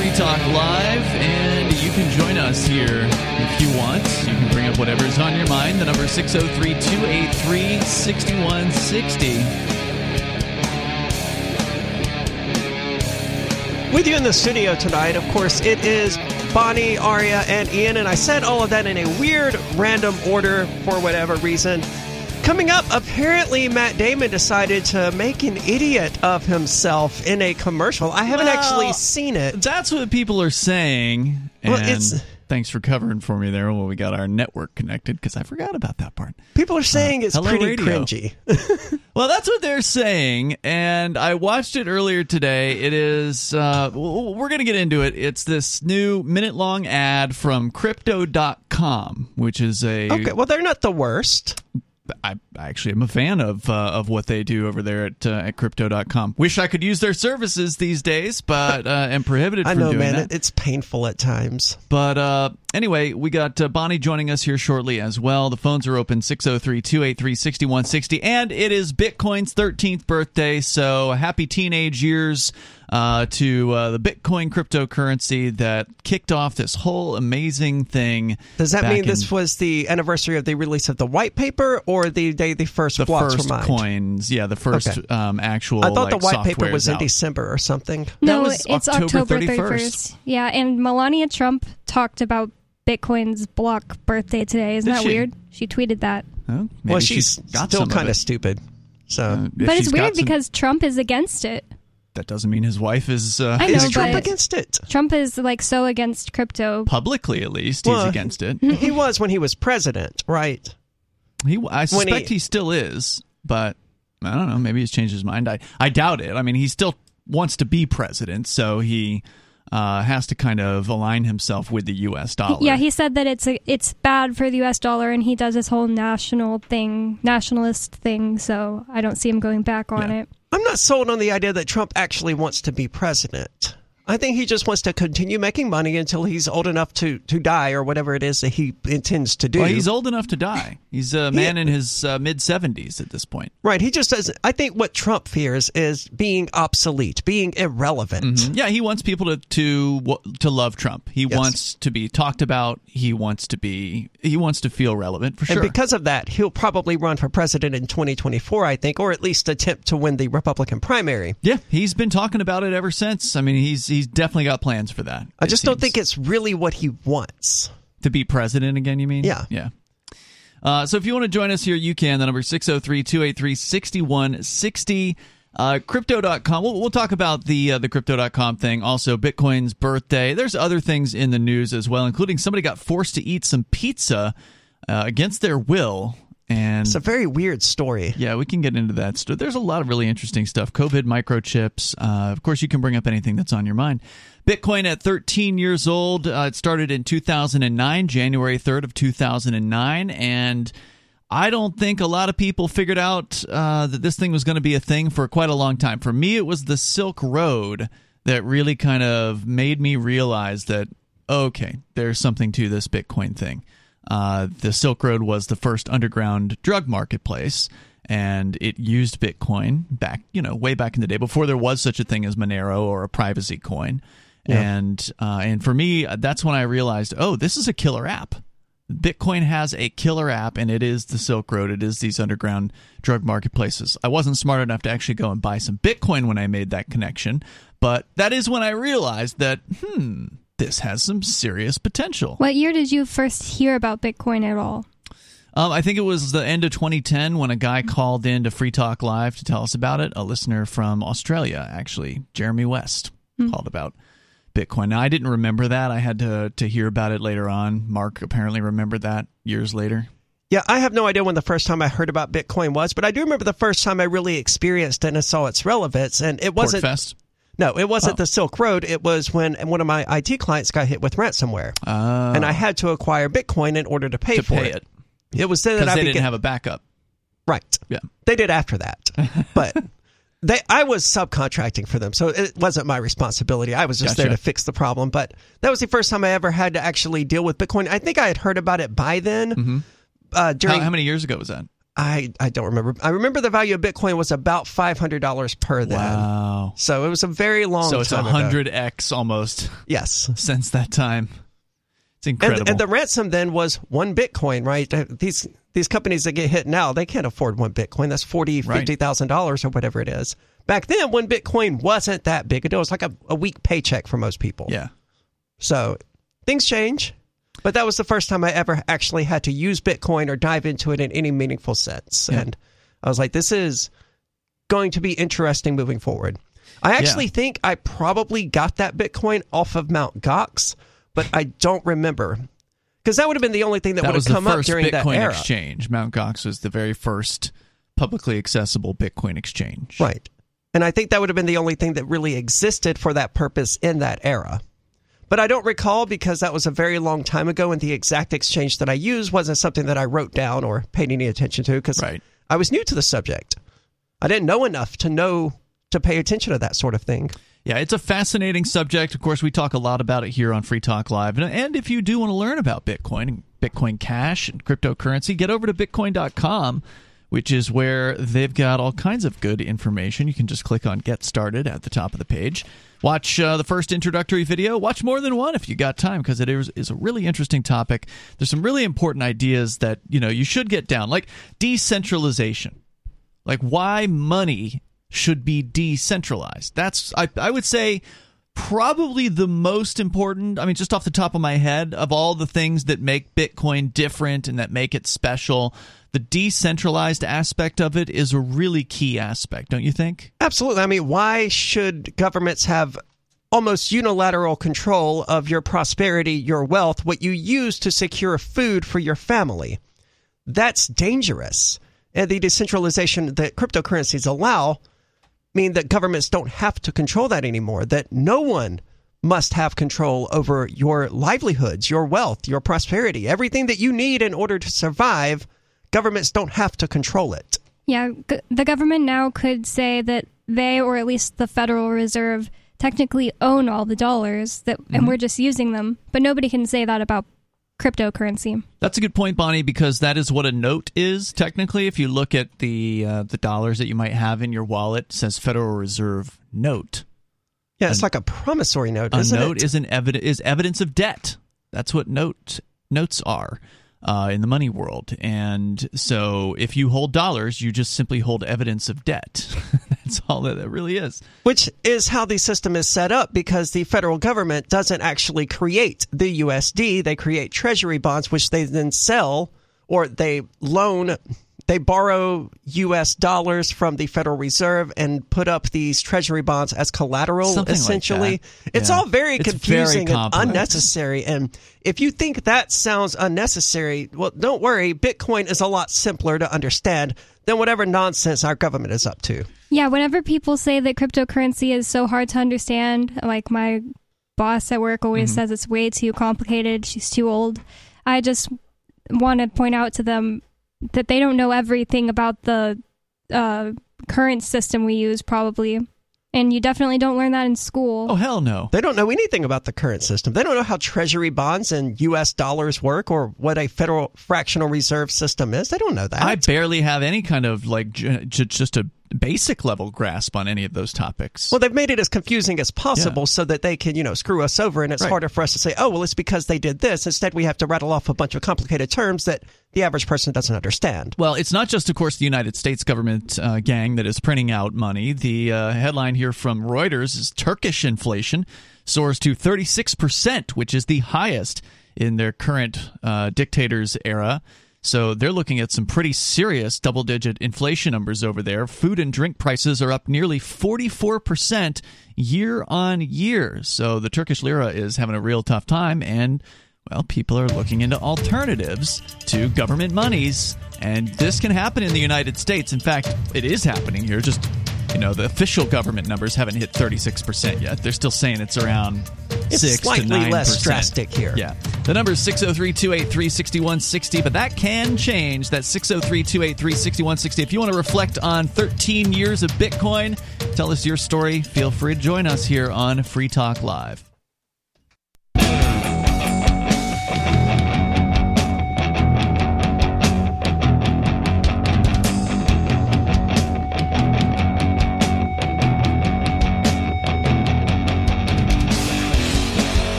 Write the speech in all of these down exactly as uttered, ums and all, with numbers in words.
Free Talk Live, and you can join us here if you want. You can bring up whatever's on your mind. The number is six oh three, two eight three, six one six oh. With you in the studio tonight, of course, it is Bonnie, Aria, and Ian, and I said all of that in a weird, random order for whatever reason. Coming up, apparently Matt Damon decided to make an idiot of himself in a commercial. I haven't well, actually seen it. That's what people are saying. And well, it's, thanks for covering for me there when we got our network connected, because I forgot about that part. People are saying uh, it's pretty radio. cringy. Well, that's what they're saying, and I watched it earlier today. It is, uh, we're going to get into it. It's this new minute-long ad from Crypto dot com, which is a... Okay, well, they're not the worst. I actually am a fan of uh, of what they do over there at uh, at Crypto dot com. Wish I could use their services these days, but uh, am prohibited I from know, doing man, that. It's painful at times. But uh, anyway, we got uh, Bonnie joining us here shortly as well. The phones are open, six oh three, two eight three, six one six oh, and it is Bitcoin's thirteenth birthday, so happy teenage years uh, to uh, the Bitcoin cryptocurrency that kicked off this whole amazing thing. Does that mean in, this was the anniversary of the release of the white paper, or the day the first the blocks first were mined? coins? Yeah, the first okay. um, actual. I thought like, the white paper was in out. December or something. No, was it's October October thirty-first. thirty-first. Yeah, and Melania Trump talked about Bitcoin's block birthday today. Isn't Did that she? weird? She tweeted that. Oh, maybe Well, she's, got still kind of stupid. So, Uh, but it's weird some, because Trump is against it. that doesn't mean his wife is. Uh, I know, is but Trump against it? Trump is like so against crypto. Publicly, at least, Well, he's against it. He was when he was president, right? He, I suspect he- he still is, but I don't know. Maybe he's changed his mind. I, I doubt it. I mean, he still wants to be president, so he uh, has to kind of align himself with the U S dollar. Yeah, he said that it's a, it's bad for the U S dollar, and he does this whole national thing, nationalist thing. So I don't see him going back on Yeah. it. I'm not sold on the idea that Trump actually wants to be president. I think he just wants to continue making money until he's old enough to, to die or whatever it is that he intends to do. Well, he's old enough to die. He's a man He- in his uh, mid-seventies at this point. Right. He just doesn't. I think what Trump fears is being obsolete, being irrelevant. Mm-hmm. Yeah, he wants people to to to love Trump. He Yes. wants to be talked about. He wants to be. He wants to feel relevant for sure. And because of that, he'll probably run for president in twenty twenty-four, I think, or at least attempt to win the Republican primary. Yeah, he's been talking about it ever since. I mean, he's he's definitely got plans for that. I just don't think it's really what he wants. To be president again, you mean? Yeah. Yeah. Uh, so if you want to join us here, you can. The number is six oh three, two eight three, six one six oh. Uh, Crypto dot com. We'll, we'll talk about the uh, the Crypto dot com thing. Also, Bitcoin's birthday. There's other things in the news as well, including somebody got forced to eat some pizza uh, against their will. And It's a very weird story. yeah, we can get into that. So there's a lot of really interesting stuff. COVID microchips. Uh, of course, you can bring up anything that's on your mind. Bitcoin at thirteen years old. Uh, it started in two thousand nine, January third of two thousand nine, and I don't think a lot of people figured out uh, that this thing was going to be a thing for quite a long time. For me, it was the Silk Road that really kind of made me realize that, okay, there's something to this Bitcoin thing. Uh, the Silk Road was the first underground drug marketplace, and it used Bitcoin back, you know, way back in the day before there was such a thing as Monero or a privacy coin. Yeah. And uh, and for me, that's when I realized, oh, this is a killer app. Bitcoin has a killer app, and it is the Silk Road. It is these underground drug marketplaces. I wasn't smart enough to actually go and buy some Bitcoin when I made that connection, but that is when I realized that, hmm, this has some serious potential. What year did you first hear about Bitcoin at all? Um, I think it was the end of twenty ten when a guy called in to Free Talk Live to tell us about it. A listener from Australia, actually, Jeremy West, mm. called about Bitcoin. Now, I didn't remember that. I had to to hear about it later on. Mark apparently remembered that years later. Yeah, I have no idea when the first time I heard about Bitcoin was, but I do remember the first time I really experienced it and saw its relevance. And it wasn't. Porkfest? No, it wasn't oh. the Silk Road. It was when one of my I T clients got hit with ransomware. Oh. And I had to acquire Bitcoin in order to pay to for pay it. it. It was then that Because I they began- didn't have a backup. Right. Yeah. They did after that. But they, I was subcontracting for them, so it wasn't my responsibility. I was just Gotcha. there to fix the problem. But that was the first time I ever had to actually deal with Bitcoin. I think I had heard about it by then. Mm-hmm. Uh, during how, how many years ago was that? I, I don't remember. I remember the value of Bitcoin was about five hundred dollars per then. Wow. So it was a very long so it's time one hundred x almost. Yes. Since that time. It's incredible. And, and the ransom then was one Bitcoin, right? These these companies that get hit now, they can't afford one Bitcoin. That's forty thousand dollars, fifty thousand dollars or whatever it is. Back then, one Bitcoin wasn't that big a deal. It was like a, a week paycheck for most people. Yeah. So things change. But that was the first time I ever actually had to use Bitcoin or dive into it in any meaningful sense. Yeah. And I was like, this is going to be interesting moving forward. I actually yeah. think I probably got that Bitcoin off of Mount Gox, but I don't remember. Because that would have been the only thing that, that would have come up during Bitcoin that era. Exchange. Mount Gox was the very first publicly accessible Bitcoin exchange. Right. And I think that would have been the only thing that really existed for that purpose in that era. But I don't recall because that was a very long time ago, and the exact exchange that I used wasn't something that I wrote down or paid any attention to because right. I was new to the subject. I didn't know enough to know to pay attention to that sort of thing. Yeah, it's a fascinating subject. Of course, we talk a lot about it here on Free Talk Live. And if you do want to learn about Bitcoin, Bitcoin Cash, and cryptocurrency, get over to bitcoin dot com, which is where they've got all kinds of good information. You can just click on Get Started at the top of the page. Watch uh, the first introductory video. Watch more than one if you got time, because it is, is a really interesting topic. There's some really important ideas that, you know, you should get down, like decentralization, like why money should be decentralized. That's, I, I would say, probably the most important, I mean, just off the top of my head, of all the things that make Bitcoin different and that make it special, the decentralized aspect of it is a really key aspect, don't you think? Absolutely. I mean, why should governments have almost unilateral control of your prosperity, your wealth, what you use to secure food for your family? That's dangerous. And the decentralization that cryptocurrencies allow mean that governments don't have to control that anymore, that no one must have control over your livelihoods, your wealth, your prosperity, everything that you need in order to survive. Governments don't have to control it. Yeah, g- the government now could say that they, or at least the Federal Reserve, technically own all the dollars, that, mm-hmm. and we're just using them. But nobody can say that about cryptocurrency. That's a good point, Bonnie, because that is what a note is, technically. If you look at the uh, the dollars that you might have in your wallet, it says Federal Reserve note. Yeah, it's a, like a promissory note, isn't it? A note it? is, an evi- is evidence of debt. That's what note notes are. Uh, in the money world. And so if you hold dollars, you just simply hold evidence of debt. That's all that it really is. Which is how the system is set up, because the federal government doesn't actually create the U S D. They create treasury bonds, which they then sell, or they loan. They borrow U S dollars from the Federal Reserve and put up these treasury bonds as collateral, Something essentially. Like it's yeah. all very it's confusing very and unnecessary. And if you think that sounds unnecessary, well, don't worry. Bitcoin is a lot simpler to understand than whatever nonsense our government is up to. Yeah, whenever people say that cryptocurrency is so hard to understand, like my boss at work always mm-hmm. says it's way too complicated, she's too old, I just want to point out to them that they don't know everything about the uh, current system we use, probably. And you definitely don't learn that in school. Oh, hell no. They don't know anything about the current system. They don't know how treasury bonds and U S dollars work or what a federal fractional reserve system is. They don't know that. I barely have any kind of, like, j- j- just a basic level grasp on any of those topics. Well, they've made it as confusing as possible yeah. so that they can, you know, screw us over, and it's right. harder for us to say, oh, well, it's because they did this. Instead, we have to rattle off a bunch of complicated terms that the average person doesn't understand. Well, it's not just, of course, the United States government uh, gang that is printing out money. The uh, headline here from Reuters is Turkish inflation soars to thirty-six percent, which is the highest in their current uh, dictator's era. So they're looking at some pretty serious double-digit inflation numbers over there. Food and drink prices are up nearly forty-four percent year on year. So the Turkish lira is having a real tough time, and, well, people are looking into alternatives to government monies. And this can happen in the United States. In fact, it is happening here. Just, you know, the official government numbers haven't hit thirty-six percent yet. They're still saying it's around it's six to nine percent. It's slightly less drastic here. Yeah. The number is six oh three, two eight three, six one six zero, but that can change. That's six oh three, two eight three, six one six zero. If you want to reflect on thirteen years of Bitcoin, tell us your story, feel free to join us here on Free Talk Live.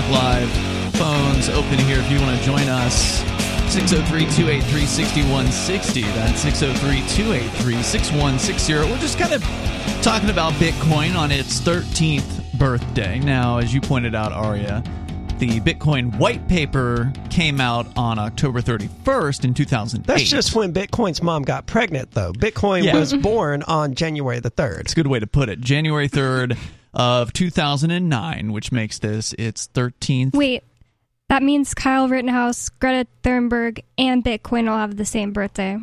Facebook Live. Phones open here if you want to join us. six oh three, two eight three, six one six oh. That's six oh three, two eight three, six one six oh. We're just kind of talking about Bitcoin on its thirteenth birthday. Now, as you pointed out, Aria, the Bitcoin white paper came out on October thirty-first in two thousand eight. That's just when Bitcoin's mom got pregnant, though. Bitcoin Yeah. was born on January the third. It's a good way to put it. January third of two thousand nine, which makes this its thirteenth. Wait, that means Kyle Rittenhouse, Greta Thunberg, and Bitcoin will have the same birthday.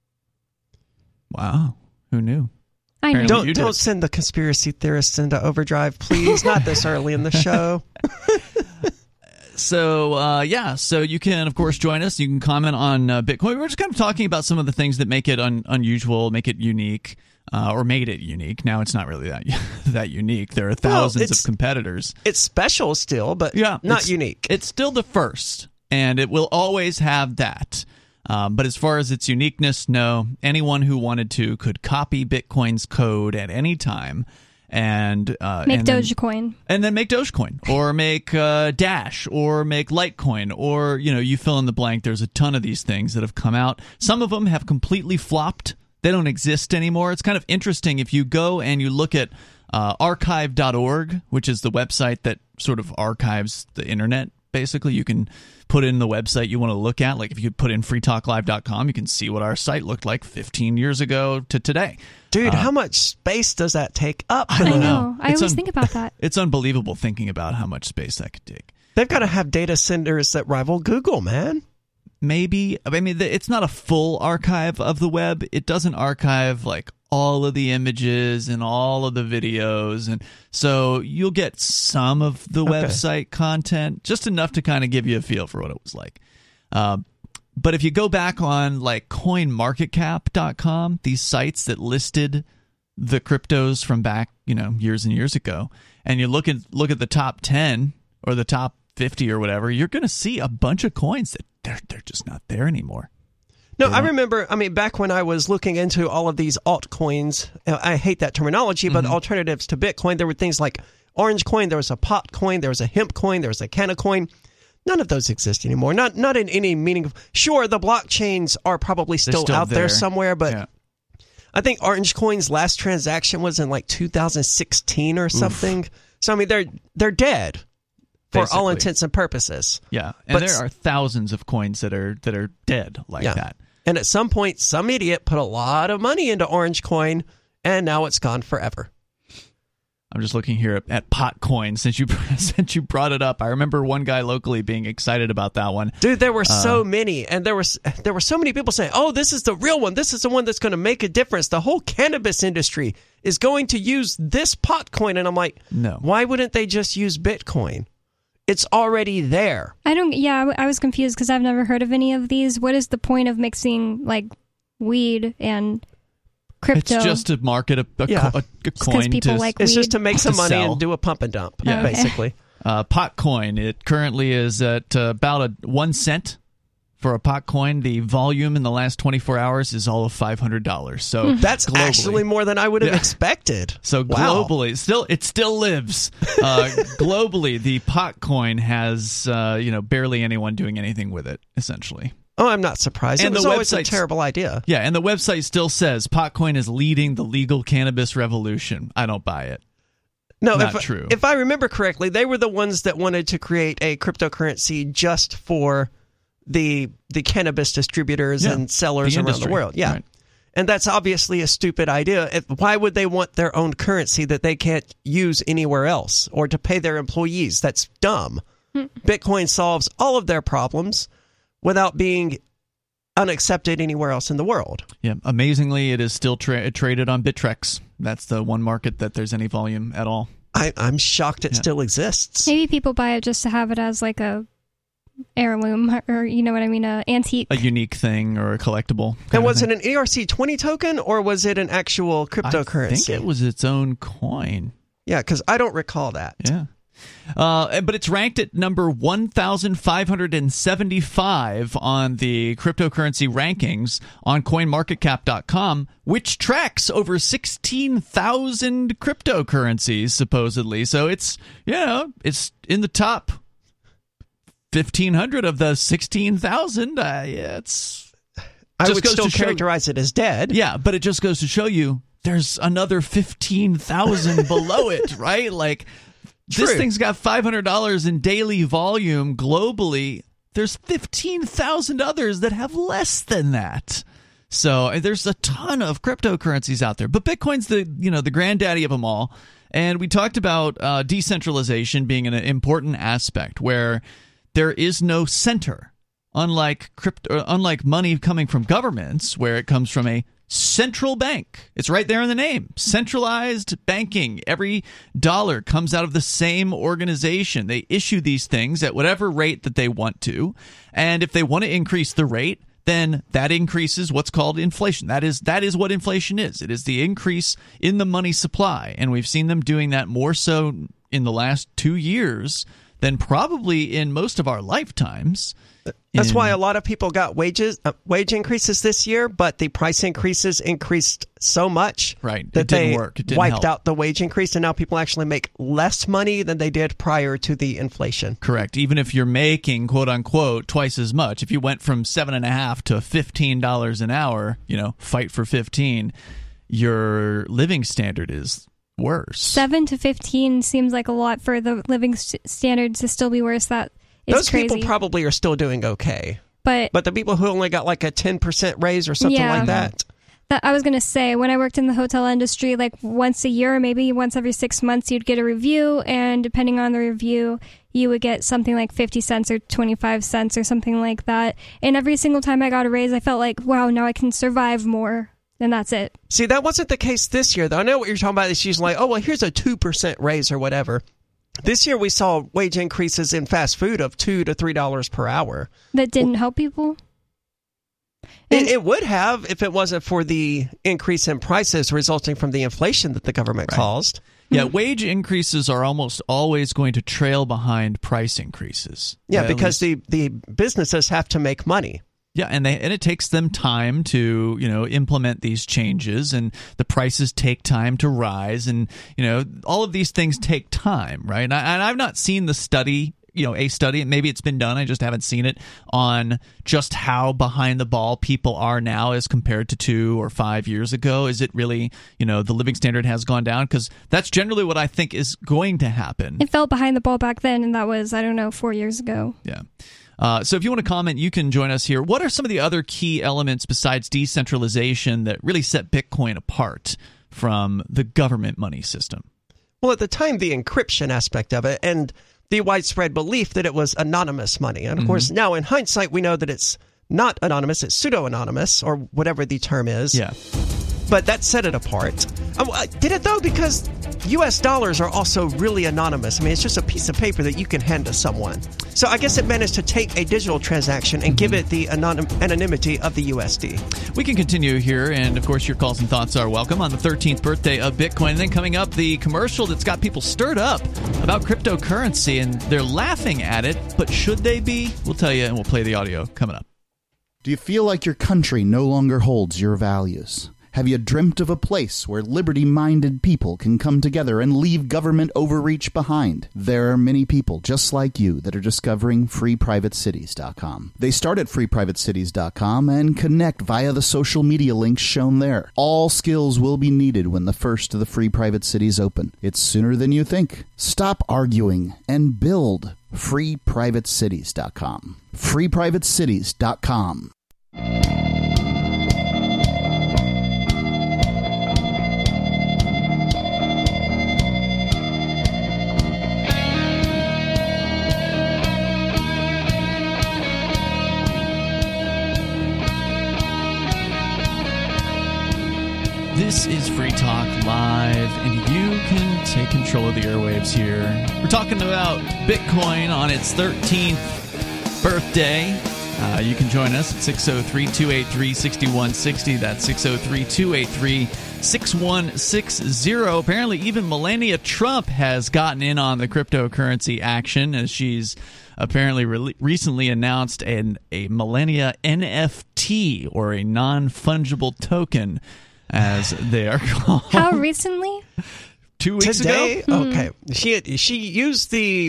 Wow. Who knew? I know. Apparently- You Don't did. don't send the conspiracy theorists into overdrive, please. Not this early in the show. So, uh, yeah, so you can, of course, join us. You can comment on uh, Bitcoin. We're just kind of talking about some of the things that make it un- unusual, make it unique, uh, or made it unique. Now it's not really that that unique. There are thousands it's- of competitors. It's special still, but Yeah, not it's- unique. It's still the first, and it will always have that. Um, but as far as its uniqueness, no. Anyone who wanted to could copy Bitcoin's code at any time. And uh, Make and then- Dogecoin. and then make Dogecoin, or make uh, Dash, or make Litecoin, or, you know, you fill in the blank. There's a ton of these things that have come out. Some of them have completely flopped. They don't exist anymore. It's kind of interesting if you go and you look at uh, archive dot org, which is the website that sort of archives the internet. Basically, you can put in the website you want to look at. Like if you put in free talk live dot com, you can see what our site looked like fifteen years ago to today. Dude, how much space does that take up? I don't I know. know. I It's always un- think about that. It's unbelievable thinking about how much space that could take. They've got to have data centers that rival Google, man. Maybe. I mean, the- it's not a full archive of the web. It doesn't archive like all of the images and all of the videos. And so you'll get some of the Okay. website content, just enough to kind of give you a feel for what it was like. Um, but if you go back on like coin market cap dot com, these sites that listed the cryptos from back, you know, years and years ago, and you look at look at the top ten or the top fifty or whatever, you're going to see a bunch of coins that they're they're just not there anymore. No, They I don't- remember, I mean, back when I was looking into all of these altcoins, uh, I hate that terminology, but Mm-hmm. alternatives to Bitcoin, there were things like Orange Coin, there was a pot coin, there was a hemp coin, there was a canna coin. None of those exist anymore. Not not in any meaning. Sure, the blockchains are probably They're still, still out there, there. somewhere, but Yeah. I think Orange Coin's last transaction was in like two thousand sixteen or something. So, I mean, they're they're dead for all Basically. intents and purposes. Yeah, and But- there are thousands of coins that are that are dead like Yeah. that. And at some point, some idiot put a lot of money into Orange Coin, and now it's gone forever. I'm just looking here at, at Potcoin since you since you brought it up. I remember one guy locally being excited about that one. Dude, there were Uh. so many, and there was there were so many people saying, "Oh, this is the real one. This is the one that's going to make a difference. The whole cannabis industry is going to use this pot coin." And I'm like, No. why wouldn't they just use Bitcoin? It's already there. I don't. Yeah, I, w- I was confused because I've never heard of any of these. What is the point of mixing like weed and crypto? It's just to market a, a, Yeah. co- a, a because coin people to like It's weed. just to make some To money sell. and do a pump and dump, Yeah. Okay. basically. uh, Potcoin. It currently is at uh, about a one cent for a Potcoin. The volume in the last twenty-four hours is all of five hundred dollars. So That's globally. actually more than I would have Yeah. expected. So Wow. globally, still it still lives. Uh, globally, the Potcoin has uh, you know barely anyone doing anything with it. Essentially, Oh, I'm not surprised. And it was the always a website's- terrible idea. yeah. And the website still says Potcoin is leading the legal cannabis revolution. I don't buy it. No, Not if, true. if I remember correctly, they were the ones that wanted to create a cryptocurrency just for the the cannabis distributors Yeah, and sellers the around the industry. world. Yeah. Right. And that's obviously a stupid idea. If, why would they want their own currency that they can't use anywhere else or to pay their employees? That's dumb. Bitcoin solves all of their problems without being unaccepted anywhere else in the world. Yeah, amazingly, it is still tra- traded on Bittrex. That's the one market that there's any volume at all. I, I'm shocked it Yeah. still exists. Maybe people buy it just to have it as like a heirloom, or you know what I mean, a antique. A unique thing or a collectible. kind And of was thing. it an E R C twenty token or was it an actual cryptocurrency? I think it was its own coin. Yeah, because I don't recall that. Yeah. Uh, but it's ranked at number one thousand five hundred seventy-five on the cryptocurrency rankings on coin market cap dot com, which tracks over sixteen thousand cryptocurrencies, supposedly. So it's, you know, it's in the top fifteen hundred of the sixteen thousand. Uh, yeah, it's. I would still characterize it as dead. Yeah, but it just goes to show you there's another fifteen thousand below it, right? Like, True. This thing's got five hundred dollars in daily volume globally. There's fifteen thousand others that have less than that. So there's a ton of cryptocurrencies out there. But Bitcoin's the, you know, the granddaddy of them all. And we talked about uh, decentralization being an important aspect where there is no center. Unlike crypto, unlike money coming from governments, where it comes from a central bank. It's right there in the name. Centralized banking. Every dollar comes out of the same organization. They issue these things at whatever rate that they want to. And if they want to increase the rate, then that increases what's called inflation. That is that is what inflation is. It is the increase in the money supply. And we've seen them doing that more so in the last two years than probably in most of our lifetimes. That's in, why a lot of people got wages uh, wage increases this year, but the price increases increased so much right. that it didn't they work. It didn't wiped help. out the wage increase, and now people actually make less money than they did prior to the inflation. Correct. Even if you're making, quote unquote, twice as much, if you went from seven and a half to fifteen dollars an hour, you know, fight for fifteen, your living standard is worse. Seven to fifteen seems like a lot for the living st- standards to still be worse. That is Those crazy. people probably are still doing okay. But but the people who only got like a ten percent raise or something yeah, like that. that. I was going to say, when I worked in the hotel industry, like once a year, maybe once every six months, you'd get a review. And depending on the review, you would get something like fifty cents or twenty-five cents or something like that. And every single time I got a raise, I felt like, wow, now I can survive more. And that's it. See, that wasn't the case this year, though. I know what you're talking about. It's usually like, oh, well, here's a two percent raise or whatever. This year we saw wage increases in fast food of two to three dollars per hour. That didn't help people? It, it would have if it wasn't for the increase in prices resulting from the inflation that the government right. caused. Yeah, wage increases are almost always going to trail behind price increases. Yeah, At because least- the, the businesses have to make money. Yeah, and they and it takes them time to, you know, implement these changes, and the prices take time to rise, and, you know, all of these things take time, right? And, I, and I've not seen the study, you know, a study, maybe it's been done, I just haven't seen it, on just how behind the ball people are now as compared to two or five years ago. Is it really, you know, the living standard has gone down? Because that's generally what I think is going to happen. It felt behind the ball back then, and that was, I don't know, four years ago. Yeah. Uh, so if you want to comment, you can join us here. What are some of the other key elements besides decentralization that really set Bitcoin apart from the government money system? Well, at the time, the encryption aspect of it and the widespread belief that it was anonymous money. And, of mm-hmm. course, now in hindsight, we know that it's not anonymous. It's pseudo-anonymous, or whatever the term is. Yeah. But that set it apart. Um, did it, though? Because U S dollars are also really anonymous. I mean, it's just a piece of paper that you can hand to someone. So I guess it managed to take a digital transaction and give it the anonym- anonymity of the U S D. We can continue here, and of course your calls and thoughts are welcome on the thirteenth birthday of Bitcoin. And then coming up, the commercial that's got people stirred up about cryptocurrency, and they're laughing at it, but should they be? We'll tell you, and we'll play the audio coming up. Do you feel like your country no longer holds your values? Have you dreamt of a place where liberty-minded people can come together and leave government overreach behind? There are many people just like you that are discovering free private cities dot com. They start at free private cities dot com and connect via the social media links shown there. All skills will be needed when the first of the free private cities open. It's sooner than you think. Stop arguing and build free private cities dot com. free private cities dot com. This is Free Talk Live, and you can take control of the airwaves here. We're talking about Bitcoin on its thirteenth birthday. Uh, you can join us at six oh three, two eight three, six one six oh. That's six oh three, two eight three, six one six oh. Apparently, even Melania Trump has gotten in on the cryptocurrency action, as she's apparently re- recently announced an, a Melania N F T, or a non-fungible token, as they are called. How recently? Two weeks Today? ago? Okay. She she used the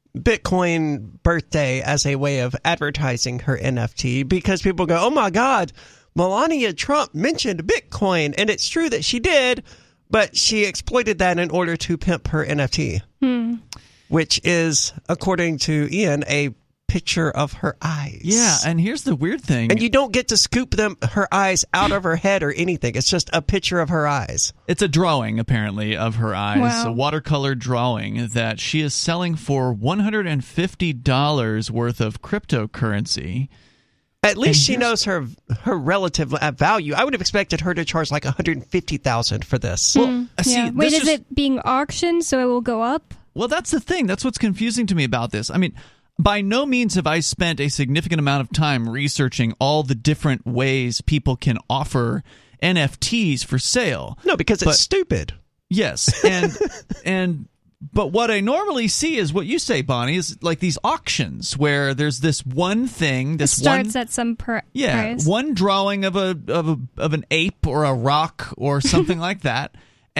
Bitcoin birthday as a way of advertising her N F T because people go, oh my God, Melania Trump mentioned Bitcoin. And it's true that she did, but she exploited that in order to pimp her N F T, Hmm. which is, according to Ian, a picture of her eyes. Yeah, and here's the weird thing. And you don't get to scoop them her eyes out of her head or anything. It's just a picture of her eyes. It's a drawing, apparently, of her eyes, Wow. a watercolor drawing that she is selling for one hundred fifty dollars worth of cryptocurrency. At least And she here's- knows her her relative value. I would have expected her to charge like one hundred fifty thousand dollars for this. Well, uh, see, Yeah. Wait, this is just- it being auctioned so it will go up? Well, that's the thing. That's what's confusing to me about this. I mean, by no means have I spent a significant amount of time researching all the different ways people can offer N F Ts for sale. No, because But- it's stupid. Yes, and and but what I normally see is what you say, Bonnie, is like these auctions where there's this one thing, It this starts one at some pr- yeah, price. one drawing of a of a of an ape or a rock or something like that.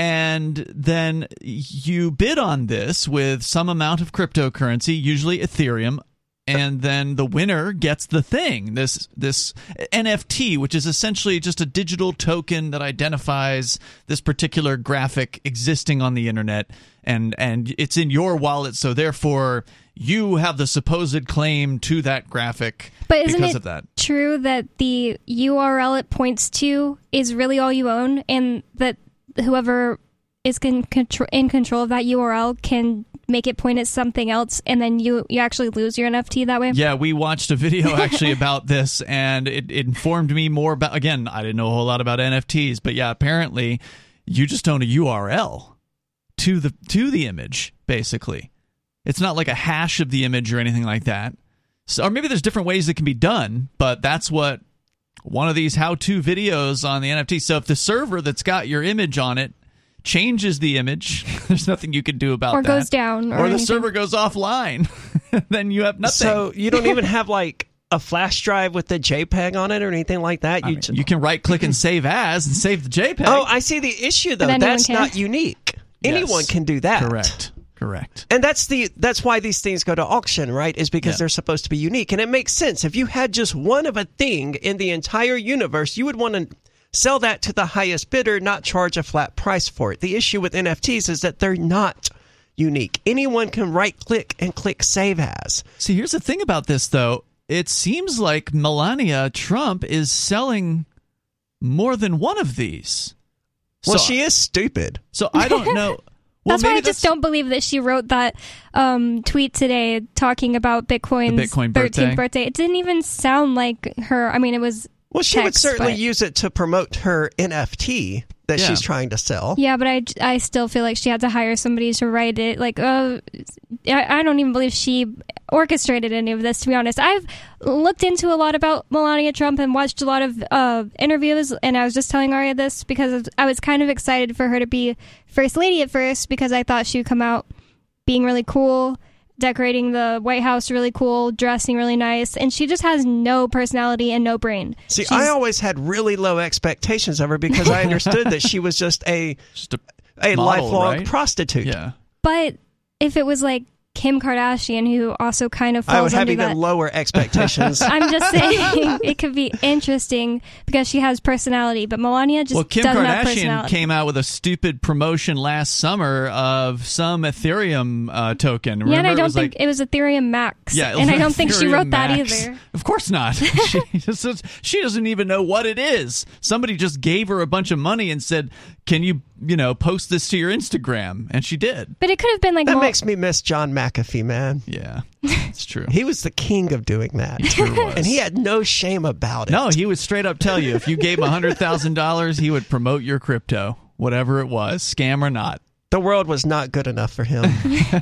And then you bid on this with some amount of cryptocurrency, usually Ethereum, and then the winner gets the thing, this this N F T, which is essentially just a digital token that identifies this particular graphic existing on the internet, and and it's in your wallet, so therefore you have the supposed claim to that graphic But isn't because it of that. true that the U R L it points to is really all you own, and that whoever is con- contr- in control of that U R L can make it point at something else, and then you, you actually lose your N F T that way? Yeah, we watched a video actually about this, and it, it informed me more about, again, I didn't know a whole lot about N F Ts, but yeah, apparently you just own a U R L to the to the image, basically. It's not like a hash of the image or anything like that. So, or maybe there's different ways it can be done, but that's what one of these how-to videos on the N F T. So if the server that's got your image on it changes the image, there's nothing you can do about Or that. goes down, or Or the anything. server goes offline. Then you have nothing. So you don't even have like a flash drive with the JPEG on it or anything like that. I You, mean, ju- you can right-click and save as and save the JPEG. oh, I see the issue though. But anyone That's can. not unique. Yes. Anyone can do that. Correct. Correct. And that's the that's why these things go to auction, right? Is because Yeah. they're supposed to be unique. And it makes sense. If you had just one of a thing in the entire universe, you would want to sell that to the highest bidder, not charge a flat price for it. The issue with N F Ts is that they're not unique. Anyone can right click and click save as. See, here's the thing about this, though. It seems like Melania Trump is selling more than one of these. Well, so, she is stupid. So I don't know. Well, that's why I maybe just don't believe that she wrote that um, tweet today talking about Bitcoin's The Bitcoin birthday. thirteenth birthday. It didn't even sound like her. I mean, it was Well, she would text, certainly but- use it to promote her N F T that Yeah. she's trying to sell. Yeah, but I, I still feel like she had to hire somebody to write it. Like, uh, I, I don't even believe she orchestrated any of this, to be honest. I've looked into a lot about Melania Trump and watched a lot of uh, interviews, and I was just telling Arya this because I was kind of excited for her to be First Lady at first because I thought she would come out being really cool, decorating the White House really cool, dressing really nice, and she just has no personality and no brain. See, She's- I always had really low expectations of her because I understood that she was just a just a a model, lifelong right? prostitute. Yeah. But if it was like Kim Kardashian, who also kind of falls I would have under even that. lower expectations. I'm just saying it could be interesting because she has personality, but Melania just Well, Kim doesn't have Kardashian personality. came out with a stupid promotion last summer of some Ethereum uh, token. Remember? yeah, and I It don't was think like, it was Ethereum Max. Yeah, and I don't think she Ethereum wrote that Max. either. Of course not. she, just, she doesn't even know what it is. Somebody just gave her a bunch of money and said, "Can you, you know, post this to your Instagram?" And she did. But it could have been like That Mel- makes me miss John McAfee, man. Yeah, it's true. He was the king of doing that. sure was. And he had no shame about it. No, he would straight up tell you if you gave him one hundred thousand dollars, he would promote your crypto, whatever it was, scam or not. The world was not good enough for him.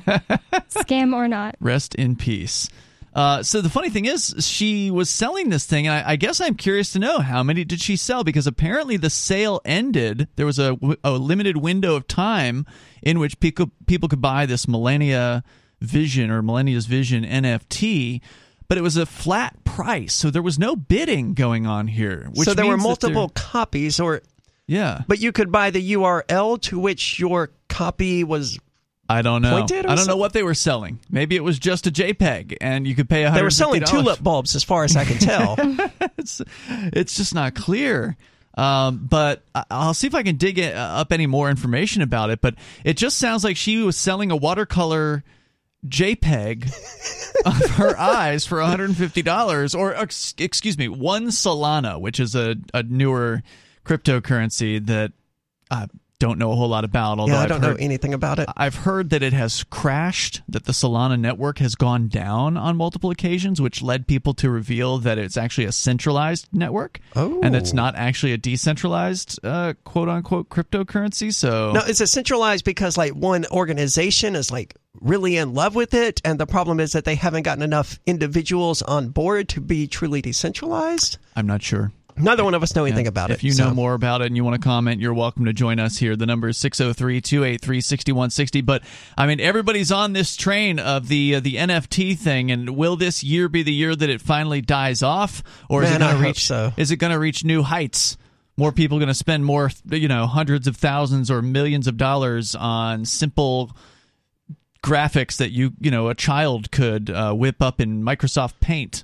scam or not. Rest in peace. Uh, so the funny thing is, she was selling this thing, and I, I guess I'm curious to know how many did she sell, because apparently the sale ended. There was a, a limited window of time in which people people could buy this Melania Vision or Melania's Vision N F T, but it was a flat price, so there was no bidding going on here. Which so there were means that multiple there- copies, or yeah. but you could buy the U R L to which your copy was I don't know. Pointed or I don't know something? what they were selling. Maybe it was just a JPEG, and you could pay one hundred fifty dollars. They were selling tulip bulbs, as far as I can tell. it's, it's just not clear. Um, but I- I'll see if I can dig it, uh, up any more information about it. But it just sounds like she was selling a watercolor JPEG of her eyes for one hundred fifty dollars, or ex- excuse me, one Solana, which is a, a newer cryptocurrency that I don't know a whole lot about. Although Yeah, I I've don't heard, know anything about it. I've heard that it has crashed, that the Solana network has gone down on multiple occasions, which led people to reveal that it's actually a centralized network, Oh. and it's not actually a decentralized uh, quote-unquote cryptocurrency. So Now, is it centralized because like one organization is like really in love with it, and the problem is that they haven't gotten enough individuals on board to be truly decentralized? I'm not sure. Neither one of us know anything Yeah. about it. If you so. know more about it and you want to comment, you're welcome to join us here. The number is six oh three, two eight three, six one six oh. But, I mean, everybody's on this train of the uh, the N F T thing, and will this year be the year that it finally dies off? Or is Man, it going I to hope reach so. Is it going to reach new heights? More people going to spend more, you know, hundreds of thousands or millions of dollars on simple graphics that you, you know, a child could uh, whip up in Microsoft Paint.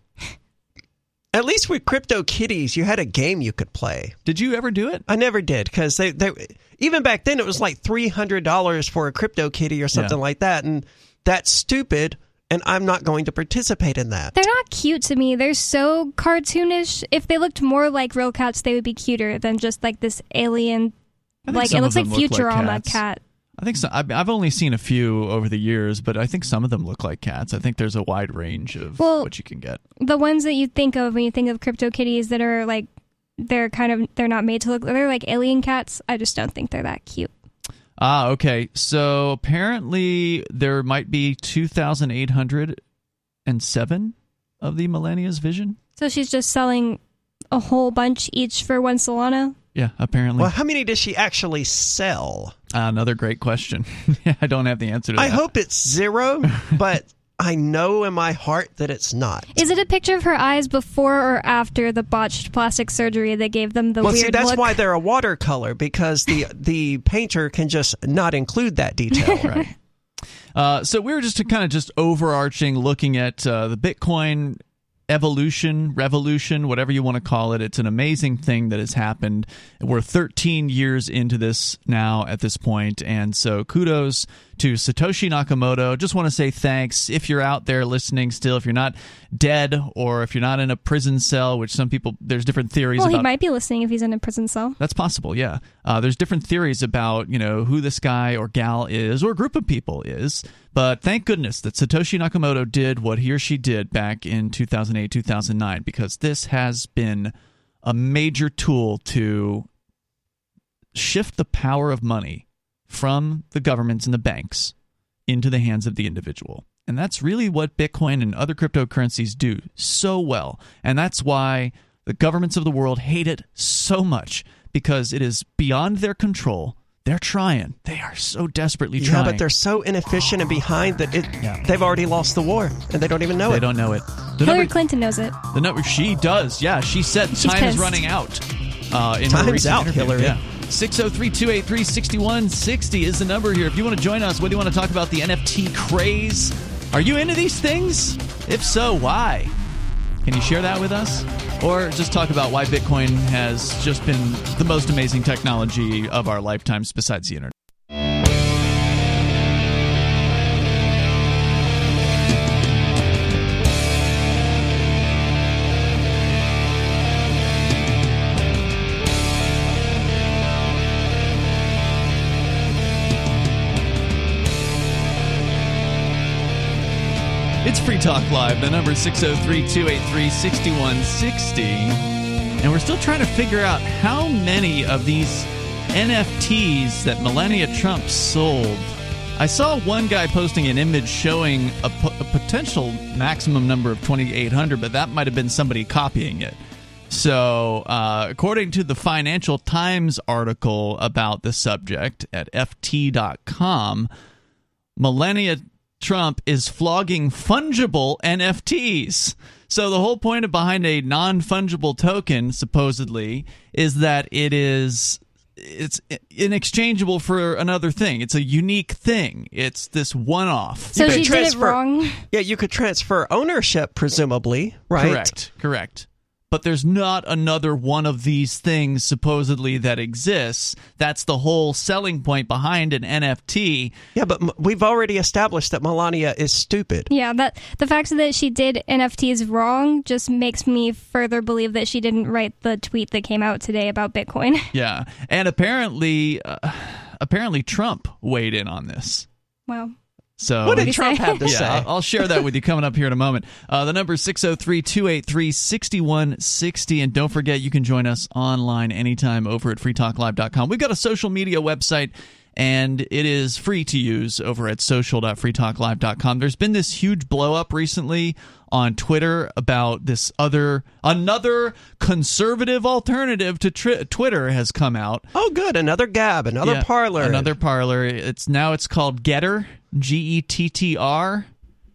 At least with CryptoKitties, you had a game you could play. Did you ever do it? I never did, because they, they even back then it was like three hundred dollars for a CryptoKitty or something Yeah. like that, and that's stupid, and I'm not going to participate in that. They're not cute to me. They're so cartoonish. If they looked more like real cats, they would be cuter than just like this alien. I think Like some it looks of like them look like Futurama cats. cat. I think so. I've I've only seen a few over the years, but I think some of them look like cats. I think there's a wide range of Well- what you can get. The ones that you think of when you think of CryptoKitties that are like they're kind of they're not made to look they're like alien cats. I just don't think they're that cute. Ah, okay. So apparently there might be two thousand eight hundred seven of the Millennia's Vision. So she's just selling a whole bunch each for one Solana. Yeah, apparently. Well, how many does she actually sell? Uh, another great question. Yeah, I don't have the answer to I that. hope it's zero, but I know in my heart that it's not. Is it a picture of her eyes before or after the botched plastic surgery that gave them the Well, weird see, that's look? why they're a watercolor, because the the painter can just not include that detail. Right. Uh, so we were just kind of just overarching, looking at uh, the Bitcoin evolution, revolution, whatever you want to call it. It's an amazing thing that has happened. We're thirteen years into this now at this point, and so kudos to Satoshi Nakamoto. Just want to say thanks. If you're out there listening still, if you're not dead or if you're not in a prison cell, which some people, there's different theories Well, about. he might be listening if he's in a prison cell. That's possible, yeah. Uh, there's different theories about, you know, who this guy or gal is or group of people is. But thank goodness that Satoshi Nakamoto did what he or she did back in two thousand eight, two thousand nine, because this has been a major tool to shift the power of money from the governments and the banks into the hands of the individual. And that's really what Bitcoin and other cryptocurrencies do so well. And that's why the governments of the world hate it so much, because it is beyond their control. They're trying. They are so desperately Yeah, trying. but they're so inefficient and behind that it Yeah. they've already lost the war, and they don't even know They it. don't know it. The Hillary number, Clinton knows it. the number, she does. Yeah, she said She's time is pissed. running out. Uh, in her Time's recent out, interview. Hillary. Yeah. six oh three, two eight three, six one six oh is the number here. If you want to join us, what do you want to talk about? The N F T craze? Are you into these things? If so, why? Can you share that with us? Or just talk about why Bitcoin has just been the most amazing technology of our lifetimes besides the internet? It's Free Talk Live. The number is six oh three, two eight three, six one six oh. And we're still trying to figure out how many of these N F Ts that Melania Trump sold. I saw one guy posting an image showing a, po- a potential maximum number of twenty-eight hundred, but that might have been somebody copying it. So, uh, according to the Financial Times article about the subject at F T dot com, Melania Trump is flogging fungible N F Ts. So the whole point behind a non-fungible token, supposedly, is that it is it's inexchangeable for another thing. It's a unique thing. It's this one-off. So You she could did it transfer- wrong. Yeah, you could transfer ownership, presumably, right? Correct, correct. But there's not another one of these things supposedly that exists. That's the whole selling point behind an N F T. Yeah, but m- we've already established that Melania is stupid. Yeah, that the fact that she did N F Ts wrong just makes me further believe that she didn't write the tweet that came out today about Bitcoin. Yeah, and apparently, uh, apparently Trump weighed in on this. Wow. So What did did he Trump say? have to yeah, say? I'll, I'll share that with you coming up here in a moment. Uh, the number is six oh three, two eight three, six one six oh, and don't forget you can join us online anytime over at free talk live dot com. We've got a social media website, and it is free to use over at social dot free talk live dot com. There's been this huge blow up recently on Twitter about this other another conservative alternative to tri- Twitter has come out. Oh, good. Another Gab, another Yeah, Parler. Another Parler. It's now it's called Getter, G E T T R.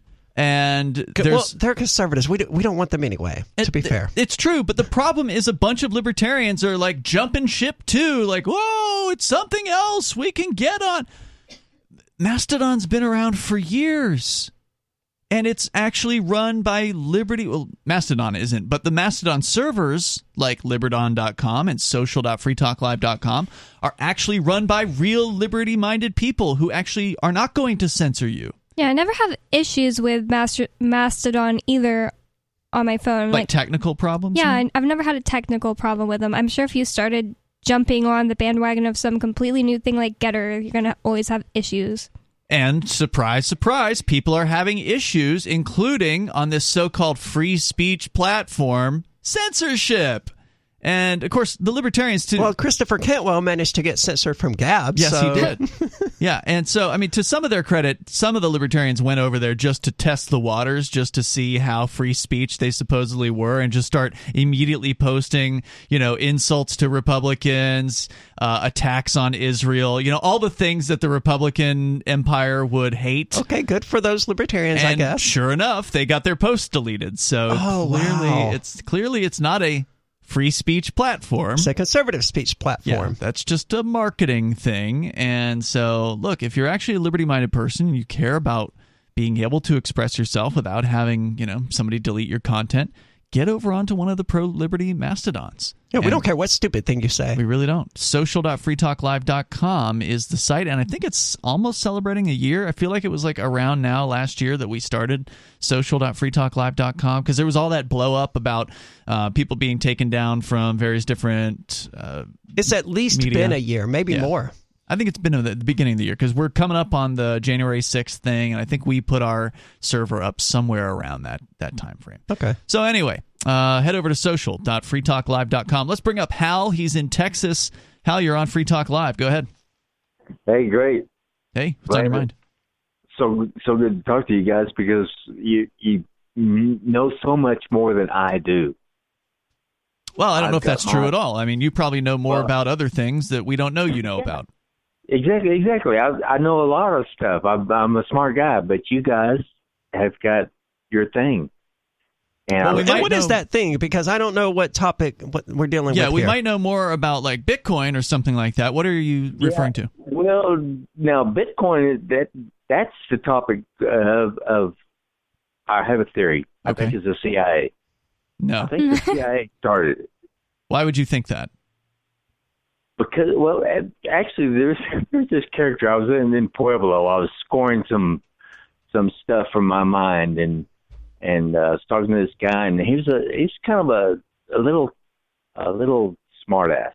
And Good- there's well, they're conservatives. We, do, we don't want them anyway, to be it- fair. It's true, but the problem is a bunch of libertarians are like jumping ship too. Like, whoa, it's something else we can get on. Mastodon's been around for years. And it's actually run by Liberty. Well, Mastodon isn't, but the Mastodon servers, like Liberdon dot com and social dot free talk live dot com, are actually run by real liberty-minded people who actually are not going to censor you. Yeah, I never have issues with Master- Mastodon either on my phone. Like, technical problems? yeah, you mean? I- I've never had a technical problem with them. I'm sure if you started jumping on the bandwagon of some completely new thing like Getter, you're going to always have issues. And surprise, surprise, people are having issues, including on this so-called free speech platform, censorship. And, of course, the libertarians, too. Well, Christopher Cantwell managed to get censored from Gab. Yes, so. he did. Yeah, and so, I mean, to some of their credit, some of the libertarians went over there just to test the waters, just to see how free speech they supposedly were, and just start immediately posting, you know, insults to Republicans, uh, attacks on Israel, you know, all the things that the Republican empire would hate. Okay, good for those libertarians, And I guess. sure enough, they got their posts deleted. So Oh, clearly, wow. it's clearly it's not a free speech platform. It's a conservative speech Yeah, platform. that's just a marketing thing. And so, look, if you're actually a liberty-minded person, you care about being able to express yourself without having, you know, somebody delete your content, get over onto one of the pro-liberty mastodons. Yeah, we And don't care what stupid thing you say. We really don't. social dot free talk live dot com is the site, and I think it's almost celebrating a year. I feel like it was like around now last year that we started social dot free talk live dot com, because there was all that blow up about uh, people being taken down from various different uh, It's at least media. been a year, maybe Yeah. more. I think it's been at the beginning of the year, because we're coming up on the January sixth thing, and I think we put our server up somewhere around that, that time frame. Okay. So anyway, uh, head over to social dot free talk live dot com. Let's bring up Hal. He's in Texas. Hal, you're on Free Talk Live. Go ahead. Hey, great. Hey, what's on your mind? So so good to talk to you guys, because you you know so much more than I do. Well, I don't know I've if that's got true my- at all. I mean, you probably know more Well- about other things that we don't know you know about. Exactly, exactly. I I know a lot of stuff. I'm, I'm a smart guy, but you guys have got your thing. And Well, we I- might And what is know- that thing? Because I don't know what topic what we're dealing Yeah, with we here. might know more about like Bitcoin or something like that. What are you referring to? Well, now Bitcoin, that that's the topic of of. I have a theory. I Okay. think it's the C I A. I No. think the C I A started it. Why would you think that? Because, well, actually, there's there's this character. I was in, in Pueblo. I was scoring some some stuff from my mind, and and uh, I was talking to this guy, and he was a he's kind of a a little a little smartass,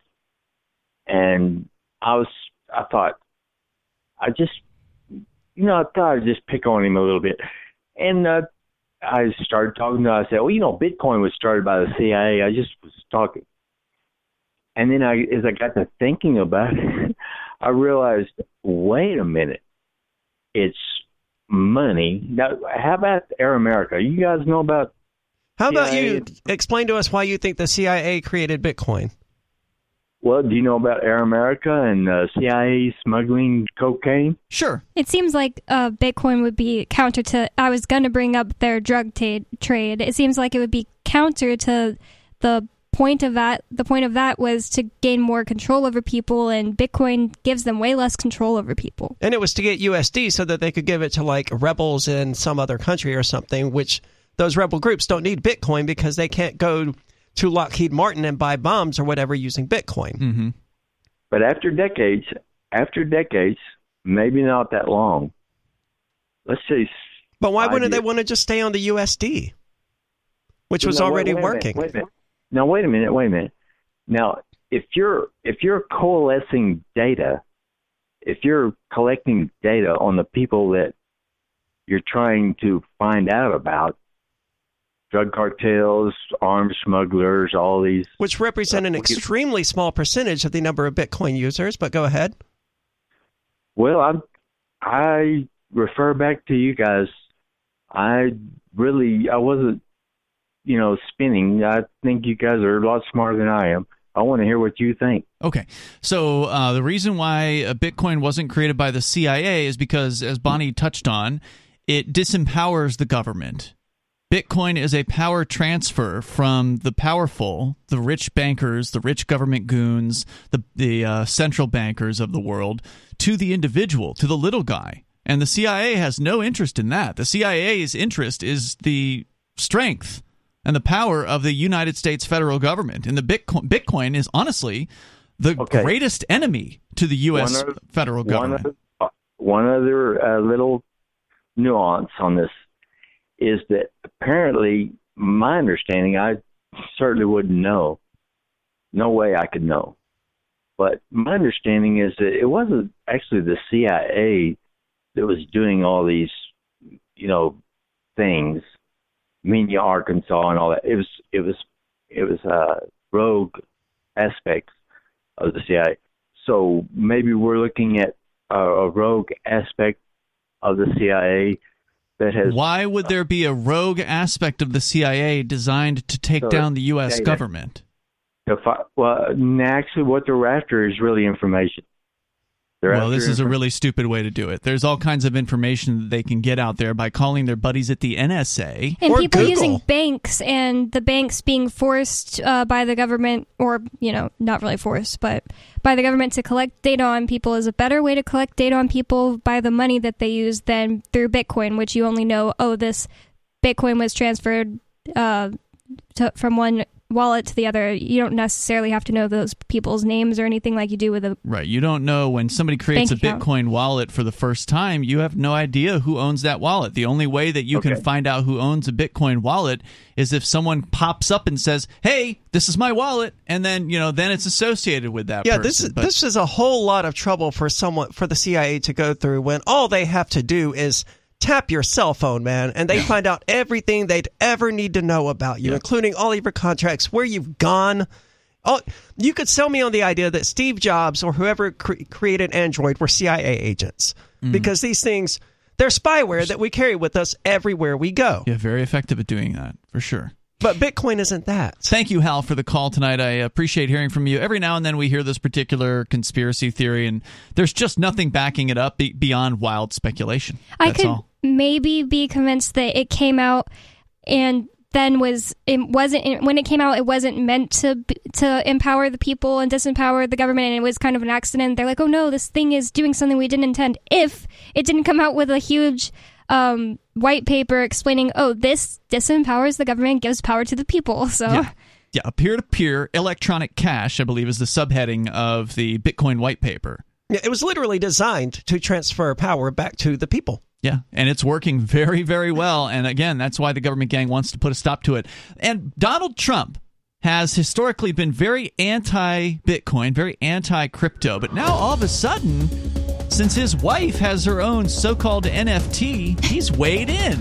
and I was I thought I just you know I thought I'd just pick on him a little bit, and uh, I started talking to him. I said, well, you know, Bitcoin was started by the C I A. I just was talking. And then I, as I got to thinking about it, I realized, wait a minute, it's money. Now, how about Air America? You guys know about? How about C I A? you explain to us why you think the C I A created Bitcoin? Well, do you know about Air America and uh, C I A smuggling cocaine? Sure. It seems like uh, Bitcoin would be counter to. I was going to bring up their drug ta- trade. It seems like it would be counter to the point of that, the point of that was to gain more control over people, and Bitcoin gives them way less control over people. And it was to get U S D so that they could give it to like rebels in some other country or something, which those rebel groups don't need Bitcoin because they can't go to Lockheed Martin and buy bombs or whatever using Bitcoin. Mm-hmm. But after decades, after decades, maybe not that long, let's say. But why wouldn't years. they want to just stay on the U S D, which was no, already wait, wait working? A minute, wait a minute. Now, wait a minute, wait a minute. Now, if you're if you're coalescing data, if you're collecting data on the people that you're trying to find out about, drug cartels, arms smugglers, all these, which represent an extremely small percentage of the number of Bitcoin users. But go ahead. Well, I I refer back to you guys. I really I wasn't, you know, spinning. I think you guys are a lot smarter than I am. I want to hear what you think. Okay. So uh, the reason why Bitcoin wasn't created by the C I A is because, as Bonnie touched on, it disempowers the government. Bitcoin is a power transfer from the powerful, the rich bankers, the rich government goons, the, the uh, central bankers of the world, to the individual, to the little guy. And the C I A has no interest in that. The C I A's interest is the strength and the power of the United States federal government. And the Bitcoin, Bitcoin is honestly the okay. greatest enemy to the U S one other, federal government. One other, one other uh, little nuance on this is that apparently, my understanding, I certainly wouldn't know. No way I could know. But my understanding is that it wasn't actually the C I A that was doing all these, you know, things, Mena, Arkansas, and all that. It was, it was, it was uh, rogue aspects of the C I A. So maybe we're looking at a, a rogue aspect of the C I A that has. Why would there be a rogue aspect of the C I A designed to take so down the U S data. government? If I, well, actually, what they're after is really information. They're well, after this is a infor- really stupid way to do it. There's all kinds of information that they can get out there by calling their buddies at the N S A. And or people Google. using banks, and the banks being forced uh, by the government, or, you know, not really forced, but by the government to collect data on people is a better way to collect data on people by the money that they use than through Bitcoin, which you only know, oh, this Bitcoin was transferred uh, to, from one wallet to the other. You don't necessarily have to know those people's names or anything like you do with a Right. You don't know when somebody creates bank a account. Bitcoin wallet for the first time, you have no idea who owns that wallet. The only way that you Okay. can find out who owns a Bitcoin wallet is if someone pops up and says, "Hey, this is my wallet," and then, you know, then it's associated with that Yeah, person. this is But- this is a whole lot of trouble for someone for the C I A to go through when all they have to do is tap your cell phone, man, and they find out everything they'd ever need to know about you, Yeah. including all of your contracts, where you've gone. Oh, you could sell me on the idea that Steve Jobs or whoever cre- created Android were C I A agents, Mm-hmm. because these things, they're spyware that we carry with us everywhere we go. yeah, very effective at doing that, for sure. But Bitcoin isn't that. Thank you, Hal, for the call tonight. I appreciate hearing from you. Every now and then we hear this particular conspiracy theory, and there's just nothing backing it up be- beyond wild speculation. I That's could all. maybe be convinced that it came out and then was it wasn't when it came out it wasn't meant to b- to empower the people and disempower the government, and it was kind of an accident. They're like, oh no, this thing is doing something we didn't intend. If it didn't come out with a huge um, white paper explaining, oh, this disempowers the government, gives power to the people. So Yeah. Yeah, a peer-to-peer electronic cash, I believe, is the subheading of the Bitcoin white paper. Yeah, it was literally designed to transfer power back to the people. Yeah, and it's working very, very well. And again, that's why the government gang wants to put a stop to it. And Donald Trump has historically been very anti-Bitcoin, very anti-crypto. But now, all of a sudden, since his wife has her own so-called N F T, he's weighed in.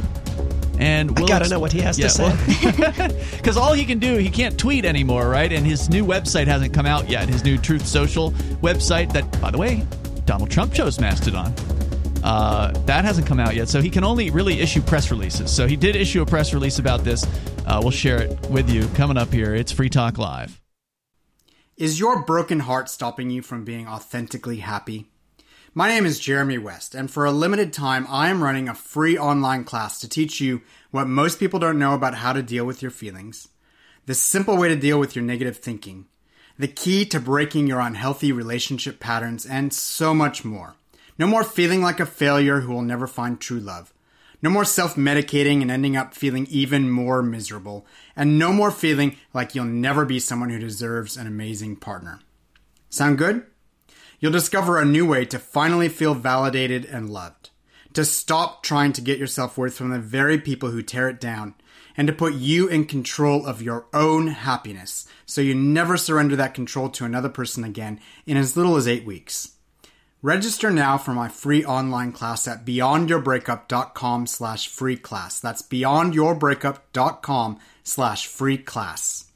And I we'll gotta ex- know what he has yeah, to say. Because all he can do, he can't tweet anymore, right? And his new website hasn't come out yet. His new Truth Social website that, by the way, Donald Trump chose Mastodon. Uh, that hasn't come out yet, so he can only really issue press releases. So he did issue a press release about this. Uh, we'll share it with you coming up here. It's Free Talk Live. Is your broken heart stopping you from being authentically happy? My name is Jeremy West, and for a limited time, I am running a free online class to teach you what most people don't know about how to deal with your feelings. the simple way to deal with your negative thinking, the key to breaking your unhealthy relationship patterns, and so much more. No more feeling like a failure who will never find true love. No more self-medicating and ending up feeling even more miserable. And no more feeling like you'll never be someone who deserves an amazing partner. Sound good? You'll discover a new way to finally feel validated and loved. To stop trying to get your self-worth from the very people who tear it down. And to put you in control of your own happiness, so you never surrender that control to another person again in as little as eight weeks. Register now for my free online class at beyondyourbreakup.com slash free class. That's beyondyourbreakup.com slash free class.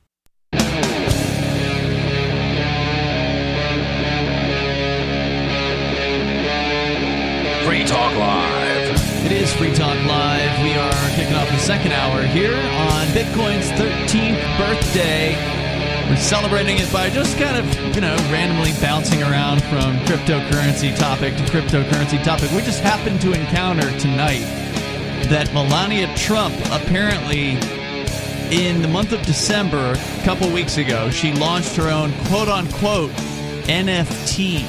Free Talk Live. It is Free Talk Live. We are kicking off the second hour here on Bitcoin's thirteenth birthday. We're celebrating it by just kind of, you know, randomly bouncing around from cryptocurrency topic to cryptocurrency topic. We just happened to encounter tonight that Melania Trump apparently, in the month of December, a couple weeks ago, she launched her own quote-unquote N F T.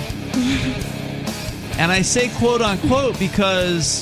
And I say quote-unquote because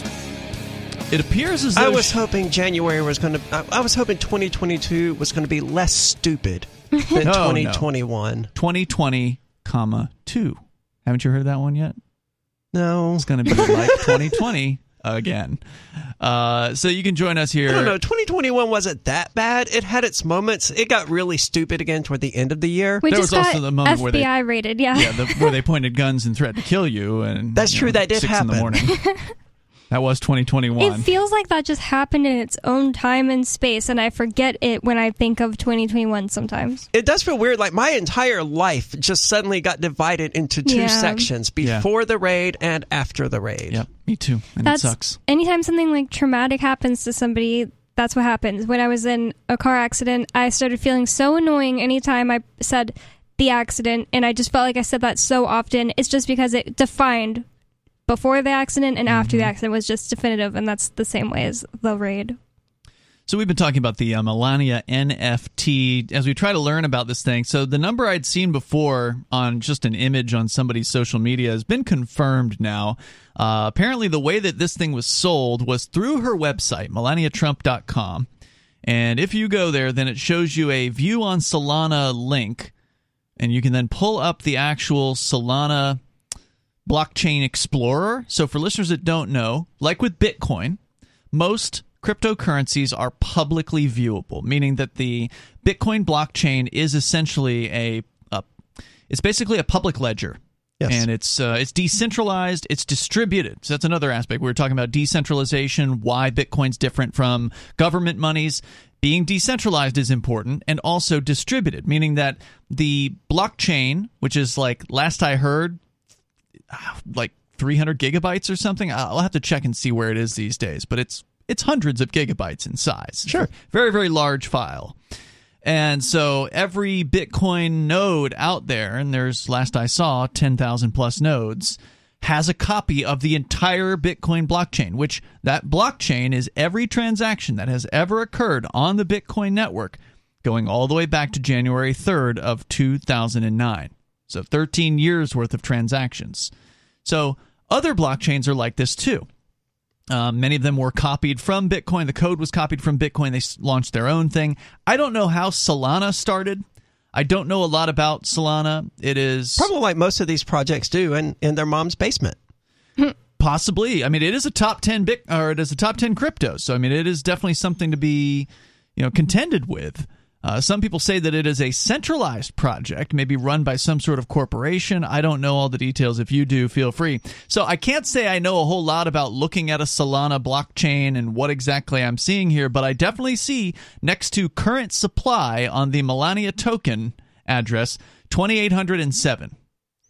it appears as though... I was she- hoping January was going to... I was hoping twenty twenty-two was going to be less stupid than No, twenty twenty-one. No. twenty twenty, comma, two. Haven't you heard that one yet? No. It's going to be like twenty twenty again. Uh, so you can join us here. I don't know. twenty twenty-one wasn't that bad. It had its moments. It got really stupid again toward the end of the year. We There just was got also the moment F where B I they- rated, yeah. Yeah, the, where they pointed guns and threatened to kill you. And That's you true, know, that did six in the happen. morning. That was twenty twenty-one. It feels like that just happened in its own time and space, and I forget it when I think of twenty twenty-one sometimes. It does feel weird. Like my entire life just suddenly got divided into two Yeah. sections, before the raid and after the raid. Yep, me too. And That's, it sucks. Anytime something like traumatic happens to somebody, that's what happens. When I was in a car accident, I started feeling so annoying anytime I said the accident, and I just felt like I said that so often. It's just because it defined before the accident and after the accident was just definitive, and that's the same way as the raid. So we've been talking about the uh, Melania N F T as we try to learn about this thing. So the number I'd seen before on just an image on somebody's social media has been confirmed now. Uh, apparently the way that this thing was sold was through her website, melania trump dot com. And if you go there, then it shows you a view on Solana link, and you can then pull up the actual Solana blockchain explorer. So for listeners that don't know, like with Bitcoin, most cryptocurrencies are publicly viewable, meaning that the Bitcoin blockchain is essentially a, a it's basically a public ledger. Yes. And it's uh, it's decentralized, it's distributed. So that's another aspect. We were talking about decentralization, why Bitcoin's different from government monies. Being decentralized is important, and also distributed, meaning that the blockchain, which is like, last I heard, like three hundred gigabytes or something. I'll have to check and see where it is these days, but it's it's hundreds of gigabytes in size. Sure. Very, very large file. And so every Bitcoin node out there, and there's, last I saw, ten thousand plus nodes, has a copy of the entire Bitcoin blockchain, which that blockchain is every transaction that has ever occurred on the Bitcoin network going all the way back to January third of two thousand nine. So thirteen years worth of transactions. So other blockchains are like this too. Um, many of them were copied from Bitcoin. The code was copied from Bitcoin. They s- launched their own thing. I don't know how Solana started. I don't know a lot about Solana. It is Probably like most of these projects do in, in their mom's basement. possibly. I mean, it is a top ten bit, or it is a top ten crypto. So I mean, it is definitely something to be, you know, contended with. Uh, some people say that it is a centralized project, maybe run by some sort of corporation. I don't know all the details. If you do, feel free. So I can't say I know a whole lot about looking at a Solana blockchain and what exactly I'm seeing here, but I definitely see next to current supply on the Melania token address, twenty-eight hundred seven.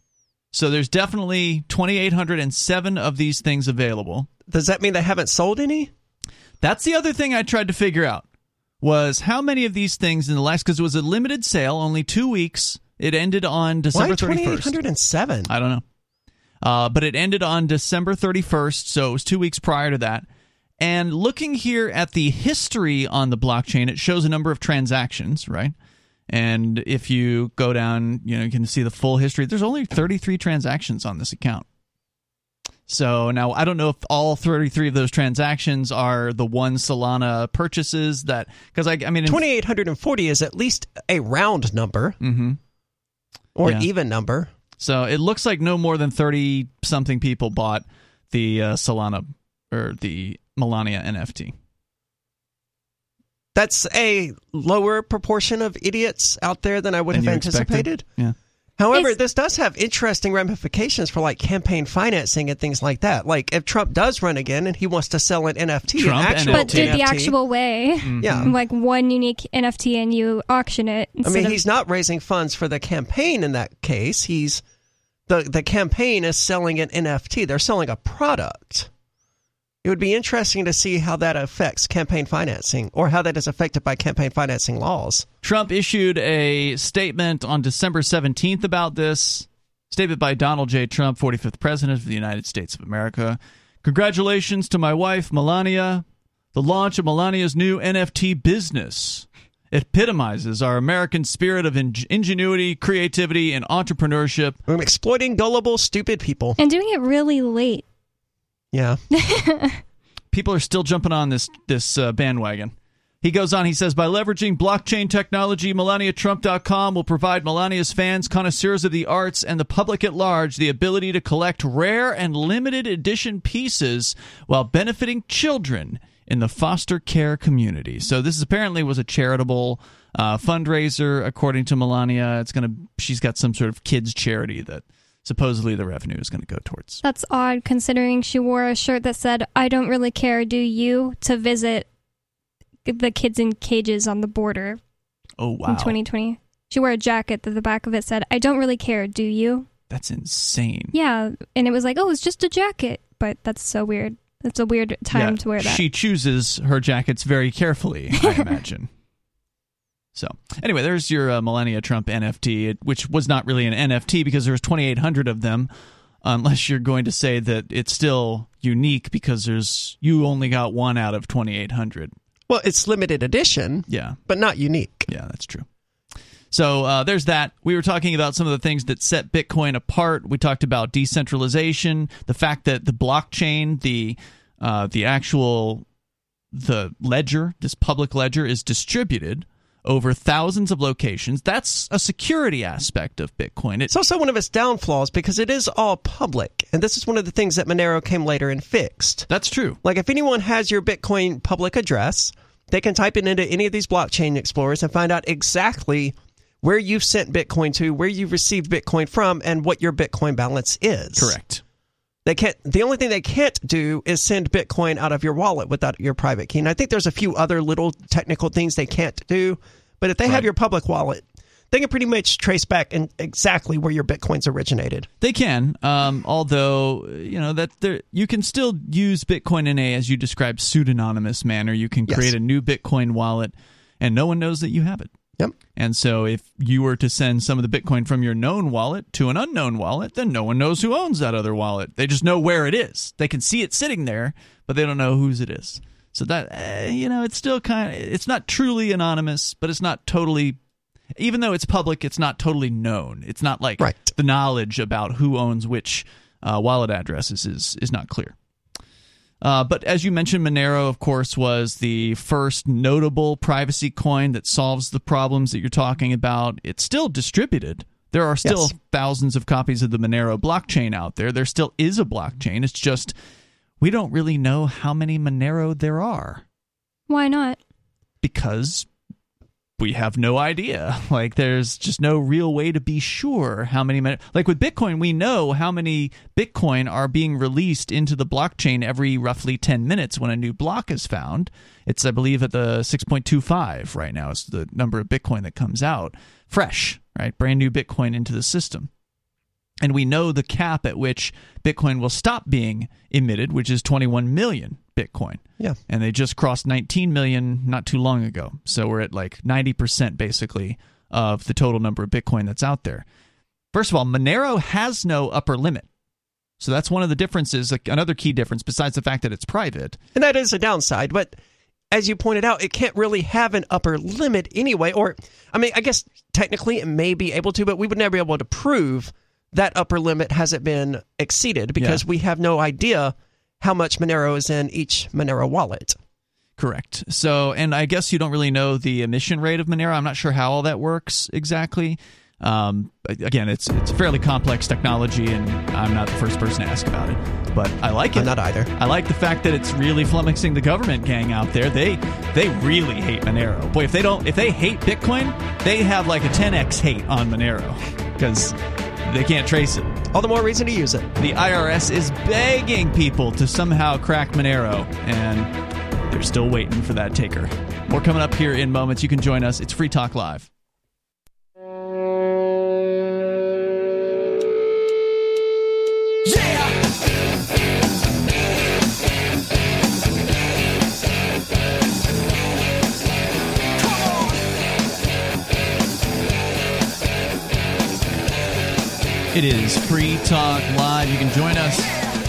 So there's definitely twenty-eight hundred seven of these things available. Does that mean they haven't sold any? That's the other thing I tried to figure out. Was how many of these things in the last, because it was a limited sale, only two weeks. It ended on December Why thirty-first. twenty-eight hundred seven? I don't know. Uh, but it ended on December thirty-first, so it was two weeks prior to that. And looking here at the history on the blockchain, it shows a number of transactions, right? And if you go down, you know, you can see the full history. There's only thirty-three transactions on this account. So now I don't know if all thirty-three of those transactions are the one Solana purchases that, because I, I mean, twenty-eight forty is at least a round number mm-hmm. or yeah. an even number. So it looks like no more than thirty something people bought the uh, Solana or the Melania N F T. That's a lower proportion of idiots out there than I would Than have you expected? anticipated. Yeah. However, It's- this does have interesting ramifications for like campaign financing and things like that. Like if Trump does run again and he wants to sell an N F T, Trump an actual But do it the N F T, actual way. yeah. Like one unique N F T and you auction it. I instead mean, of- he's not raising funds for the campaign in that case. He's the the campaign is selling an N F T. They're selling a product. It would be interesting to see how that affects campaign financing or how that is affected by campaign financing laws. Trump issued a statement on December seventeenth about this. Statement by Donald J. Trump, forty-fifth President of the United States of America. Congratulations to my wife, Melania. The launch of Melania's new N F T business. It epitomizes our American spirit of in- ingenuity, creativity, and entrepreneurship. We're exploiting gullible, stupid people. and doing it really late. Yeah. People are still jumping on this this uh, bandwagon. He goes on, he says, by leveraging blockchain technology, Melania Trump dot com will provide Melania's fans, connoisseurs of the arts, and the public at large the ability to collect rare and limited edition pieces while benefiting children in the foster care community. So this is apparently was a charitable uh, fundraiser, according to Melania. It's gonna she's got some sort of kids charity that supposedly the revenue is going to go towards. That's odd considering she wore a shirt that said, I don't really care, do you, to visit the kids in cages on the border Oh, wow. in twenty twenty. She wore a jacket that the back of it said, I don't really care, do you? That's insane. Yeah, and it was like, oh, it's just a jacket. But that's so weird. That's a weird time Yeah, to wear that. She chooses her jackets very carefully, I imagine. So, anyway, there's your uh, Melania Trump N F T, it, which was not really an N F T because there's twenty-eight hundred of them, unless you're going to say that it's still unique because there's you only got one out of twenty-eight hundred. Well, it's limited edition, Yeah, but not unique. yeah, that's true. So uh, there's that. We were talking about some of the things that set Bitcoin apart. We talked about decentralization, the fact that the blockchain, the uh, the actual the ledger, this public ledger, is distributed over thousands of locations. That's a security aspect of Bitcoin. It, It's also one of its downfalls because it is all public. And this is one of the things that Monero came later and fixed. that's true. Like if anyone has your Bitcoin public address, they can type it into any of these blockchain explorers and find out exactly where you've sent Bitcoin to, where you've received Bitcoin from, and what your Bitcoin balance is. Correct. They can't. The only thing they can't do is send Bitcoin out of your wallet without your private key. And I think there's a few other little technical things they can't do. But if they Right. have your public wallet, they can pretty much trace back in exactly where your Bitcoins originated. They can, um, although you know that there, you can still use Bitcoin in a, as you described, pseudonymous manner. You can Yes. create a new Bitcoin wallet, and no one knows that you have it. Yep. And so if you were to send some of the Bitcoin from your known wallet to an unknown wallet, then no one knows who owns that other wallet. They just know where it is. They can see it sitting there, but they don't know whose it is. So that, uh, you know, it's still kind of, it's not truly anonymous, but it's not totally, even though it's public, it's not totally known. It's not like Right. the knowledge about who owns which uh, wallet addresses is, is not clear. Uh, but as you mentioned, Monero, of course, was the first notable privacy coin that solves the problems that you're talking about. It's still distributed. There are still Yes. thousands of copies of the Monero blockchain out there. There still is a blockchain. It's just we don't really know how many Monero there are Why not? because we have no idea. Like, there's just no real way to be sure how many. Mon- like with Bitcoin, we know how many Bitcoin are being released into the blockchain every roughly ten minutes when a new block is found. It's, I believe, at the six point two five right now is the number of Bitcoin that comes out fresh, right? Brand new Bitcoin into the system. And we know the cap at which Bitcoin will stop being emitted, which is twenty-one million Bitcoin. Yeah. And they just crossed nineteen million not too long ago. So we're at like ninety percent basically of the total number of Bitcoin that's out there. First of all, Monero has no upper limit. So that's one of the differences, like another key difference besides the fact that it's private. And that is a downside, but as you pointed out, it can't really have an upper limit anyway. Or, I mean, I guess technically it may be able to, but we would never be able to prove that upper limit hasn't been exceeded because yeah. we have no idea how much Monero is in each Monero wallet. Correct. So, and I guess you don't really know the emission rate of Monero. I'm not sure how all that works exactly. Um, again, it's it's fairly complex technology, and I'm not the first person to ask about it. But I like it. I'm not either. I like the fact that it's really flummoxing the government gang out there. They they really hate Monero. Boy, if they don't, if they hate Bitcoin, they have like a ten x hate on Monero because they can't trace it. All the more reason to use it. The I R S is begging people to somehow crack Monero, and they're still waiting for that taker. More coming up here in moments. You can join us. It's Free Talk Live. It is Free Talk Live. You can join us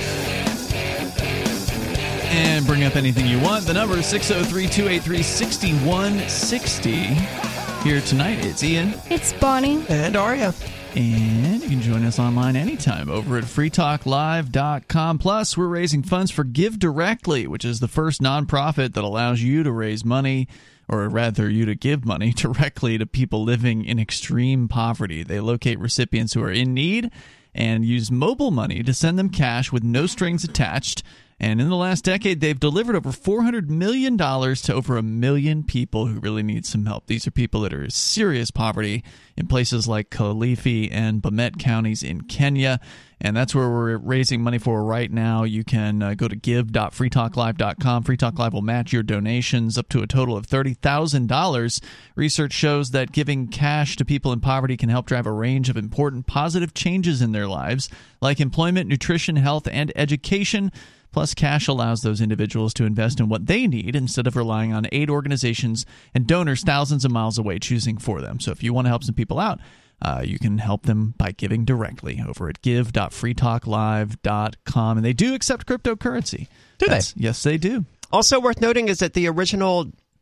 and bring up anything you want. The number is six oh three, two eight three, six one six oh. Here tonight, it's Ian. It's Bonnie. And Aria. And you can join us online anytime over at free talk live dot com. Plus, we're raising funds for Give Directly, which is the first nonprofit that allows you to raise money, or rather you to give money directly to people living in extreme poverty. They locate recipients who are in need and use mobile money to send them cash with no strings attached. And in the last decade, they've delivered over four hundred million dollars to over a million people who really need some help. These are people that are in serious poverty in places like Kilifi and Bomet counties in Kenya. And that's where we're raising money for right now. You can uh, go to give dot free talk live dot com. Free Talk Live will match your donations up to a total of thirty thousand dollars. Research shows that giving cash to people in poverty can help drive a range of important positive changes in their lives, like employment, nutrition, health, and education. Plus, cash allows those individuals to invest in what they need instead of relying on aid organizations and donors thousands of miles away choosing for them. So if you want to help some people out, uh, you can help them by giving directly over at give dot free talk live dot com. And they do accept cryptocurrency. Do That's, they? Yes, they do. Also worth noting is that the original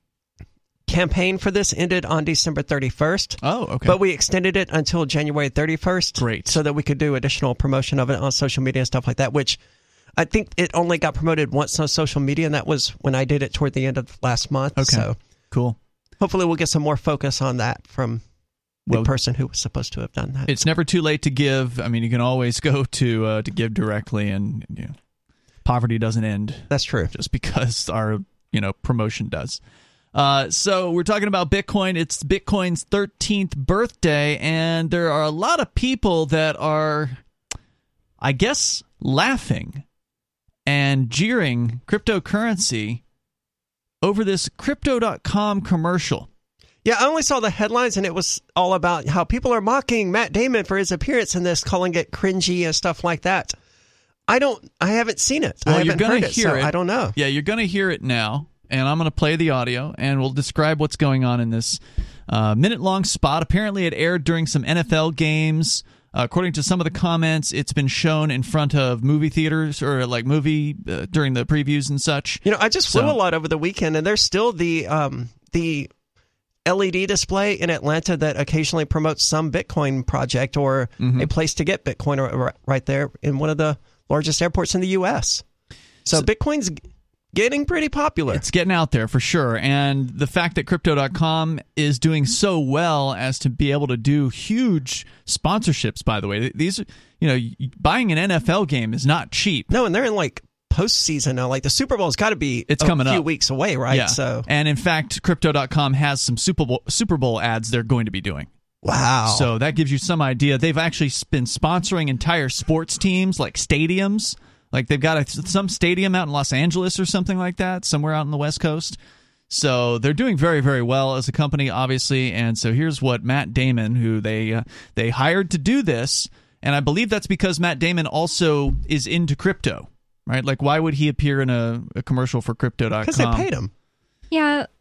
campaign for this ended on December thirty-first. Oh, okay. But we extended it until January thirty-first. Great. So that we could do additional promotion of it on social media and stuff like that, which I think it only got promoted once on social media, and that was when I did it toward the end of last month. Okay, so cool. Hopefully we'll get some more focus on that from the well, person who was supposed to have done that. It's never too late to give. I mean, you can always go to uh, to give directly, and you know, poverty doesn't end. That's true. Just because our you know promotion does. Uh, so we're talking about Bitcoin. It's Bitcoin's thirteenth birthday, and there are a lot of people that are, I guess, laughing and jeering cryptocurrency over this crypto dot com commercial. Yeah, I only saw the headlines, and it was all about how people are mocking Matt Damon for his appearance in this, calling it cringy and stuff like that. I don't, I haven't seen it. Well, I haven't you're gonna heard it, hear so it. I don't know. Yeah, you're going to hear it now, and I'm going to play the audio, and we'll describe what's going on in this uh, minute-long spot. Apparently, it aired during some N F L games. Uh, according to some of the comments, it's been shown in front of movie theaters or like movie uh, during the previews and such. You know, I just flew So- a lot over the weekend, and there's still the um, the L E D display in Atlanta that occasionally promotes some Bitcoin project or Mhm. a place to get Bitcoin or, or right there in one of the largest airports in the U S. So, So- Bitcoin's g- getting pretty popular. It's getting out there for sure. And the fact that crypto dot com is doing so well as to be able to do huge sponsorships, by the way. These, you know, buying an N F L game is not cheap. No, and they're in like postseason now. Like the Super Bowl's got to be It's a coming few up. weeks away, right? Yeah. So, And in fact, crypto dot com has some Super Bowl, Super Bowl ads they're going to be doing. wow. So that gives you some idea. They've actually been sponsoring entire sports teams, like stadiums. Like they've got a, some stadium out in Los Angeles or something like that, somewhere out on the West Coast. So they're doing very, very well as a company, obviously. And so here's what Matt Damon, who they uh, they hired to do this, and I believe that's because Matt Damon also is into crypto, right? Like, why would he appear in a, a commercial for crypto dot com? because they paid him. Yeah,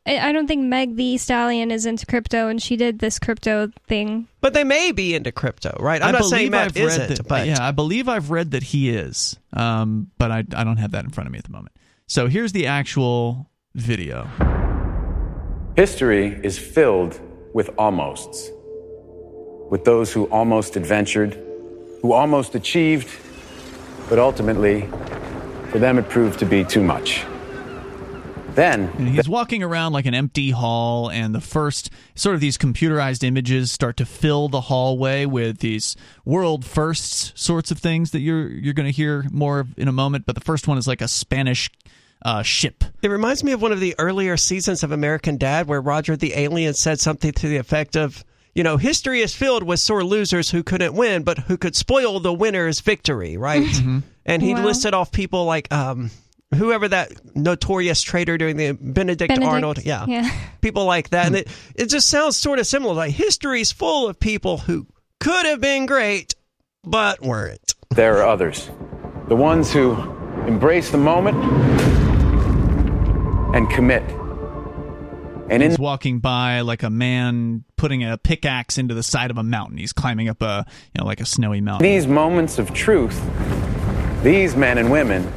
I I don't think Meg the Stallion is into crypto, and she did this crypto thing. But they may be into crypto, right? I'm I not saying Matt I've read isn't, that, but yeah, I believe I've read that he is, um, but I I don't have that in front of me at the moment. So here's the actual video. History is filled with almosts, with those who almost adventured, who almost achieved, but ultimately, for them it proved to be too much. Then and he's walking around like an empty hall, and the first sort of these computerized images start to fill the hallway with these world firsts sorts of things that you're you're going to hear more of in a moment. But the first one is like a Spanish uh, ship. It reminds me of one of the earlier seasons of American Dad where Roger the Alien said something to the effect of, you know, history is filled with sore losers who couldn't win, but who could spoil the winner's victory, right? Mm-hmm. And he Wow. listed off people like um, whoever that notorious traitor during the Benedict, Benedict, Arnold. Yeah. yeah. People like that. And it, it just sounds sort of similar. Like history's full of people who could have been great, but weren't. there are others, the ones who embrace the moment and commit. And in He's walking by like a man putting a pickaxe into the side of a mountain. He's climbing up a, you know, like a snowy mountain. these moments of truth, these men and women,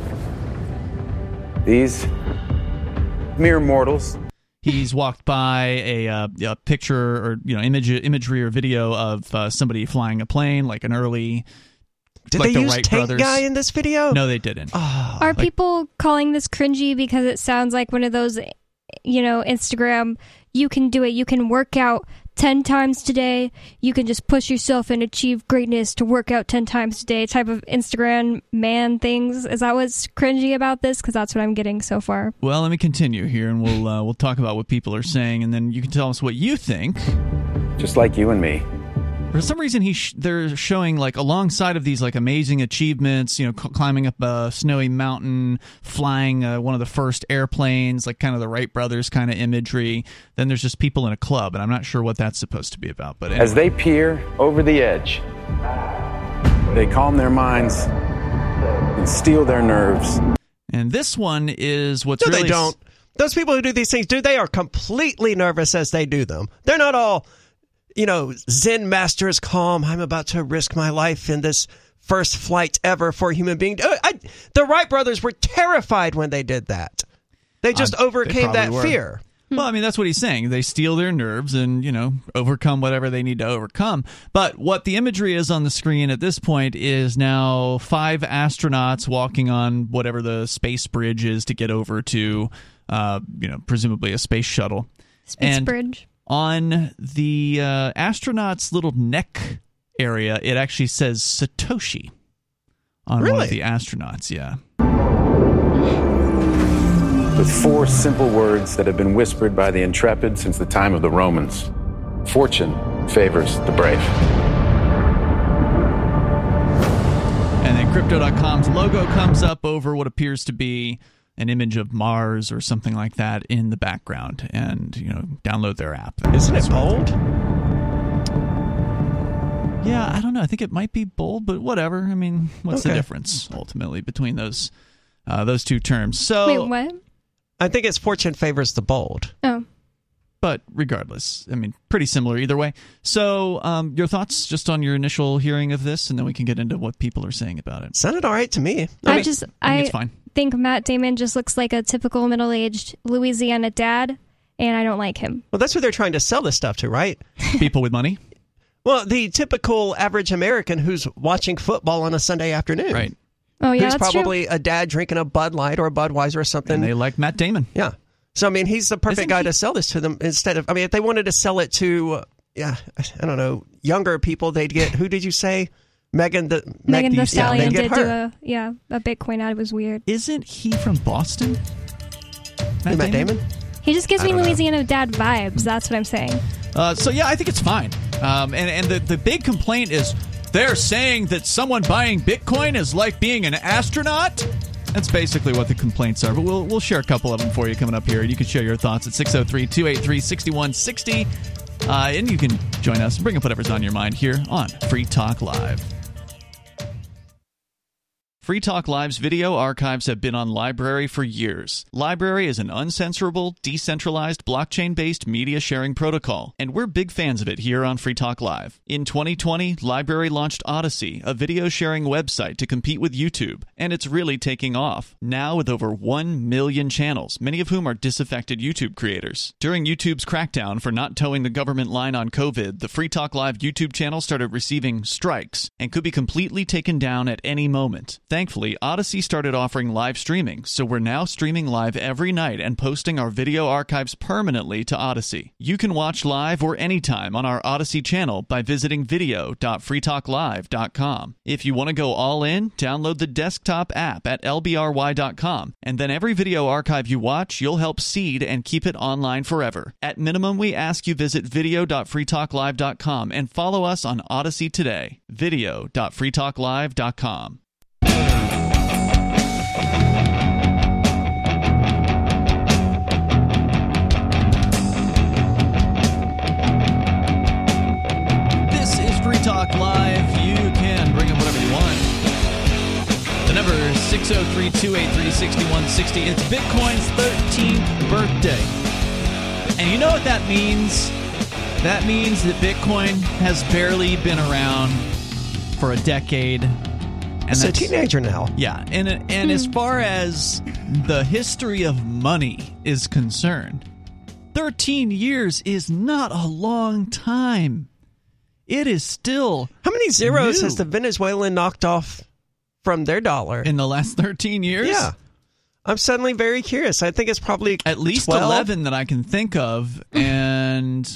these mere mortals, He's walked by a, uh, a picture or you know image imagery or video of uh, somebody flying a plane, like an early. Did like they the use Wright Tank brothers. Guy in this video? No, they didn't. Oh, Are people calling this cringy because it sounds like one of those, you know, Instagram, you can do it, you can work out ten times today, you can just push yourself and achieve greatness to work out ten times today type of Instagram man things? Is that what's cringy about this? Because that's what I'm getting so far. Well, let me continue here, and we'll uh, we'll talk about what people are saying, and then you can tell us what you think. just like you and me. For some reason, he sh- they're showing like alongside of these like amazing achievements, you know, c- climbing up a snowy mountain, flying uh, one of the first airplanes, like kind of the Wright brothers kind of imagery. Then there's just people in a club, and I'm not sure what that's supposed to be about. But anyway. As they peer over the edge, they calm their minds and steel their nerves. And this one is what's no, really they don't. Those people who do these things, dude, they are completely nervous as they do them. They're not all, you know, Zen masters calm. I'm about to risk my life in this first flight ever for a human being. I, I, the Wright brothers were terrified when they did that. They just Uh, they overcame that probably were. fear. Well, I mean, that's what he's saying. They steel their nerves and, you know, overcome whatever they need to overcome. But what the imagery is on the screen at this point is now five astronauts walking on whatever the space bridge is to get over to, uh, you know, presumably a space shuttle. Space And bridge. on the uh, astronaut's little neck area, it actually says Satoshi on one Really? of the astronauts, yeah. With four simple words that have been whispered by the intrepid since the time of the Romans. Fortune favors the brave. And then Crypto dot com's logo comes up over what appears to be an image of Mars or something like that in the background, and you know, download their app. Isn't it bold? Yeah, I don't know. I think it might be bold, but whatever. I mean, what's the Okay. difference ultimately between those uh, those two terms? So, Wait, what? I think it's fortune favors the bold. Oh. but regardless, I mean, pretty similar either way. So, um, your thoughts just on your initial hearing of this, and then we can get into what people are saying about it. Sounded all right to me. I, mean, just, I think I it's fine. think Matt Damon just looks like a typical middle-aged Louisiana dad, and I don't like him. well, that's who they're trying to sell this stuff to, right? People with money, Well, the typical average American who's watching football on a Sunday afternoon. right? Oh, yeah, Who's that's probably a dad drinking a Bud Light or a Budweiser or something. And they like Matt Damon. Yeah. So, I mean, he's the perfect Isn't guy he- to sell this to them instead of, I mean, if they wanted to sell it to, uh, yeah, I don't know, younger people, they'd get, who did you say? Megan the Megan Meg the Stallion they'd did get do her. a, yeah, a Bitcoin ad. It was weird. Isn't he from Boston? Hey, Matt Damon? He just gives I me don't know. Louisiana dad vibes. That's what I'm saying. Uh, so yeah, I think it's fine. Um, and and the, the big complaint is they're saying that someone buying Bitcoin is like being an astronaut. That's basically what the complaints are. But we'll we'll share a couple of them for you coming up here. You can share your thoughts at six oh three, two eight three, six one six oh. Uh, and you can join us and bring up whatever's on your mind here on Free Talk Live. Free Talk Live's video archives have been on LBRY for years. LBRY is an uncensorable, decentralized, blockchain-based media sharing protocol, and we're big fans of it here on Free Talk Live. In twenty twenty, LBRY launched Odyssey, a video sharing website to compete with YouTube, and it's really taking off. Now with over one million channels, many of whom are disaffected YouTube creators. During YouTube's crackdown for not towing the government line on COVID, the Free Talk Live YouTube channel started receiving strikes and could be completely taken down at any moment. Thankfully, Odyssey started offering live streaming, so we're now streaming live every night and posting our video archives permanently to Odyssey. You can watch live or anytime on our Odyssey channel by visiting video dot free talk live dot com. If you want to go all in, download the desktop app at L B R Y dot com, and then every video archive you watch, you'll help seed and keep it online forever. At minimum, we ask you visit video dot free talk live dot com and follow us on Odyssey today. video dot free talk live dot com. This is Free Talk Live. You can bring up whatever you want. The number is six oh three, two eight three, six one six oh. It's Bitcoin's thirteenth birthday. And you know what that means? That means that Bitcoin has barely been around for a decade. And it's a teenager now. Yeah, and and as far as the history of money is concerned, thirteen years is not a long time. It is still How many zeros new. has the Venezuelan knocked off from their dollar? In the last thirteen years? Yeah. I'm suddenly very curious. I think it's probably At least twelve. eleven that I can think of, and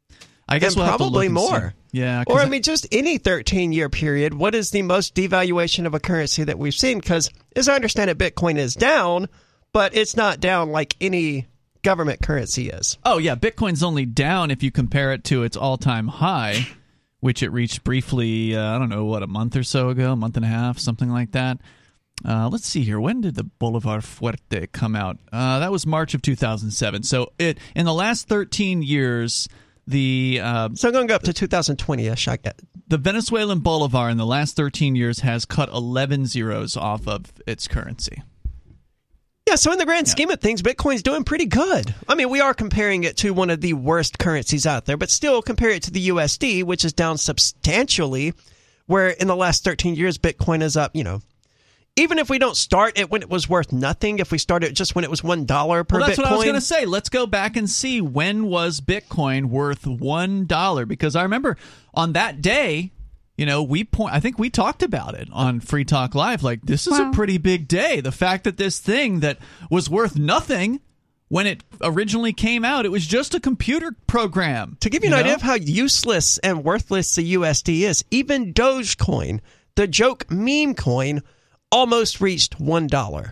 I guess And we'll have to probably look and more. see. Yeah, 'cause Or, I mean, just any thirteen-year period, what is the most devaluation of a currency that we've seen? Because, as I understand it, Bitcoin is down, but it's not down like any government currency is. Oh, yeah, Bitcoin's only down if you compare it to its all-time high, which it reached briefly, uh, I don't know, what, a month or so ago, a month and a half, something like that. Uh, let's see here. When did the Bolivar Fuerte come out? Uh, that was March of two thousand seven. So it in the last thirteen years, the uh, So I'm going to go up to two thousand twenty-ish, I get. the Venezuelan Bolivar in the last thirteen years has cut eleven zeros off of its currency. Yeah, so in the grand Yeah. scheme of things, Bitcoin's doing pretty good. I mean, we are comparing it to one of the worst currencies out there, but still compare it to the U S D, which is down substantially, where in the last thirteen years, Bitcoin is up, you know, even if we don't start it when it was worth nothing, if we start it just when it was one dollar per well, that's Bitcoin. what I was going to say. Let's go back and see when was Bitcoin worth one dollar, because I remember on that day, you know, we point. I think we talked about it on Free Talk Live. Like, this is Wow. a pretty big day. The fact that this thing that was worth nothing when it originally came out, it was just a computer program. To give you an know? idea of how useless and worthless the U S D is, even Dogecoin, the joke meme coin, almost reached one dollar.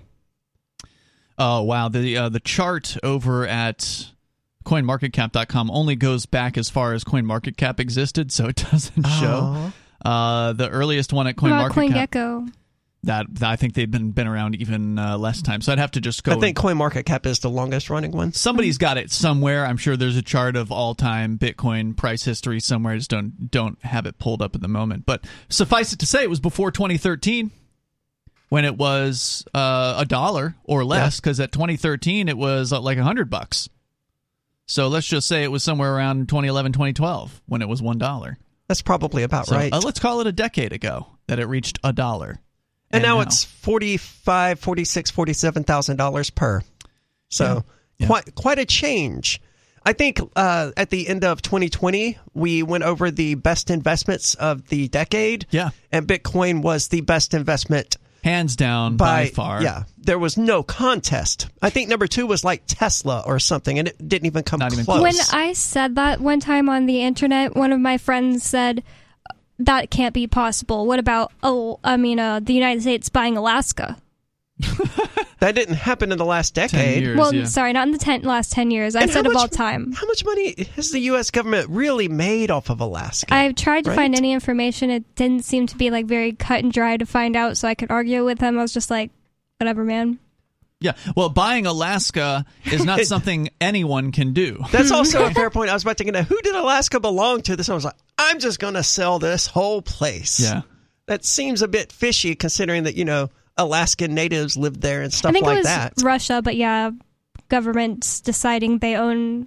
Oh, wow. The uh, the chart over at coin market cap dot com only goes back as far as CoinMarketCap existed, so it doesn't show. Uh, the earliest one at What about CoinMarketCap, CoinGecko? that I think they've been been around even uh, less time. So I'd have to just go. I think CoinMarketCap is the longest running one. Somebody's got it somewhere. I'm sure there's a chart of all-time Bitcoin price history somewhere. I just don't don't have it pulled up at the moment. But suffice it to say, it was before twenty thirteen. When it was uh, a dollar or less, because at twenty thirteen it was uh, like a hundred bucks. So let's just say it was somewhere around twenty eleven, twenty twelve when it was one dollar. That's probably about So right. uh, let's call it a decade ago that it reached a dollar. and, now, it's forty-five, forty-six, forty-seven thousand dollars per. So Yeah. Yeah. quite quite a change. I think uh, at the end of twenty twenty, we went over the best investments of the decade. Yeah. And Bitcoin was the best investment hands down by, by, far. Yeah, there was no contest. I think number two was like Tesla or something, and it didn't even come Not even close. When I said that one time on the internet, one of my friends said, that can't be possible. What about, oh, I mean, uh, the United States buying Alaska? that didn't happen in the last ten decade. years, Well, yeah. sorry, not in the ten, last ten years. I And how said of much- all time. How much money has the U S government really made off of Alaska? I've tried to Right? find any information. It didn't seem to be like very cut and dry to find out, so I could argue with him. I was just like, whatever, man. Yeah. Well, buying Alaska is not something anyone can do. That's also a fair point. I was about to get at who did Alaska belong to? This one was like, I'm just going to sell this whole place. Yeah. that seems a bit fishy considering that, you know, Alaskan natives lived there and stuff I think like it was that. Russia, but yeah, governments deciding they own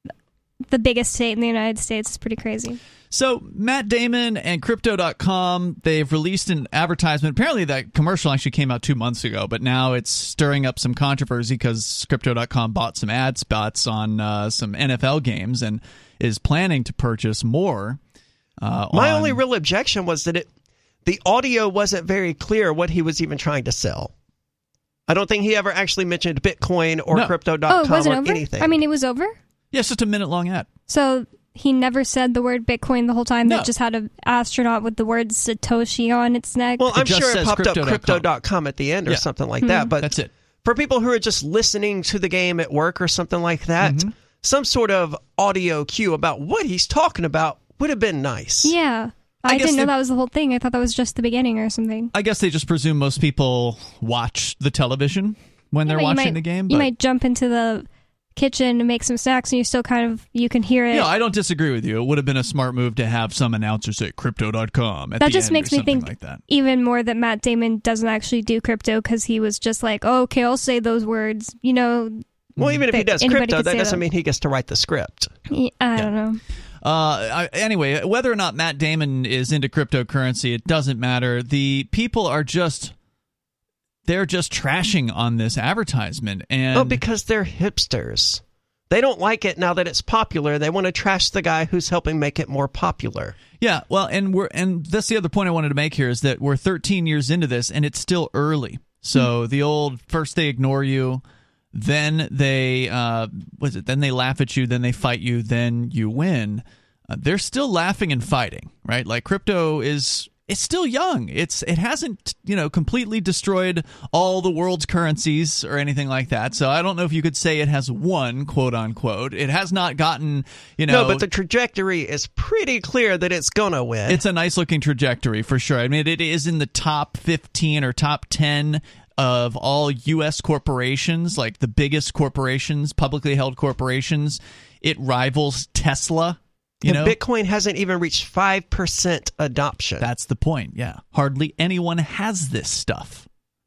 the biggest state in the United States is pretty crazy. So Matt Damon and Crypto dot com, they've released an advertisement. Apparently that commercial actually came out two months ago, but now it's stirring up some controversy because Crypto dot com bought some ad spots on uh, some N F L games and is planning to purchase more. Uh, My on... only real objection was that it the audio wasn't very clear what he was even trying to sell. I don't think he ever actually mentioned Bitcoin or No. Crypto Oh, dot it com wasn't or over? anything. I mean, it was over? Yeah, it's just a minute-long ad. So he never said the word Bitcoin the whole time. No. They just had an astronaut with the word Satoshi on its neck. well, I'm just sure it says popped up Crypto dot com. Crypto dot com at the end or Yeah. something like that. But That's it. for people who are just listening to the game at work or something like that, Mm-hmm. some sort of audio cue about what he's talking about would have been nice. yeah. I I, guess didn't know they- that was the whole thing. I thought that was just the beginning or something. I guess they just presume most people watch the television when Yeah, they're but you watching might- the game. You but- might jump into the kitchen and make some snacks and you still kind of, you can hear it. Yeah, I don't disagree with you. It would have been a smart move to have some announcer say Crypto dot com at that the just end makes or me something think like that. even more that Matt Damon doesn't actually do crypto because he was just like, oh, okay, I'll say those words. You know, Well, even if he that does anybody crypto, could that say doesn't that. mean he gets to write the script. I don't know. Uh, I, anyway, whether or not Matt Damon is into cryptocurrency, it doesn't matter. The people are just, they're just trashing on this advertisement. And Oh, because they're hipsters. They don't like it now that it's popular. They want to trash the guy who's helping make it more popular. yeah, well, and we're and that's the other point I wanted to make here is that we're thirteen years into this and it's still early. So the old first they ignore you, then they uh, was it? Then they laugh at you, then they fight you, then you win. Uh, they're still laughing and fighting, right? Like crypto is. It's still young. It's it hasn't, you know, completely destroyed all the world's currencies or anything like that. So I don't know if you could say it has won, quote unquote. It has not gotten, you know. No, but the trajectory is pretty clear that it's gonna win. It's a nice looking trajectory for sure. I mean, it is in the top fifteen or top ten of all U S corporations, like the biggest corporations, publicly held corporations. It rivals Tesla. You and know, Bitcoin hasn't even reached five percent adoption. that's the point. Yeah, hardly anyone has this stuff.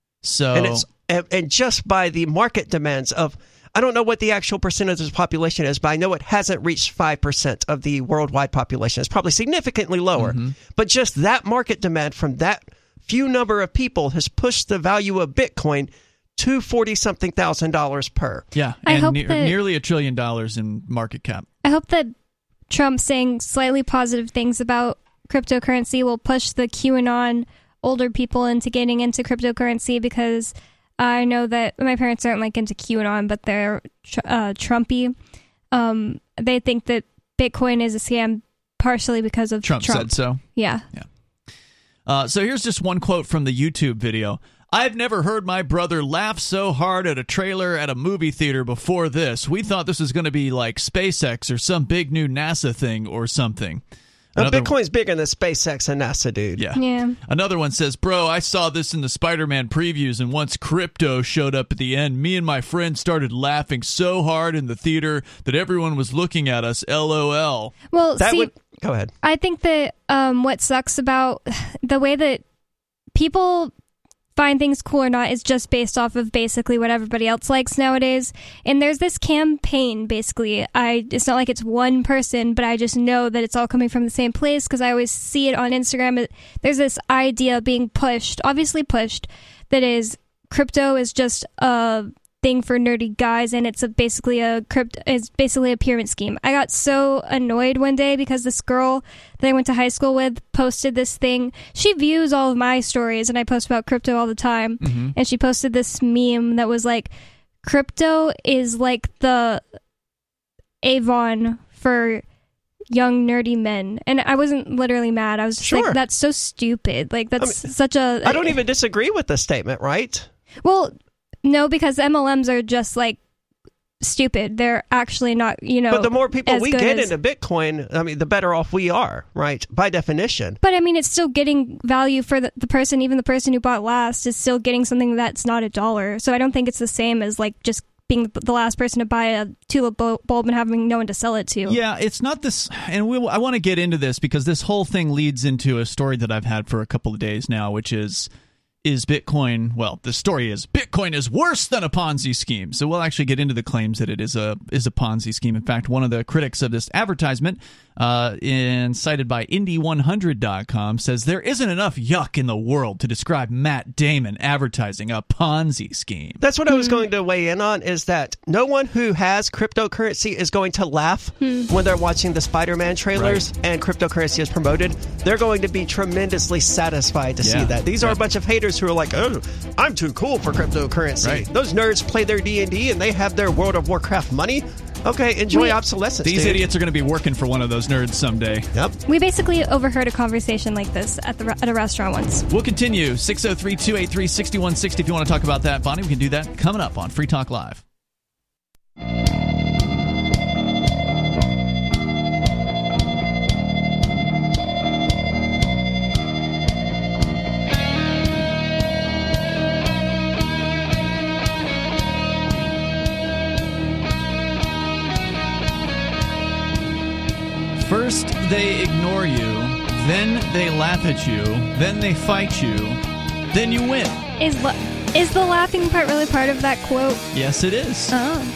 So and it's and, and just by the market demands of, I don't know what the actual percentage of the population is, but I know it hasn't reached five percent of the worldwide population. It's probably significantly lower. Mm-hmm. But just that market demand from that few number of people has pushed the value of Bitcoin to forty-something thousand dollars per. yeah, I and hope ne- that- nearly a trillion dollars in market cap. I hope that Trump saying slightly positive things about cryptocurrency will push the QAnon older people into getting into cryptocurrency because I know that my parents aren't like into QAnon, but they're uh, Trumpy. Um, they think that Bitcoin is a scam partially because of Trump, Trump. said so. Yeah. Uh, so here's just one quote from the YouTube video. I've never heard my brother laugh so hard at a trailer at a movie theater before this. We thought this was going to be like SpaceX or some big new NASA thing or something. Now, Another- Bitcoin's bigger than SpaceX and NASA, dude. Yeah. Yeah. Another one says, bro, I saw this in the Spider-Man previews, and once crypto showed up at the end, me and my friend started laughing so hard in the theater that everyone was looking at us, LOL. Well, That see, would go ahead. I think that um, what sucks about the way that people find things cool or not is just based off of basically what everybody else likes nowadays. And there's this campaign, basically. I it's not like it's one person, but I just know that it's all coming from the same place because I always see it on Instagram. It- There's this idea being pushed, obviously pushed, that is crypto is just a thing for nerdy guys, and it's a, basically a crypto is basically a pyramid scheme. I got so annoyed one day because this girl that I went to high school with posted this thing. She views all of my stories, and I post about crypto all the time. Mm-hmm. And she posted this meme that was like, "Crypto is like the Avon for young nerdy men." And I wasn't literally mad. I was just Sure. like, "That's so stupid. Like that's I mean, such a." I don't even disagree with the statement, right? Well, no, because M L Ms are just like stupid. They're actually not, you know. But the more people as we good get as- into Bitcoin, I mean, the better off we are, right? By definition. But I mean, it's still getting value for the, the person. Even the person who bought last is still getting something that's not a dollar. So I don't think it's the same as like just being the last person to buy a tulip bulb and having no one to sell it to. Yeah, it's not this, and we, I want to get into this because this whole thing leads into a story that I've had for a couple of days now, which is, is Bitcoin, well, the story is Bitcoin is worse than a Ponzi scheme. So we'll actually get into the claims that it is a is a Ponzi scheme. In fact, one of the critics of this advertisement, uh, in, cited by Indy one hundred dot com, says there isn't enough yuck in the world to describe Matt Damon advertising a Ponzi scheme. That's what I was going to weigh in on, is that no one who has cryptocurrency is going to laugh hmm. when they're watching the Spider-Man trailers right. and cryptocurrency is promoted. They're going to be tremendously satisfied to yeah. see that. These yeah. are a bunch of haters who are like, oh, I'm too cool for cryptocurrency. Right. Those nerds play their D and D and they have their World of Warcraft money. Okay, enjoy we, obsolescence. These dude. idiots are going to be working for one of those nerds someday. Yep. We basically overheard a conversation like this at the at a restaurant once. We'll continue. six oh three, two eight three, six one six oh if you want to talk about that, Bonnie. We can do that coming up on Free Talk Live. First, they ignore you, then they laugh at you, then they fight you, then you win. Is la- is the laughing part really part of that quote? Yes, it is.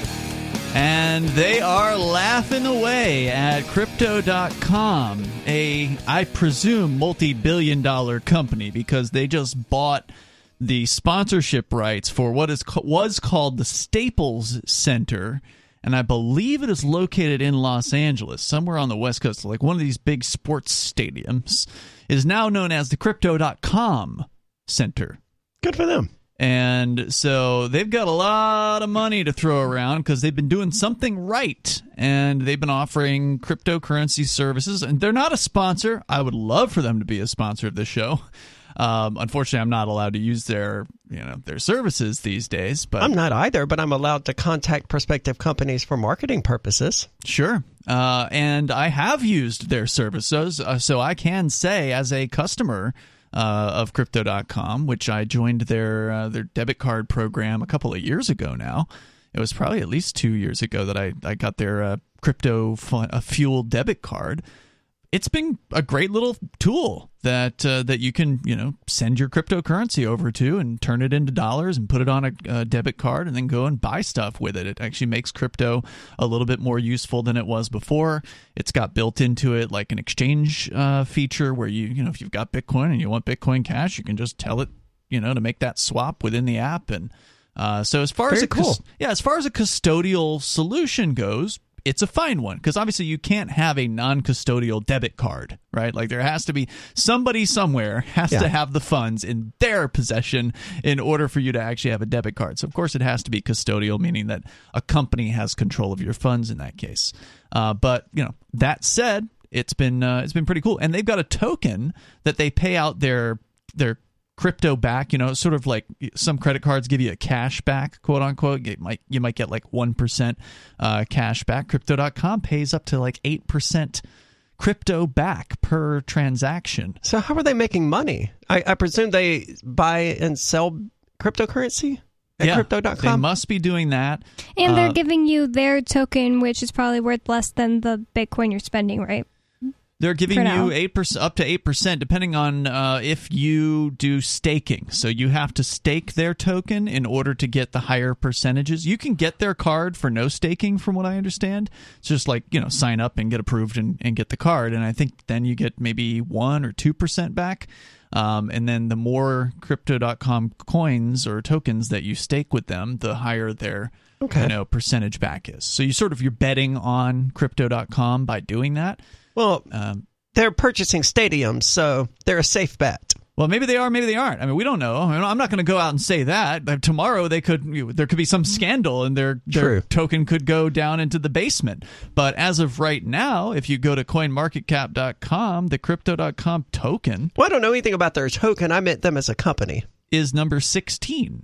Oh. And they are laughing away at Crypto dot com, a, I presume, multi-billion dollar company, because they just bought the sponsorship rights for what is was called the Staples Center. And I believe it is located in Los Angeles, somewhere on the West Coast, like one of these big sports stadiums. It is now known as the Crypto dot com Center. Good for them. And so they've got a lot of money to throw around because they've been doing something right. And they've been offering cryptocurrency services. And they're not a sponsor. I would love for them to be a sponsor of this show. Um, unfortunately, I'm not allowed to use their, you know, their services these days. But I'm not either, but I'm allowed to contact prospective companies for marketing purposes. Sure. Uh, and I have used their services, uh, so I can say as a customer uh, of Crypto dot com, which I joined their uh, their debit card program a couple of years ago now. It was probably at least two years ago that I, I got their uh, crypto fun, uh, fuel debit card. It's been a great little tool that uh, that you can, you know, send your cryptocurrency over to and turn it into dollars and put it on a, a debit card and then go and buy stuff with it. It actually makes crypto a little bit more useful than it was before. It's got built into it like an exchange uh, feature where you, you know, if you've got Bitcoin and you want Bitcoin Cash, you can just tell it, you know, to make that swap within the app. And uh, so as far Very as a cool. yeah, as far as a custodial solution goes, it's a fine one, because obviously you can't have a non-custodial debit card, right? Like there has to be somebody somewhere has Yeah. to have the funds in their possession in order for you to actually have a debit card. So of course it has to be custodial, meaning that a company has control of your funds in that case. Uh, but you know, that said, it's been uh, it's been pretty cool, and they've got a token that they pay out their their crypto back, you know, sort of like some credit cards give you a cash back, quote unquote. You might, you might get like one percent uh, cash back. Crypto dot com pays up to like eight percent crypto back per transaction. So how are they making money? I, I presume they buy and sell cryptocurrency at yeah, Crypto dot com? They must be doing that. And they're Uh, giving you their token, which is probably worth less than the Bitcoin you're spending, right? They're giving For now. you eight percent, up to eight percent, depending on uh, if you do staking. So you have to stake their token in order to get the higher percentages. You can get their card for no staking, from what I understand. It's just like, you know, sign up and get approved and, and get the card. And I think then you get maybe one or two percent back. Um, and then the more Crypto dot com coins or tokens that you stake with them, the higher their Okay. you know, percentage back is. So you sort of, you're betting on Crypto dot com by doing that. Well, Um, they're purchasing stadiums, so they're a safe bet. Well, maybe they are, maybe they aren't. I mean, we don't know. I mean, I'm not going to go out and say that. Like, tomorrow, they could you know, there could be some scandal, and their their True. token could go down into the basement. But as of right now, if you go to coin market cap dot com, the Crypto dot com token Well, I don't know anything about their token. I meant them as a company. is number sixteen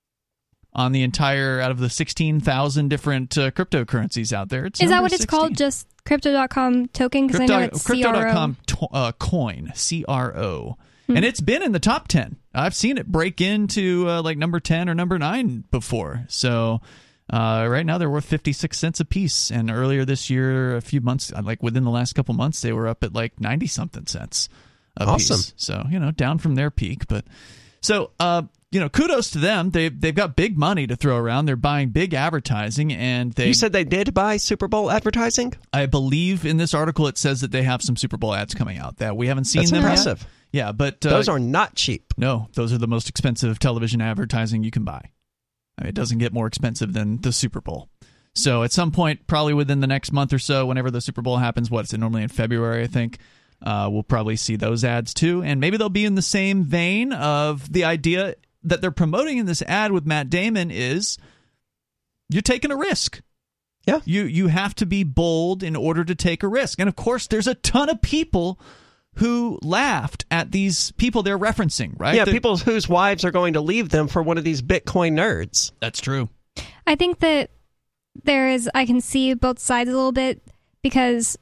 on the entire out of the sixteen thousand different uh, cryptocurrencies out there. It's Is that number what it's sixteen. called? Just Crypto dot com token? Because I know Crypto, it's C R O. Crypto dot com to, uh, coin, C R O. Hmm. And it's been in the top ten. I've seen it break into uh, like number ten or number nine before. So Uh, right now, they're worth fifty-six cents a piece. And earlier this year, a few months, like within the last couple months, they were up at like ninety-something cents a Awesome. piece. So, you know, down from their peak. But so, uh, you know, kudos to them. They've, they've got big money to throw around. They're buying big advertising. And they, You said they did buy Super Bowl advertising? I believe in this article it says that they have some Super Bowl ads coming out that we haven't seen That's them impressive. yet. Yeah, but uh, Those are not cheap. no, those are the most expensive television advertising you can buy. I mean, it doesn't get more expensive than the Super Bowl. So at some point, probably within the next month or so, whenever the Super Bowl happens, what is it, normally in February, I think, uh, we'll probably see those ads too. And maybe they'll be in the same vein of the idea that they're promoting in this ad with Matt Damon is you're taking a risk. Yeah. You, you have to be bold in order to take a risk. And of course, there's a ton of people who laughed at these people they're referencing, right? Yeah, They're- people whose wives are going to leave them for one of these Bitcoin nerds. That's true. I think that there is, I can see both sides a little bit, because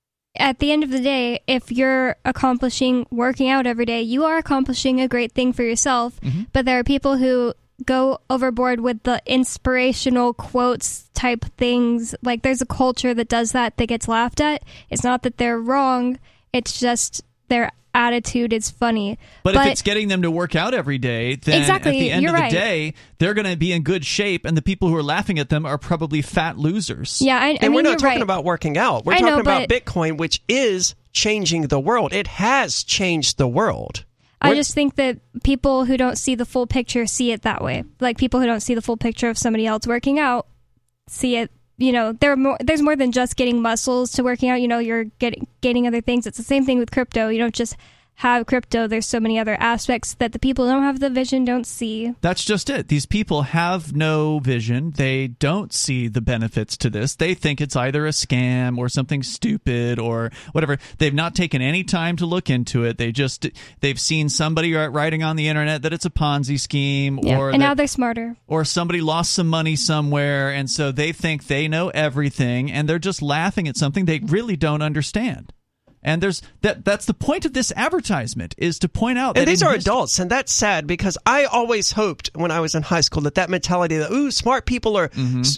at the end of the day, if you're accomplishing working out every day, you are accomplishing a great thing for yourself. Mm-hmm. But there are people who go overboard with the inspirational quotes type things. Like, there's a culture that does that that gets laughed at. It's not that they're wrong, it's just their attitude is funny. But, if it's getting them to work out every day, then Exactly, at the end you're of the right. day, they're going to be in good shape, and the people who are laughing at them are probably fat losers. Yeah, I, I And mean, we're not you're talking right. about working out. We're I talking know, about but- Bitcoin, which is changing the world. It has changed the world. I We're- just think that people who don't see the full picture see it that way. Like, people who don't see the full picture of somebody else working out see it, you know, there are more, there's more than just getting muscles to working out. You know, you're getting gaining other things. It's the same thing with crypto. You don't just have crypto. There's so many other aspects that the people who don't have the vision don't see. That's just it. These people have no vision. They don't see the benefits to this. They think it's either a scam or something stupid or whatever. They've not taken any time to look into it. They just they've seen somebody writing on the internet that it's a Ponzi scheme, Yeah. or and that, now they're smarter. or somebody lost some money somewhere, and so they think they know everything, and they're just laughing at something they really don't understand. And there's that that's the point of this advertisement, is to point out And that these in are his- adults, and that's sad, because I always hoped when I was in high school that that mentality that, ooh, smart people are... s-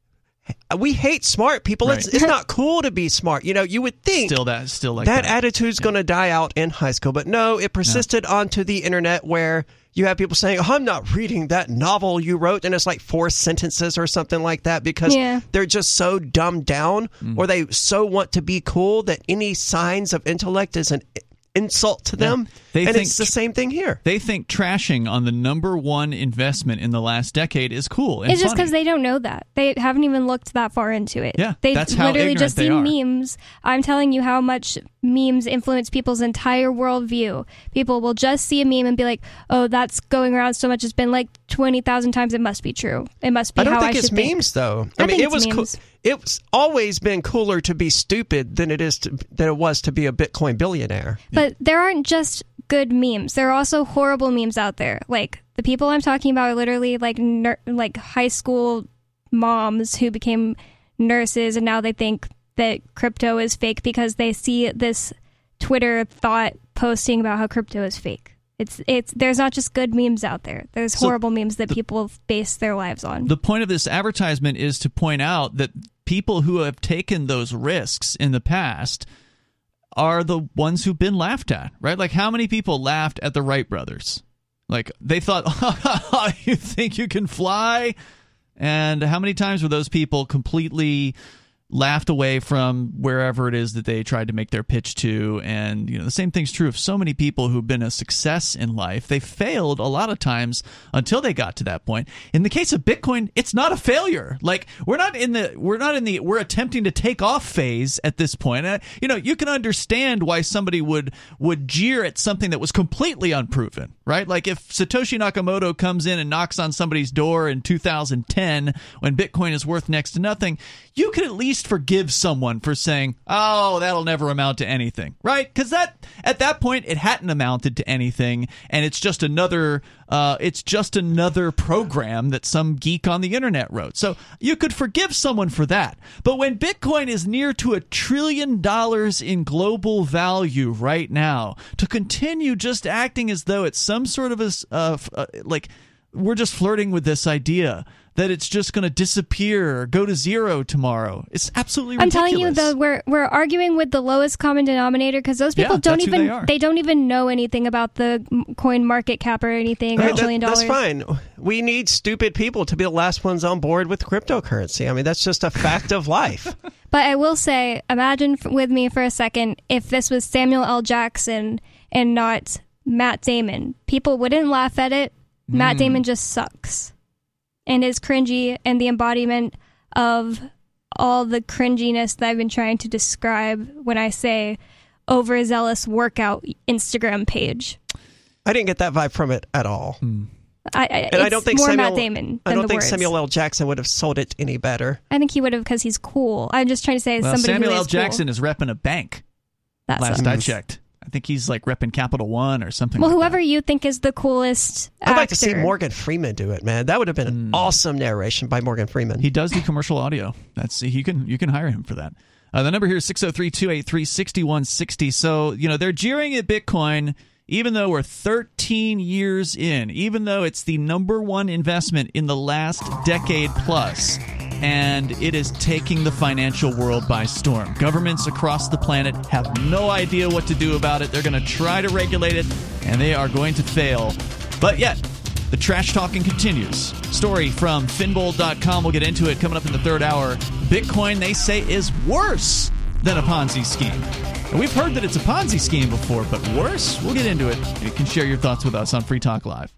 We hate smart people. It's, Right. it's not cool to be smart. You know, you would think still that still like that, that. attitude's going to die out in high school. But no, it persisted onto the internet, where you have people saying, oh, I'm not reading that novel you wrote. And it's like four sentences or something like that, because Yeah. they're just so dumbed down, Mm. or they so want to be cool that any signs of intellect is an insult to them. They and think it's the tr- same thing here. They think trashing on the number one investment in the last decade is cool and It's just funny. because they don't know that. They haven't even looked that far into it. Yeah, They've that's how literally ignorant just they seen are. memes. I'm telling you how much memes influence people's entire worldview. People will just see a meme and be like, oh, that's going around so much. It's been like twenty thousand times. It must be true. It must be I don't how think I it's should think. memes, though. I I, mean, think it it's was cool. memes. It's always been cooler to be stupid than it is to, than it was to be a Bitcoin billionaire. But there aren't just good memes. There are also horrible memes out there. Like, the people I'm talking about are literally like ner- like high school moms who became nurses, and now they think that crypto is fake because they see this Twitter thought posting about how crypto is fake. It's it's there's not just good memes out there. There's So horrible memes that people base their lives on. The point of this advertisement is to point out that people who have taken those risks in the past are the ones who've been laughed at, right? Like, how many people laughed at the Wright brothers? Like, they thought, you think you can fly? And how many times were those people completely laughed away from wherever it is that they tried to make their pitch to? And, you know, the same thing's true of so many people who've been a success in life. They failed a lot of times until they got to that point. In the case of Bitcoin, it's not a failure. Like, we're not in the we're not in the we're attempting to take off phase at this point. Uh, you know, you can understand why somebody would would jeer at something that was completely unproven, right? Like, if Satoshi Nakamoto comes in and knocks on somebody's door in two thousand ten when Bitcoin is worth next to nothing, you could at least forgive someone for saying, oh, that'll never amount to anything, right? Because that at that point it hadn't amounted to anything, and it's just another uh, it's just another program that some geek on the internet wrote. So you could forgive someone for that. But when Bitcoin is near to a trillion dollars in global value right now, to continue just acting as though it's some sort of a uh, uh, like we're just flirting with this idea that it's just going to disappear or go to zero tomorrow. It's absolutely ridiculous. I'm telling you, though, we're we're arguing with the lowest common denominator because those people Yeah, don't that's who even they are. they don't even know anything about the coin market cap or anything, I or mean, a that- trillion dollars. That's fine. We need stupid people to be the last ones on board with cryptocurrency. I mean, that's just a fact of life. But I will say, imagine f- with me for a second if this was Samuel L. Jackson and not Matt Damon. People wouldn't laugh at it. Hmm. Matt Damon just sucks and is cringy and the embodiment of all the cringiness that I've been trying to describe when I say overzealous workout Instagram page. I didn't get that vibe from it at all. I, I, And it's I don't think more Samuel, Matt Damon than I don't the think words. Samuel L. Jackson would have sold it any better. I think he would have because he's cool. I'm just trying to say Well, somebody Samuel who L. is Jackson cool. is repping a bank. That Last sucks. I checked. I think he's like repping Capital One or something Well, like whoever that. you think is the coolest I'd actor. like to see Morgan Freeman do it, man. That would have been an awesome narration by Morgan Freeman. He does do commercial audio. That's you can you can hire him for that. Uh, the number here is six oh three, two eight three, six one six oh. So, you know, they're jeering at Bitcoin even though we're thirteen years in, even though it's the number one investment in the last decade plus, and it is taking the financial world by storm. Governments across the planet have no idea what to do about it. They're going to try to regulate it, and they are going to fail. But yet, the trash talking continues. Story from finbold dot com. We'll get into it coming up in the third hour. Bitcoin, they say, is worse than a Ponzi scheme. And we've heard that it's a Ponzi scheme before, but worse? We'll get into it. You can share your thoughts with us on Free Talk Live.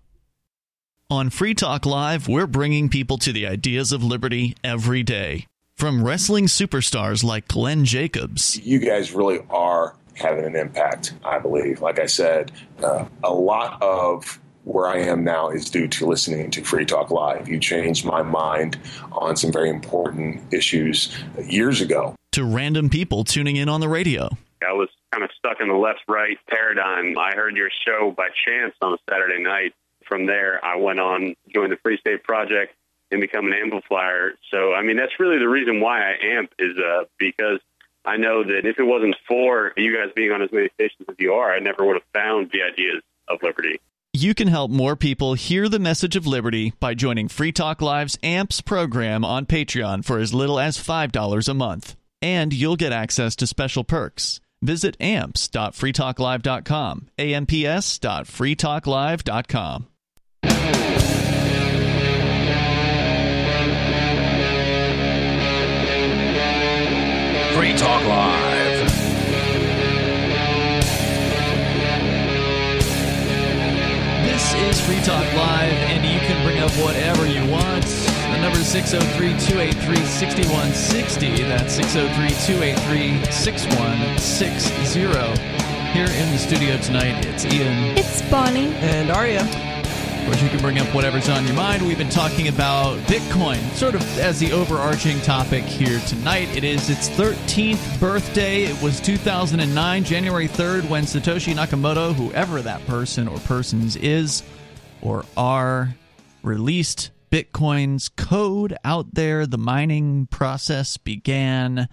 On Free Talk Live, we're bringing people to the ideas of liberty every day. From wrestling superstars like Glenn Jacobs. You guys really are having an impact, I believe. Like I said, uh, a lot of where I am now is due to listening to Free Talk Live. You changed my mind on some very important issues years ago. To random people tuning in on the radio. I was kind of stuck in the left-right paradigm. I heard your show by chance on a Saturday night. From there, I went on, joined the Free State Project, and become an amplifier. So, I mean, that's really the reason why I amp is uh, because I know that if it wasn't for you guys being on as many stations as you are, I never would have found the ideas of liberty. You can help more people hear the message of liberty by joining Free Talk Live's AMPS program on Patreon for as little as five dollars a month. And you'll get access to special perks. Visit amps dot free talk live dot com, amps dot free talk live dot com. Free Talk Live. This is Free Talk Live, and you can bring up whatever you want. The number is six oh three, two eight three, six one six oh. That's six oh three, two eight three, six one six oh. Here in the studio tonight, it's Ian. It's Bonnie. And Aria. Of course, you can bring up whatever's on your mind. We've been talking about Bitcoin, sort of as the overarching topic here tonight. It is its thirteenth birthday. It was two thousand nine, January third, when Satoshi Nakamoto, whoever that person or persons is or are, released Bitcoin's code out there. The mining process began.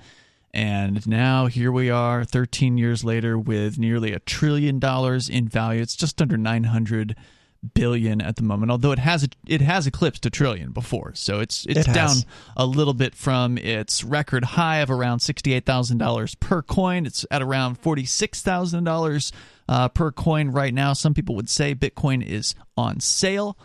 And now here we are thirteen years later with nearly a trillion dollars in value. It's just under nine hundred billion at the moment, although it has it has eclipsed a trillion before. So it's it's It has. down a little bit from its record high of around sixty-eight thousand dollars per coin. It's at around forty-six thousand dollars uh, per coin right now. Some people would say Bitcoin is on sale.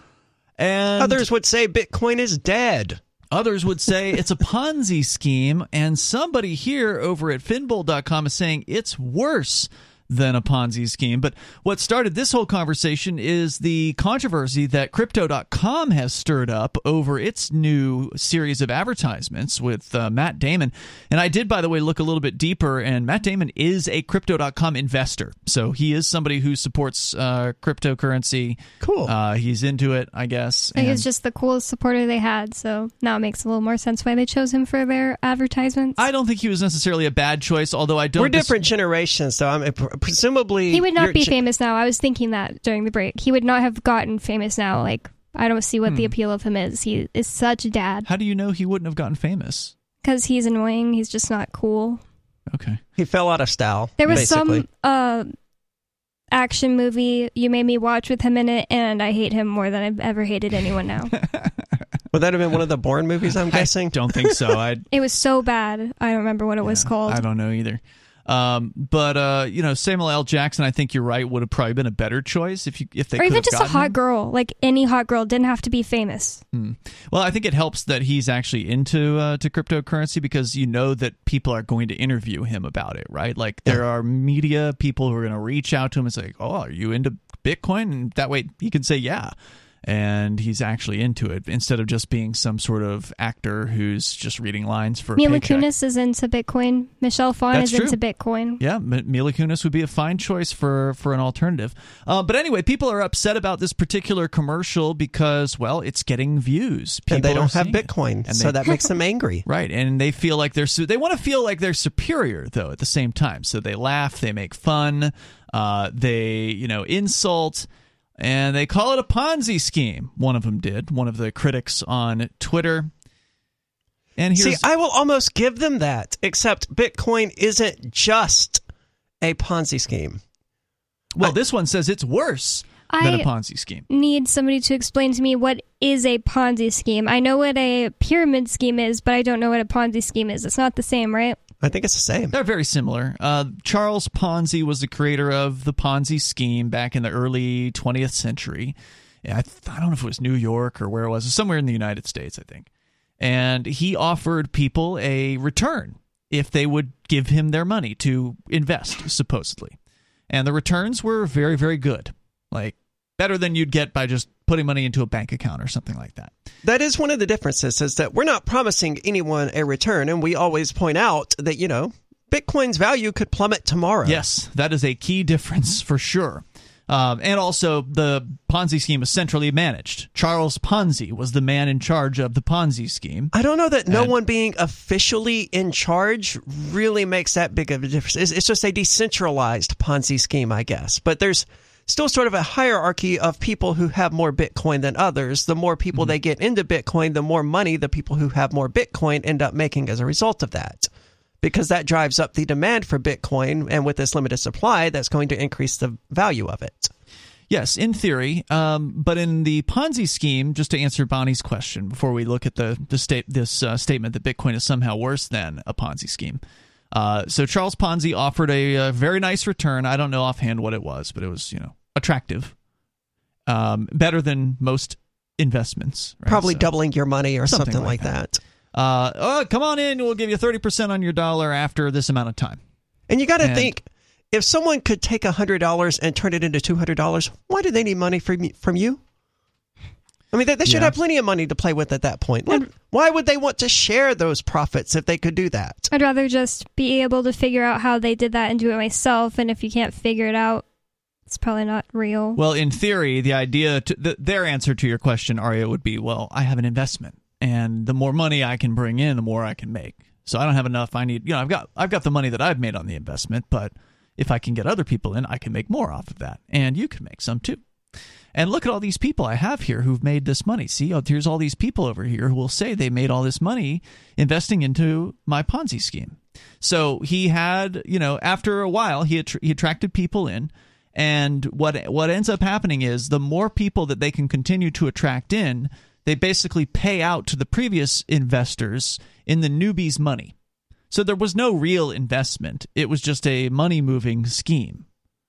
And Others would say Bitcoin is dead. Others would say it's a Ponzi scheme, and somebody here over at finbold dot com is saying it's worse than a Ponzi scheme. But what started this whole conversation is the controversy that crypto dot com has stirred up over its new series of advertisements with uh, Matt Damon. And I did, by the way, look a little bit deeper, and Matt Damon is a crypto dot com investor. So he is somebody who supports uh, cryptocurrency. Cool. Uh, he's into it, I guess. I think and- he's just the coolest supporter they had, so now it makes a little more sense why they chose him for their advertisements. I don't think he was necessarily a bad choice, although I don't... We're dis- different generations, though. I mean, pr- presumably... He would not you're be ge- famous now. I was thinking that during the break. He would not have gotten famous now. Like, I don't see what the appeal of him is. He is such a dad. How do you know he wouldn't have gotten famous? Because he's annoying. He's just not cool. Okay. He fell out of style, There was basically. some uh, action movie you made me watch with him in it, and I hate him more than I've ever hated anyone now. Would that have been one of the Bourne movies, I'm guessing? I don't think so. I It was so bad. I don't remember what it was called. I don't know either. Um, but uh, you know, Samuel L. Jackson, I think you're right, would have probably been a better choice if you if they or could even have just a gotten hot him. girl, like any hot girl, didn't have to be famous. Hmm. Well, I think it helps that he's actually into uh, to cryptocurrency, because you know that people are going to interview him about it, right? Like there are media people who are going to reach out to him and say, "Oh, are you into Bitcoin?" And that way he can say, "Yeah." And he's actually into it, instead of just being some sort of actor who's just reading lines for a Mila paycheck. Kunis is into Bitcoin. Michelle Phan That's is true. into Bitcoin. Yeah, M- Mila Kunis would be a fine choice for, for an alternative. Uh, but anyway, people are upset about this particular commercial because, well, it's getting views. People And they are don't have seeing it. Bitcoin, And so they- that makes them angry. Right, and they feel like they're su- they want to feel like they're superior, though, at the same time. So they laugh, they make fun, uh, they you know insult, and they call it a Ponzi scheme. One of them did. One of the critics on Twitter. And See, here's, I will almost give them that, except Bitcoin isn't just a Ponzi scheme. well, this one says it's worse than I a Ponzi scheme. need somebody to explain to me what is a Ponzi scheme. I know what a pyramid scheme is, but I don't know what a Ponzi scheme is. It's not the same, right? I think it's the same. They're very similar. Uh, Charles Ponzi was the creator of the Ponzi scheme back in the early twentieth century. Yeah, I, th- I don't know if it was New York or where it was. It was somewhere in the United States, I think. And he offered people a return if they would give him their money to invest, supposedly. And the returns were very, very good. Like, better than you'd get by just putting money into a bank account or something like that. That is one of the differences, is that we're not promising anyone a return, and we always point out that, you know, Bitcoin's value could plummet tomorrow. Yes, that is a key difference for sure. Um, and also, the Ponzi scheme was centrally managed. Charles Ponzi was the man in charge of the Ponzi scheme. I don't know that no And- one being officially in charge really makes that big of a difference. It's, it's just a decentralized Ponzi scheme, I guess. But there's still sort of a hierarchy of people who have more Bitcoin than others. The more people Mm-hmm. they get into Bitcoin, the more money the people who have more Bitcoin end up making as a result of that. Because that drives up the demand for Bitcoin, and with this limited supply, that's going to increase the value of it. Yes, in theory, um, but in the Ponzi scheme, just to answer Bonnie's question before we look at the, the state this uh, statement that Bitcoin is somehow worse than a Ponzi scheme. Uh, so Charles Ponzi offered a, a very nice return. I don't know offhand what it was, but it was, you know, attractive, um, better than most investments. Right? Probably So- doubling your money or something, something like like that. Uh, oh, come on in. We'll give you thirty percent on your dollar after this amount of time. And you got to And- think, if someone could take one hundred dollars and turn it into two hundred dollars, why do they need money from y- from you? I mean, they, they should Yeah. have plenty of money to play with at that point. What- Why would they want to share those profits if they could do that? I'd rather just be able to figure out how they did that and do it myself. And if you can't figure it out, it's probably not real. Well, in theory, the idea, to, the, their answer to your question, Arya, would be, well, I have an investment, and the more money I can bring in, the more I can make. So I don't have enough. I need, you know, I've got, I've got the money that I've made on the investment, but if I can get other people in, I can make more off of that, and you can make some too. And look at all these people I have here who've made this money. See, oh, here's all these people over here who will say they made all this money investing into my Ponzi scheme. So he had, you know, after a while, he att- he attracted people in. And what what ends up happening is the more people that they can continue to attract in, they basically pay out to the previous investors in the newbies' money. So there was no real investment. It was just a money-moving scheme.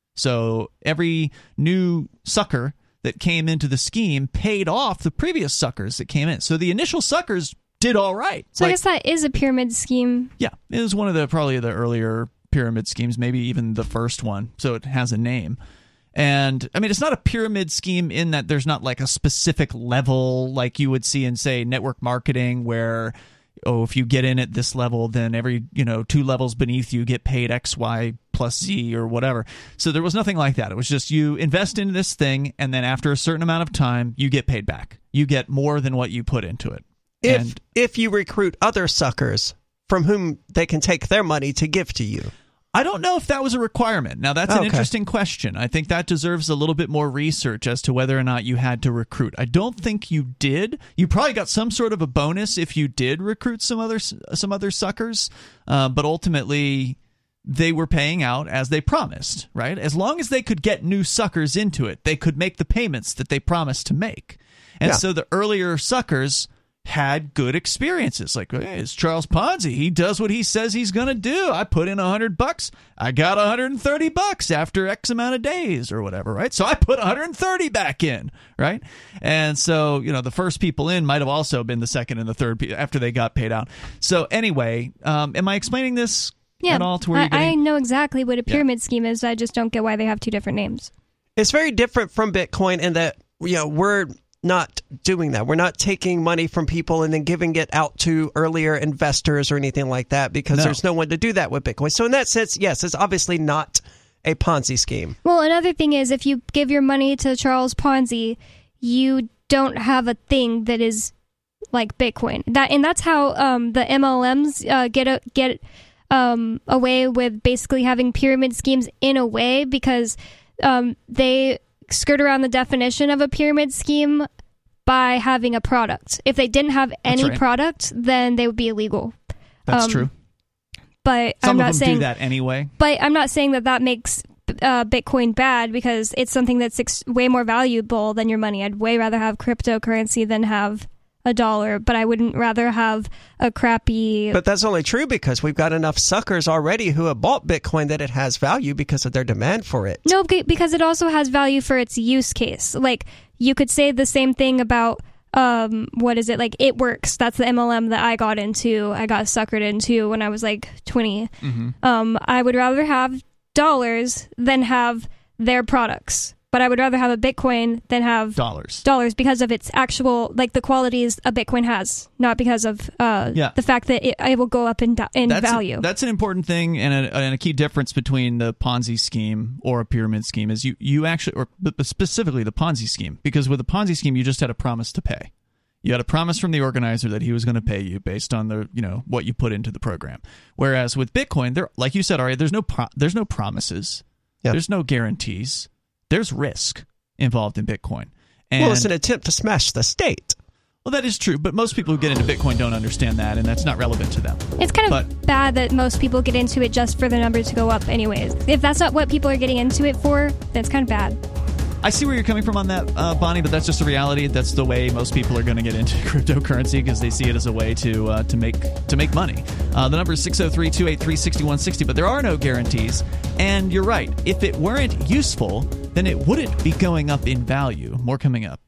So every new sucker that came into the scheme paid off the previous suckers that came in. So the initial suckers did all right. So I Like- guess that is a pyramid scheme. yeah, it was one of the probably the earlier pyramid schemes, maybe even the first one, so it has a name. And I mean, it's not a pyramid scheme in that there's not like a specific level like you would see in, say, network marketing, where, oh, if you get in at this level, then every, you know, two levels beneath you get paid X, Y plus Z or whatever. So there was nothing like that. It was just you invest in this thing, and then after a certain amount of time, you get paid back. You get more than what you put into it. If And if you recruit other suckers from whom they can take their money to give to you. I don't know if that was a requirement. Now, that's an Okay. interesting question. I think that deserves a little bit more research as to whether or not you had to recruit. I don't think you did. You probably got some sort of a bonus if you did recruit some other some other suckers, uh, but ultimately they were paying out as they promised, right? As long as they could get new suckers into it, they could make the payments that they promised to make. And Yeah. so the earlier suckers had good experiences. Like, hey, it's Charles Ponzi. He does what he says he's going to do. I put in a hundred bucks. I got one hundred thirty bucks after X amount of days or whatever, right? So I put one hundred thirty back in, right? And so, you know, the first people in might have also been the second and the third pe- after they got paid out. So anyway, um, am I explaining this yeah, at all to where I, you're getting? I know exactly what a pyramid yeah. scheme is. I just don't get why they have two different names. It's very different from Bitcoin in that, you know, we're not doing that. We're not taking money from people and then giving it out to earlier investors or anything like that because no. there's no one to do that with Bitcoin. So in that sense, yes, it's obviously not a Ponzi scheme. Well, another thing is if you give your money to Charles Ponzi, you don't have a thing that is like Bitcoin. That and that's how um, the M L Ms uh, get a, get um, away with basically having pyramid schemes in a way because um, they skirt around the definition of a pyramid scheme by having a product. If they didn't have any right. product, then they would be illegal. That's um, true. But Some I'm not of them saying do that anyway. But I'm not saying that that makes uh, Bitcoin bad because it's something that's ex- way more valuable than your money. I'd way rather have cryptocurrency than have a dollar, but I wouldn't rather have a crappy... But that's only true because we've got enough suckers already who have bought Bitcoin that it has value because of their demand for it. No, because it also has value for its use case. Like, you could say the same thing about, um, what is it? Like, It Works. That's the M L M that I got into. I got suckered into when I was like twenty. Mm-hmm. Um, I would rather have dollars than have their products. But I would rather have a Bitcoin than have dollars. Dollars because of its actual, like the qualities a Bitcoin has, not because of uh, yeah. the fact that it, it will go up in, in that's value. A, that's an important thing and a, and a key difference between the Ponzi scheme or a pyramid scheme is you, you actually, or but specifically the Ponzi scheme, because with a Ponzi scheme, you just had a promise to pay. You had a promise from the organizer that he was going to pay you based on the, you know, what you put into the program. Whereas with Bitcoin, there, like you said, Aria, there's no pro- there's no promises. Yep. There's no guarantees. There's risk involved in Bitcoin. And, well, it's an attempt to smash the state. Well, that is true, but most people who get into Bitcoin don't understand that, and that's not relevant to them. It's kind of but, bad that most people get into it just for the numbers to go up anyways. If that's not what people are getting into it for, that's kind of bad. I see where you're coming from on that, uh, Bonnie, but that's just the reality. That's the way most people are going to get into cryptocurrency because they see it as a way to uh, to make to make money. Uh, the number is six oh three, two eight three, six one six oh, but there are no guarantees. And you're right. If it weren't useful, then it wouldn't be going up in value. More coming up.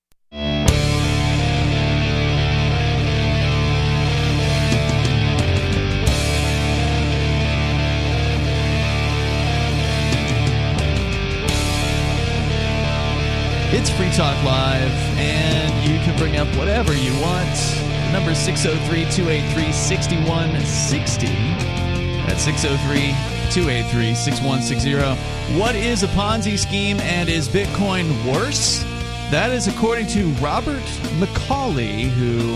It's Free Talk Live, and you can bring up whatever you want. The number is six oh three, two eight three, six one six oh. That's six oh three, two eight three, six one six oh. What is a Ponzi scheme, and is Bitcoin worse? That is according to Robert McCauley, who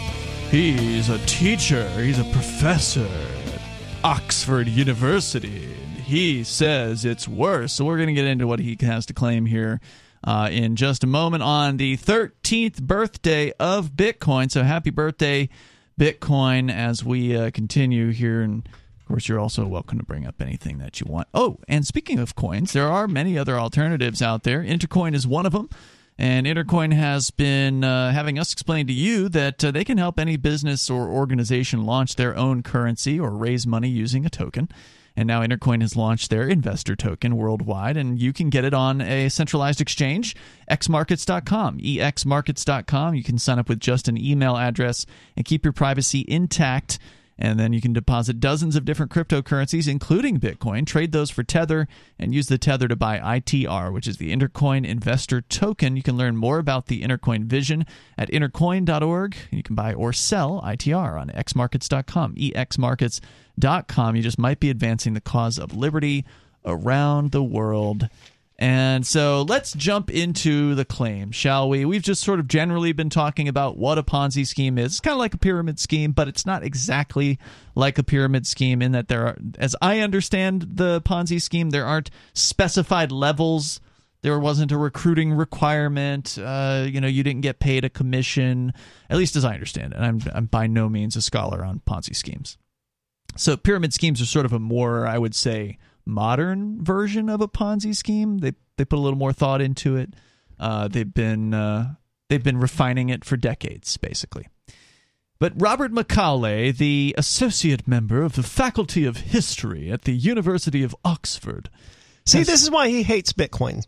he's a teacher, he's a professor at Oxford University. He says it's worse, so we're going to get into what he has to claim here Uh, in just a moment on the thirteenth birthday of Bitcoin. So happy birthday, Bitcoin, as we uh, continue here. And, of course, you're also welcome to bring up anything that you want. Oh, and speaking of coins, there are many other alternatives out there. Intercoin is one of them. And Intercoin has been uh, having us explain to you that uh, they can help any business or organization launch their own currency or raise money using a token. And now Intercoin has launched their investor token worldwide, and you can get it on a centralized exchange, x markets dot com, e x markets dot com. You can sign up with just an email address and keep your privacy intact. And then you can deposit dozens of different cryptocurrencies, including Bitcoin, trade those for Tether, and use the Tether to buy I T R, which is the Intercoin Investor Token. You can learn more about the Intercoin vision at intercoin dot org. You can buy or sell I T R on x markets dot com, e x markets dot com. You just might be advancing the cause of liberty around the world. And so let's jump into the claim, shall we? We've just sort of generally been talking about what a Ponzi scheme is. It's kind of like a pyramid scheme, but it's not exactly like a pyramid scheme in that there are, as I understand the Ponzi scheme, there aren't specified levels. There wasn't a recruiting requirement. Uh, you know, you didn't get paid a commission, at least as I understand it. And I'm, I'm by no means a scholar on Ponzi schemes. So pyramid schemes are sort of a more, I would say, modern version of a Ponzi scheme. They they put a little more thought into it. Uh, they've been uh, They've been refining it for decades, basically. But Robert Macaulay, the associate member of the Faculty of History at the University of Oxford. See, has, this is why he hates Bitcoin.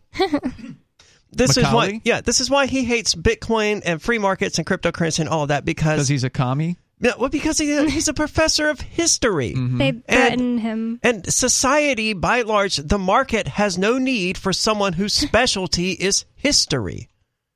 This Macaulay? is why, yeah, this is why he hates Bitcoin and free markets and cryptocurrency and all of that, because Because he's a commie? Yeah, well, because he, he's a professor of history. Mm-hmm. They threaten and, him. And society, by and large, the market has no need for someone whose specialty is history.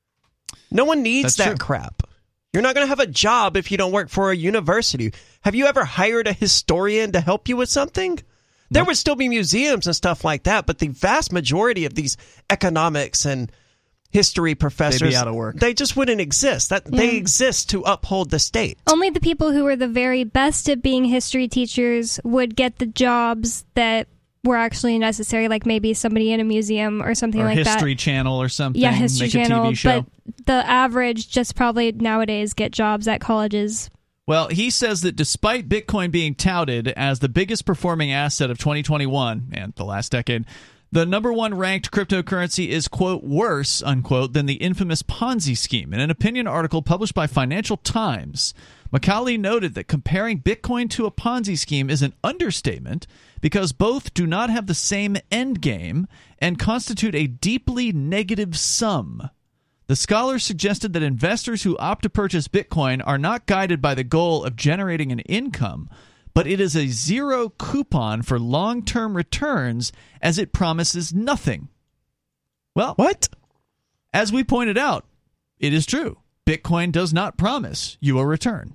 No one needs That's that true. crap. You're not going to have a job if you don't work for a university. Have you ever hired a historian to help you with something? There Nope. would still be museums and stuff like that, but the vast majority of these economics and history professors, They'd be out of work. they just wouldn't exist. That Yeah. They exist to uphold the state. Only the people who were the very best at being history teachers would get the jobs that were actually necessary, like maybe somebody in a museum or something Or like that. History Channel or something. Yeah, History Make Channel. a T V show. But the average just probably nowadays get jobs at colleges. Well, he says that despite Bitcoin being touted as the biggest performing asset of twenty twenty-one and the last decade, the number one ranked cryptocurrency is, quote, worse, unquote, than the infamous Ponzi scheme. In an opinion article published by Financial Times, Macaulay noted that comparing Bitcoin to a Ponzi scheme is an understatement because both do not have the same end game and constitute a deeply negative sum. The scholar suggested that investors who opt to purchase Bitcoin are not guided by the goal of generating an income, but it is a zero coupon for long-term returns as it promises nothing. Well, what? As we pointed out, it is true. Bitcoin does not promise you a return.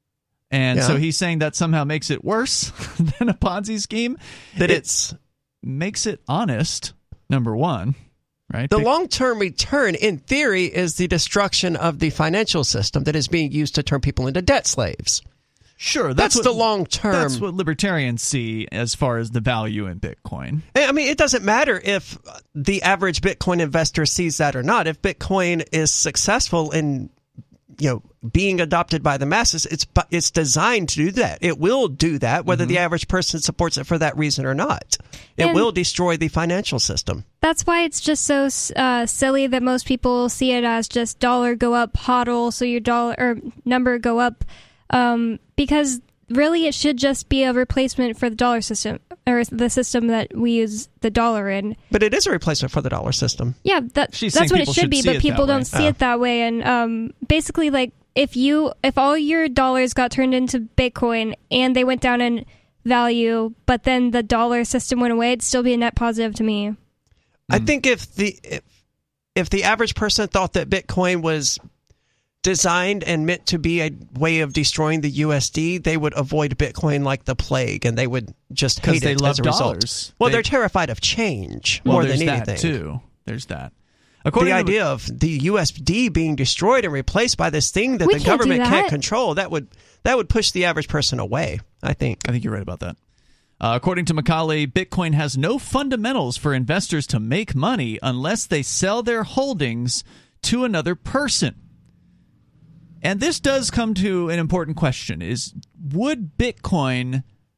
And Yeah. so he's saying that somehow makes it worse than a Ponzi scheme. That it it's makes it honest, number one. Right? The Bit- long-term return, in theory, is the destruction of the financial system that is being used to turn people into debt slaves. Sure, That's, that's, the what, long-term. That's what libertarians see as far as the value in Bitcoin. I mean, it doesn't matter if the average Bitcoin investor sees that or not. If Bitcoin is successful in, you know, being adopted by the masses, it's it's designed to do that. It will do that, whether Mm-hmm. the average person supports it for that reason or not. It And- will destroy the financial system. That's why it's just so uh, silly that most people see it as just dollar go up, hodl, so your dollar or number go up, um, because really it should just be a replacement for the dollar system or the system that we use the dollar in. But it is a replacement for the dollar system. Yeah, that, She's saying that's what it people should should be, see but it people that way. don't see Oh. it that way. And um, basically, like if you if all your dollars got turned into Bitcoin and they went down in value, but then the dollar system went away, it'd still be a net positive to me. I think if the if, if the average person thought that Bitcoin was designed and meant to be a way of destroying the U S D, they would avoid Bitcoin like the plague, and they would just 'Cause hate they it love as a result. dollars. Well, They- they're terrified of change Well, more there's than that anything. too. There's that. The According to idea of the U S D being destroyed and replaced by this thing that We the can't do government can't that. control, that would that would push the average person away, I think. I think you're right about that. Uh, according to Macaulay, Bitcoin has no fundamentals for investors to make money unless they sell their holdings to another person. And this does come to an important question: is would Bitcoin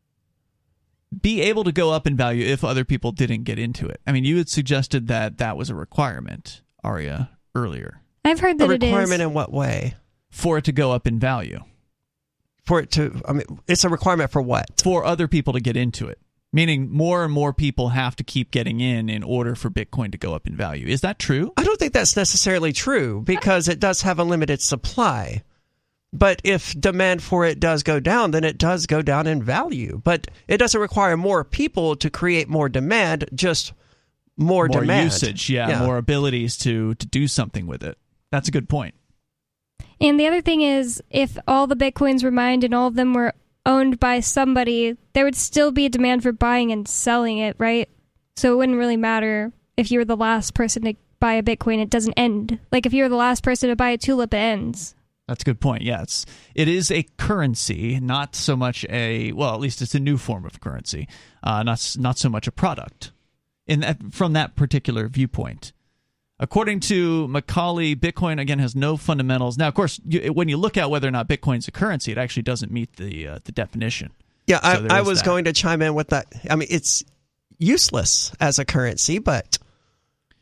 be able to go up in value if other people didn't get into it? I mean, you had suggested that that was a requirement, Aria, earlier, I've heard A that it is. requirement in what way? for it to go up in value, For it to, I mean, it's a requirement for what? for other people to get into it. Meaning more and more people have to keep getting in in order for Bitcoin to go up in value. Is that true? I don't think that's necessarily true because it does have a limited supply. But if demand for it does go down, then it does go down in value. But it doesn't require more people to create more demand, just more, More demand. usage, yeah, Yeah. more abilities to to do something with it. That's a good point. And the other thing is, if all the Bitcoins were mined and all of them were owned by somebody, there would still be a demand for buying and selling it, right? So it wouldn't really matter if you were the last person to buy a Bitcoin, it doesn't end. Like if you're the last person to buy a tulip, it ends. That's a good point. Yeah, it's, it is a currency, not so much a, well, at least it's a new form of currency, uh, not s- not so much a product. In that, from that particular viewpoint. According to Macaulay, Bitcoin, again, has no fundamentals. Now, of course, you, when you look at whether or not Bitcoin's a currency, it actually doesn't meet the uh, the definition. Yeah, So there I, I is was that. going to chime in with that. I mean, it's useless as a currency, but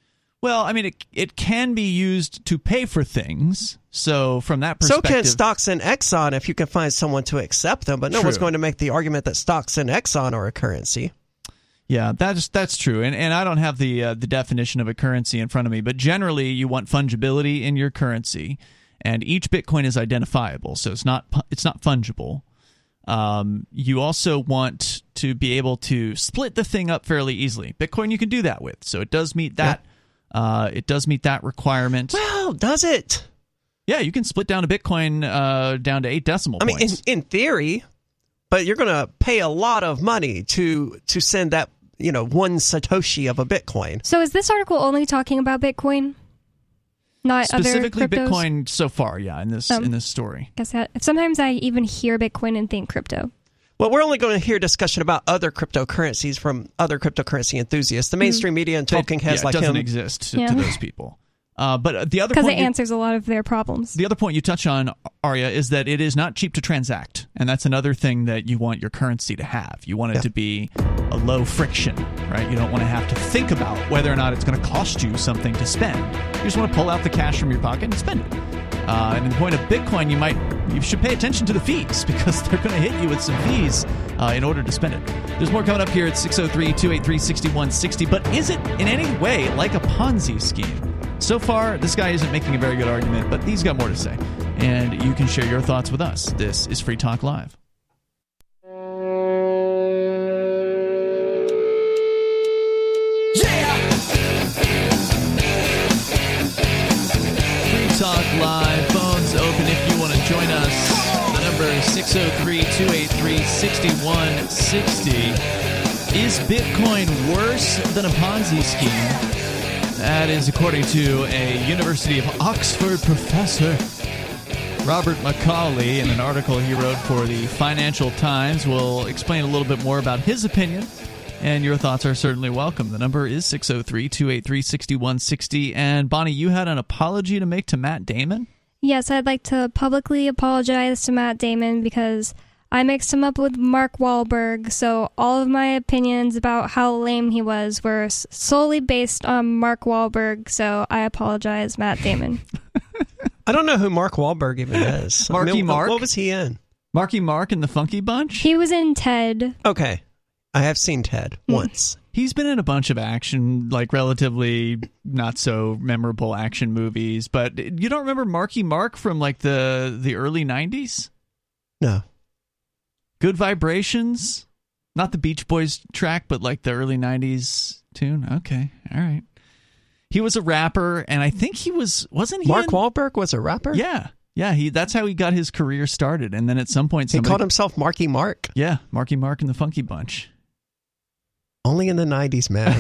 Well, I mean, it it can be used to pay for things. So from that So perspective, can stocks in Exxon if you can find someone to accept them. But no True. one's going to make the argument that stocks in Exxon are a currency. yeah, that's that's true. And and I don't have the uh, the definition of a currency in front of me, but generally you want fungibility in your currency, and each Bitcoin is identifiable, so it's not it's not fungible. Um, you also want to be able to split the thing up fairly easily. Bitcoin you can do that with, so it does meet that. Yeah. Uh, it does meet that requirement. Well, does it? Yeah, you can split down a Bitcoin uh, down to eight decimal I mean, points. in, in theory, but you're going to pay a lot of money to to send that, you know, one Satoshi of a Bitcoin. So is this article only talking about Bitcoin? Not Specifically other cryptos? Bitcoin so far, yeah, in this Um, in this story. Guess that, sometimes I even hear Bitcoin and think crypto. Well, we're only going to hear discussion about other cryptocurrencies from other cryptocurrency enthusiasts. The mainstream media and talking heads yeah, like it doesn't him exist to, Yeah. to those people. Uh, but the other Because point it you- answers a lot of their problems. The other point you touch on, Arya, is that it is not cheap to transact. And that's another thing that you want your currency to have. You want it Yeah. to be a low friction, right? You don't want to have to think about whether or not it's going to cost you something to spend. You just want to pull out the cash from your pocket and spend it. Uh, and in the point of Bitcoin, you might you should pay attention to the fees because they're going to hit you with some fees uh, in order to spend it. There's more coming up here at six oh three, two eight three, six one six oh. But is it in any way like a Ponzi scheme? So far, this guy isn't making a very good argument, but he's got more to say. And you can share your thoughts with us. This is Free Talk Live. Free Talk Live. Phones open if you want to join us. The number is six oh three, two eight three, six one six oh. Is Bitcoin worse than a Ponzi scheme? That is according to a University of Oxford professor, Robert Macaulay, in an article he wrote for the Financial Times. We'll explain a little bit more about his opinion, and your thoughts are certainly welcome. The number is six oh three, two eight three, six one six oh. And Bonnie, you had an apology to make to Matt Damon? Yes, I'd like to publicly apologize to Matt Damon because I mixed him up with Mark Wahlberg, so all of my opinions about how lame he was were solely based on Mark Wahlberg, so I apologize, Matt Damon. I don't know who Mark Wahlberg even is. Marky I mean, Mark? What was he in? Marky Mark and the Funky Bunch? He was in Ted. Okay. I have seen Ted once. He's been in a bunch of action, like relatively not so memorable action movies, but you don't remember Marky Mark from like the, the early nineties? No. Good Vibrations? Not the Beach Boys track, but like the early nineties tune? Okay, all right. He was a rapper, and I think he was, wasn't he? Mark in, Wahlberg was a rapper? Yeah. Yeah, he. That's how he got his career started. And then at some point, He somebody, called himself Marky Mark? Yeah, Marky Mark and the Funky Bunch. Only in the nineties, man.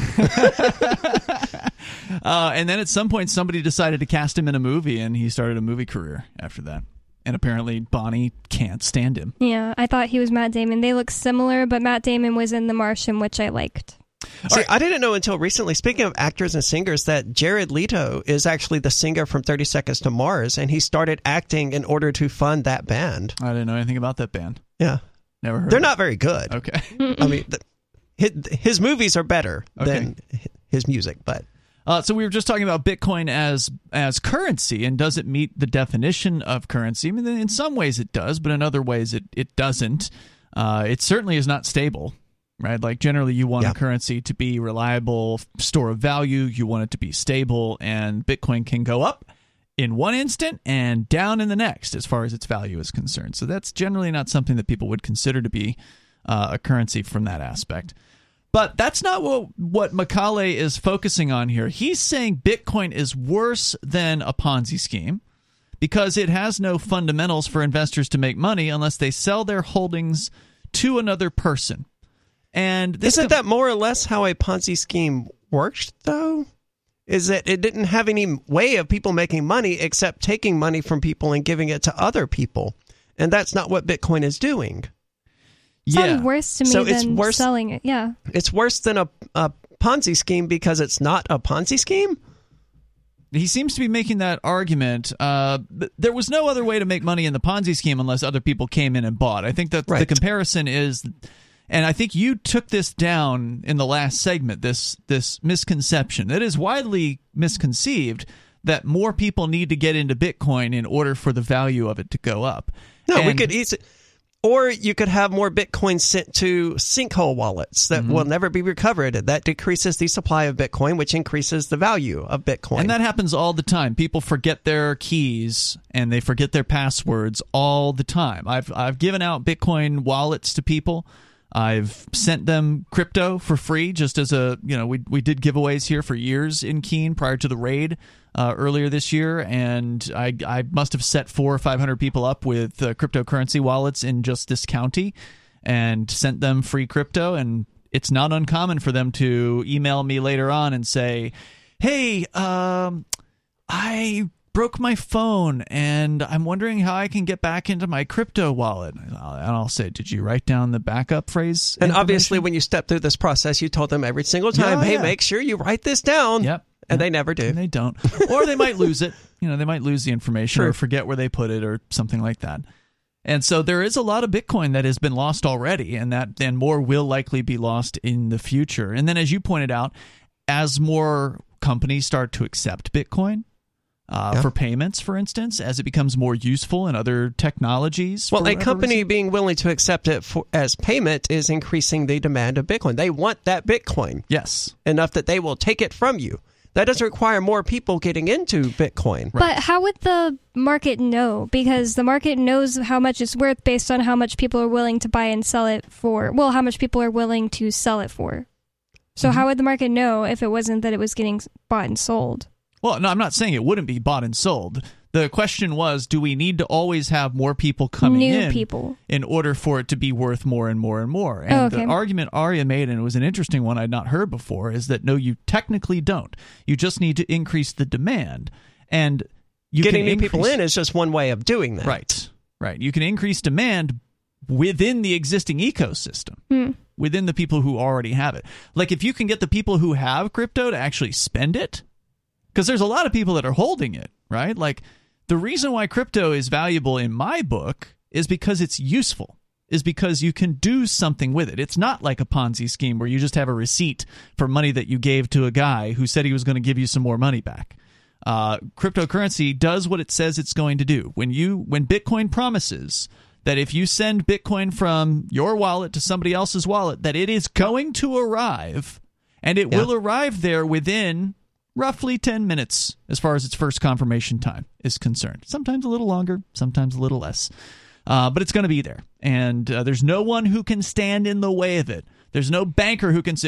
uh, and then at some point, somebody decided to cast him in a movie, and he started a movie career after that. And apparently, Bonnie can't stand him. Yeah, I thought he was Matt Damon. They look similar, but Matt Damon was in The Martian, which I liked. See, right. I didn't know until recently, speaking of actors and singers, that Jared Leto is actually the singer from thirty seconds to Mars, and he started acting in order to fund that band. I didn't know anything about that band. Yeah. Never heard They're of not it. very good. Okay. I mean, the, his, his movies are better Okay. than his music, but... Uh, so we were just talking about Bitcoin as as currency, and does it meet the definition of currency? I mean, in some ways it does, but in other ways it, it doesn't. Uh, it certainly is not stable, right? Like generally you want Yeah. a currency to be reliable store of value. You want it to be stable, and Bitcoin can go up in one instant and down in the next as far as its value is concerned. So that's generally not something that people would consider to be uh, a currency from that aspect. But that's not what, what Macaulay is focusing on here. He's saying Bitcoin is worse than a Ponzi scheme because it has no fundamentals for investors to make money unless they sell their holdings to another person. And this Isn't com- that more or less how a Ponzi scheme worked, though? Is that it didn't have any way of people making money except taking money from people and giving it to other people. And that's not what Bitcoin is doing. Sounds yeah. worse to me So than it's worse- selling it. Yeah. It's worse than a, a Ponzi scheme because it's not a Ponzi scheme? He seems to be making that argument. Uh, th- there was no other way to make money in the Ponzi scheme unless other people came in and bought. I think that the Right. comparison is And I think you took this down in the last segment, this this misconception. It is widely misconceived that more people need to get into Bitcoin in order for the value of it to go up. No, and, we could easily... Or you could have more Bitcoin sent to sinkhole wallets that mm-hmm. will never be recovered. That decreases the supply of Bitcoin, which increases the value of Bitcoin. And that happens all the time. People forget their keys and they forget their passwords all the time. I've I've given out Bitcoin wallets to people. I've sent them crypto for free, just as a, you know, we we did giveaways here for years in Keene prior to the raid uh, earlier this year, and I I must have set four or five hundred people up with uh, cryptocurrency wallets in just this county, and sent them free crypto. And it's not uncommon for them to email me later on and say, "Hey, um, I broke my phone and I'm wondering how I can get back into my crypto wallet." And I'll say, "Did you write down the backup phrase?" And obviously when you step through this process, you told them every single time, yeah, hey, yeah. make sure you write this down. Yep. And they never do. And they don't. Or they might lose it. You know, they might lose the information True. or forget where they put it or something like that. And so there is a lot of Bitcoin that has been lost already, and that and more will likely be lost in the future. And then, as you pointed out, as more companies start to accept Bitcoin, Uh, yeah. for payments, for instance, as it becomes more useful in other technologies. Well, for a company reason. being willing to accept it for, as payment is increasing the demand of Bitcoin. They want that Bitcoin. Yes. Enough that they will take it from you. That doesn't require more people getting into Bitcoin. Right. But how would the market know? Because the market knows how much it's worth based on how much people are willing to buy and sell it for. Well, how much people are willing to sell it for. So mm-hmm. how would the market know if it wasn't that it was getting bought and sold? Well, no, I'm not saying it wouldn't be bought and sold. The question was, do we need to always have more people coming New in people. in order for it to be worth more and more and more? And oh, okay. the argument Aria made, and it was an interesting one I'd not heard before, is that no, you technically don't. You just need to increase the demand. And you Getting can new increase, people in is just one way of doing that. Right, right. You can increase demand within the existing ecosystem. Hmm. Within the people who already have it. Like if you can get the people who have crypto to actually spend it, because there's a lot of people that are holding it, right? Like the reason why crypto is valuable in my book is because it's useful, is because you can do something with it. It's not like a Ponzi scheme where you just have a receipt for money that you gave to a guy who said he was going to give you some more money back. Uh, cryptocurrency does what it says it's going to do. When you, when Bitcoin promises that if you send Bitcoin from your wallet to somebody else's wallet, that it is going to arrive, and it yeah. will arrive there within roughly ten minutes as far as its first confirmation time is concerned. Sometimes a little longer, sometimes a little less. Uh, but it's going to be there. And uh, there's no one who can stand in the way of it. There's no banker who can say,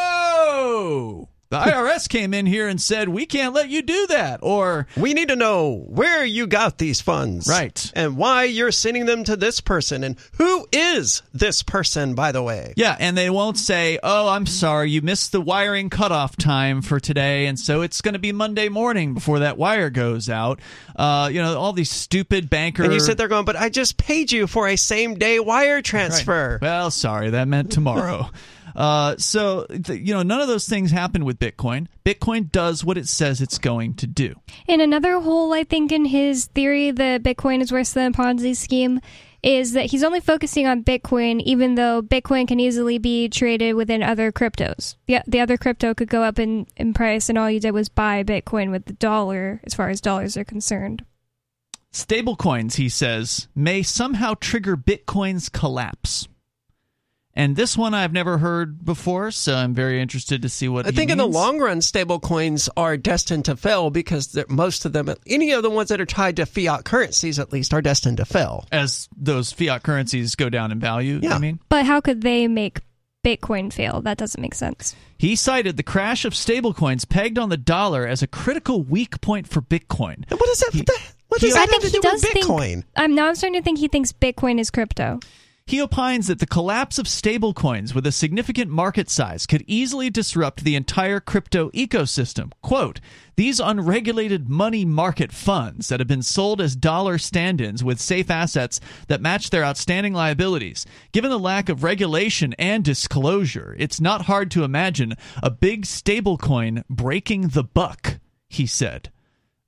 whoa! The I R S came in here and said, we can't let you do that. Or we need to know where you got these funds. Right. And why you're sending them to this person. And who is this person, by the way? Yeah, and they won't say, oh, I'm sorry, you missed the wiring cutoff time for today, and so it's going to be Monday morning before that wire goes out. Uh, you know, all these stupid banker... And you sit there going, but I just paid you for a same-day wire transfer. Right. Well, sorry, that meant tomorrow. Uh, so, th- you know, none of those things happen with Bitcoin. Bitcoin does what it says it's going to do. And another hole, I think, in his theory that Bitcoin is worse than a Ponzi scheme is that he's only focusing on Bitcoin, even though Bitcoin can easily be traded within other cryptos. The, the other crypto could go up in, in price, and all you did was buy Bitcoin with the dollar, as far as dollars are concerned. Stablecoins, he says, may somehow trigger Bitcoin's collapse. And this one I've never heard before, so I'm very interested to see what I he think means. in the long run, stable coins are destined to fail because most of them, any of the ones that are tied to fiat currencies at least, are destined to fail. As those fiat currencies go down in value, yeah. I mean? But how could they make Bitcoin fail? That doesn't make sense. He cited the crash of stablecoins pegged on the dollar as a critical weak point for Bitcoin. And what is that? He, what does he, that I have think to he do does with Bitcoin? Think, I'm now starting to think he thinks Bitcoin is crypto. He opines that the collapse of stablecoins with a significant market size could easily disrupt the entire crypto ecosystem. Quote, these unregulated money market funds that have been sold as dollar stand-ins with safe assets that match their outstanding liabilities. Given the lack of regulation and disclosure, it's not hard to imagine a big stablecoin breaking the buck, he said.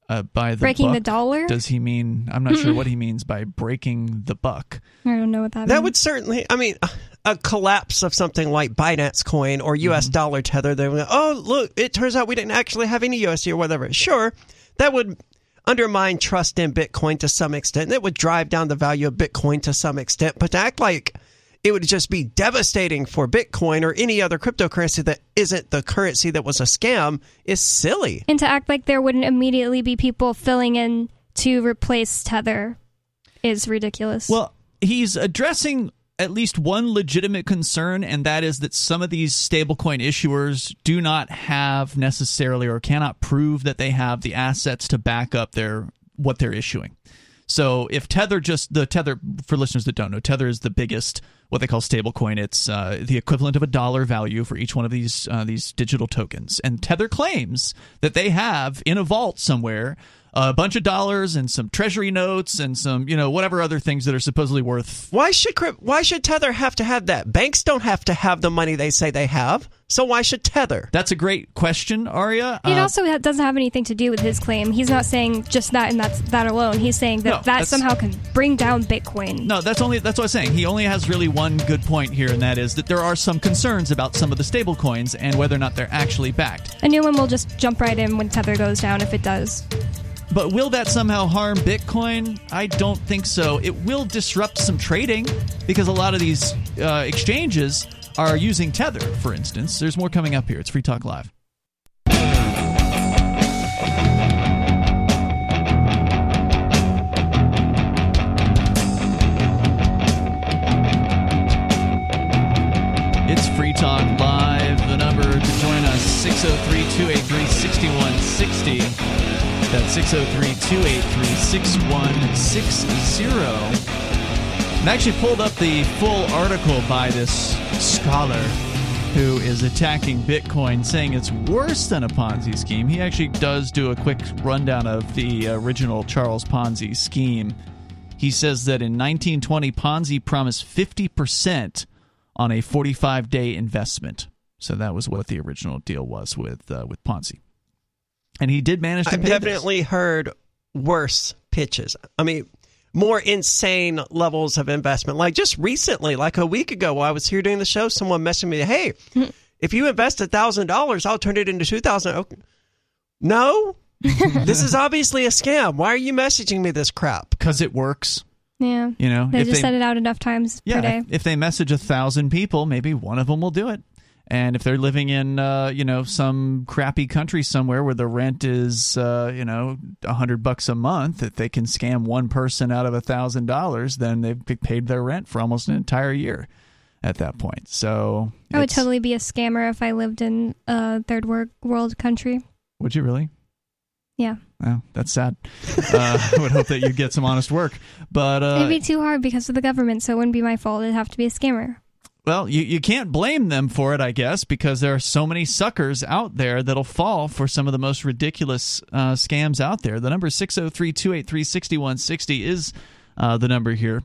Uh, by the breaking buck, the dollar? Does he mean? I'm not sure what he means by breaking the buck. I don't know what that, that means. would certainly, I mean, a collapse of something like Binance Coin or U S mm-hmm. dollar tether. They would go, oh, look, it turns out we didn't actually have any U S D or whatever. Sure, that would undermine trust in Bitcoin to some extent. It would drive down the value of Bitcoin to some extent. But to act like it would just be devastating for Bitcoin or any other cryptocurrency that isn't the currency that was a scam is silly. And to act like there wouldn't immediately be people filling in to replace Tether is ridiculous. Well, he's addressing at least one legitimate concern, and that is that some of these stablecoin issuers do not have necessarily or cannot prove that they have the assets to back up their what they're issuing. So if Tether just, the Tether, for listeners that don't know, Tether is the biggest, what they call stablecoin. It's uh, the equivalent of a dollar value for each one of these uh, these digital tokens. And Tether claims that they have in a vault somewhere a bunch of dollars and some treasury notes and some, you know, whatever other things that are supposedly worth. Why should why should Tether have to have that? Banks don't have to have the money they say they have. So why should Tether? That's a great question, Aria. It uh, also ha- doesn't have anything to do with his claim. He's not saying just that and that's that alone. He's saying that No, that that's- somehow can bring down Bitcoin. No, that's only that's what I'm saying. He only has really one good point here, and that is that there are some concerns about some of the stable coins and whether or not they're actually backed. A new one will just jump right in when Tether goes down if it does. But will that somehow harm Bitcoin? I don't think so. It will disrupt some trading because a lot of these uh, exchanges are using Tether, for instance. There's more coming up here. It's Free Talk Live. It's Free Talk Live. The number to join us, six oh three, two eight three, six one six oh. That's six oh three, two eight three, six one six oh. I actually pulled up the full article by this scholar who is attacking Bitcoin, saying it's worse than a Ponzi scheme. He actually does do a quick rundown of the original Charles Ponzi scheme. He says that in nineteen twenty, Ponzi promised fifty percent on a forty-five day investment. So that was what the original deal was with uh, with Ponzi. And he did manage to I've pay definitely this. heard worse pitches. I mean, more insane levels of investment. Like just recently, like a week ago while I was here doing the show, someone messaged me, hey, if you invest one thousand dollars, I'll turn it into two thousand dollars. Okay. No? This is obviously a scam. Why are you messaging me this crap? Because it works. Yeah. You know, they if just they, said it out enough times yeah, per day. If they message a thousand people, maybe one of them will do it. And if they're living in, uh, you know, some crappy country somewhere where the rent is, uh, you know, a hundred bucks a month, if they can scam one person out of a thousand dollars, then they've paid their rent for almost an entire year at that point. So I would totally be a scammer if I lived in a third world country. Would you really? Yeah. Oh, that's sad. uh, I would hope that you get some honest work, but uh, it'd be too hard because of the government, so it wouldn't be my fault. It'd have to be a scammer. Well, you, you can't blame them for it, I guess, because there are so many suckers out there that'll fall for some of the most ridiculous uh, scams out there. The number six oh three, two eight three, six one six oh is uh, the number here.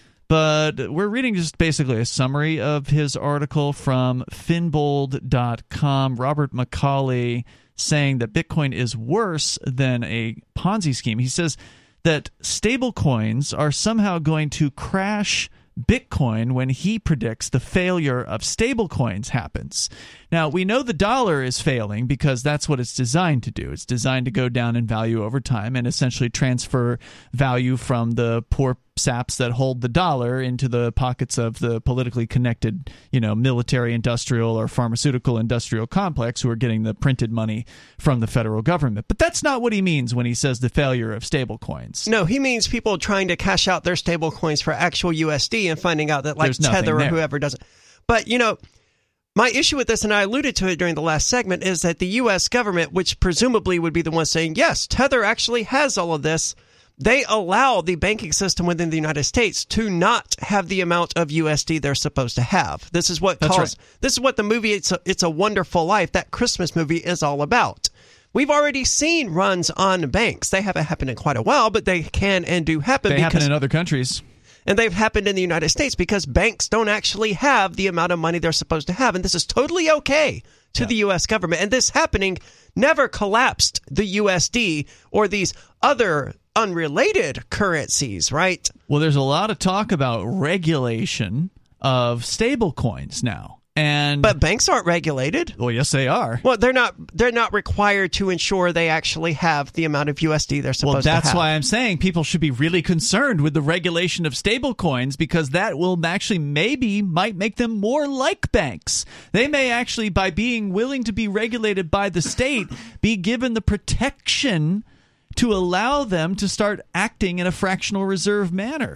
But we're reading just basically a summary of his article from finbold dot com. Robert McCauley saying that Bitcoin is worse than a Ponzi scheme. He says that stablecoins are somehow going to crash Bitcoin when he predicts the failure of stablecoins happens. Now, we know the dollar is failing because that's what it's designed to do. It's designed to go down in value over time and essentially transfer value from the poor saps that hold the dollar into the pockets of the politically connected, you know, military, industrial, or pharmaceutical industrial complex who are getting the printed money from the federal government. But that's not what he means when he says the failure of stablecoins. No, he means people trying to cash out their stablecoins for actual U S D and finding out that like There's nothing Tether or there. whoever doesn't. But, you know, my issue with this, and I alluded to it during the last segment, is that the U S government, which presumably would be the one saying, yes, Tether actually has all of this, they allow the banking system within the United States to not have the amount of U S D they're supposed to have. This is what That's calls, right. This is what the movie It's a, It's a Wonderful Life, that Christmas movie, is all about. We've already seen runs on banks. They haven't happened in quite a while, but they can and do happen. They because, happen in other countries. And they've happened in the United States because banks don't actually have the amount of money they're supposed to have. And this is totally okay to yeah. the U S government. And this happening never collapsed the U S D or these other unrelated currencies, right? Well, there's a lot of talk about regulation of stable coins now. And but banks aren't regulated. Well, yes, they are. Well, they're not. They're not required to ensure they actually have the amount of U S D they're supposed to have. Well, that's why I'm saying people should be really concerned with the regulation of stable coins, because that will actually maybe might make them more like banks. They may actually, by being willing to be regulated by the state, be given the protection to allow them to start acting in a fractional reserve manner.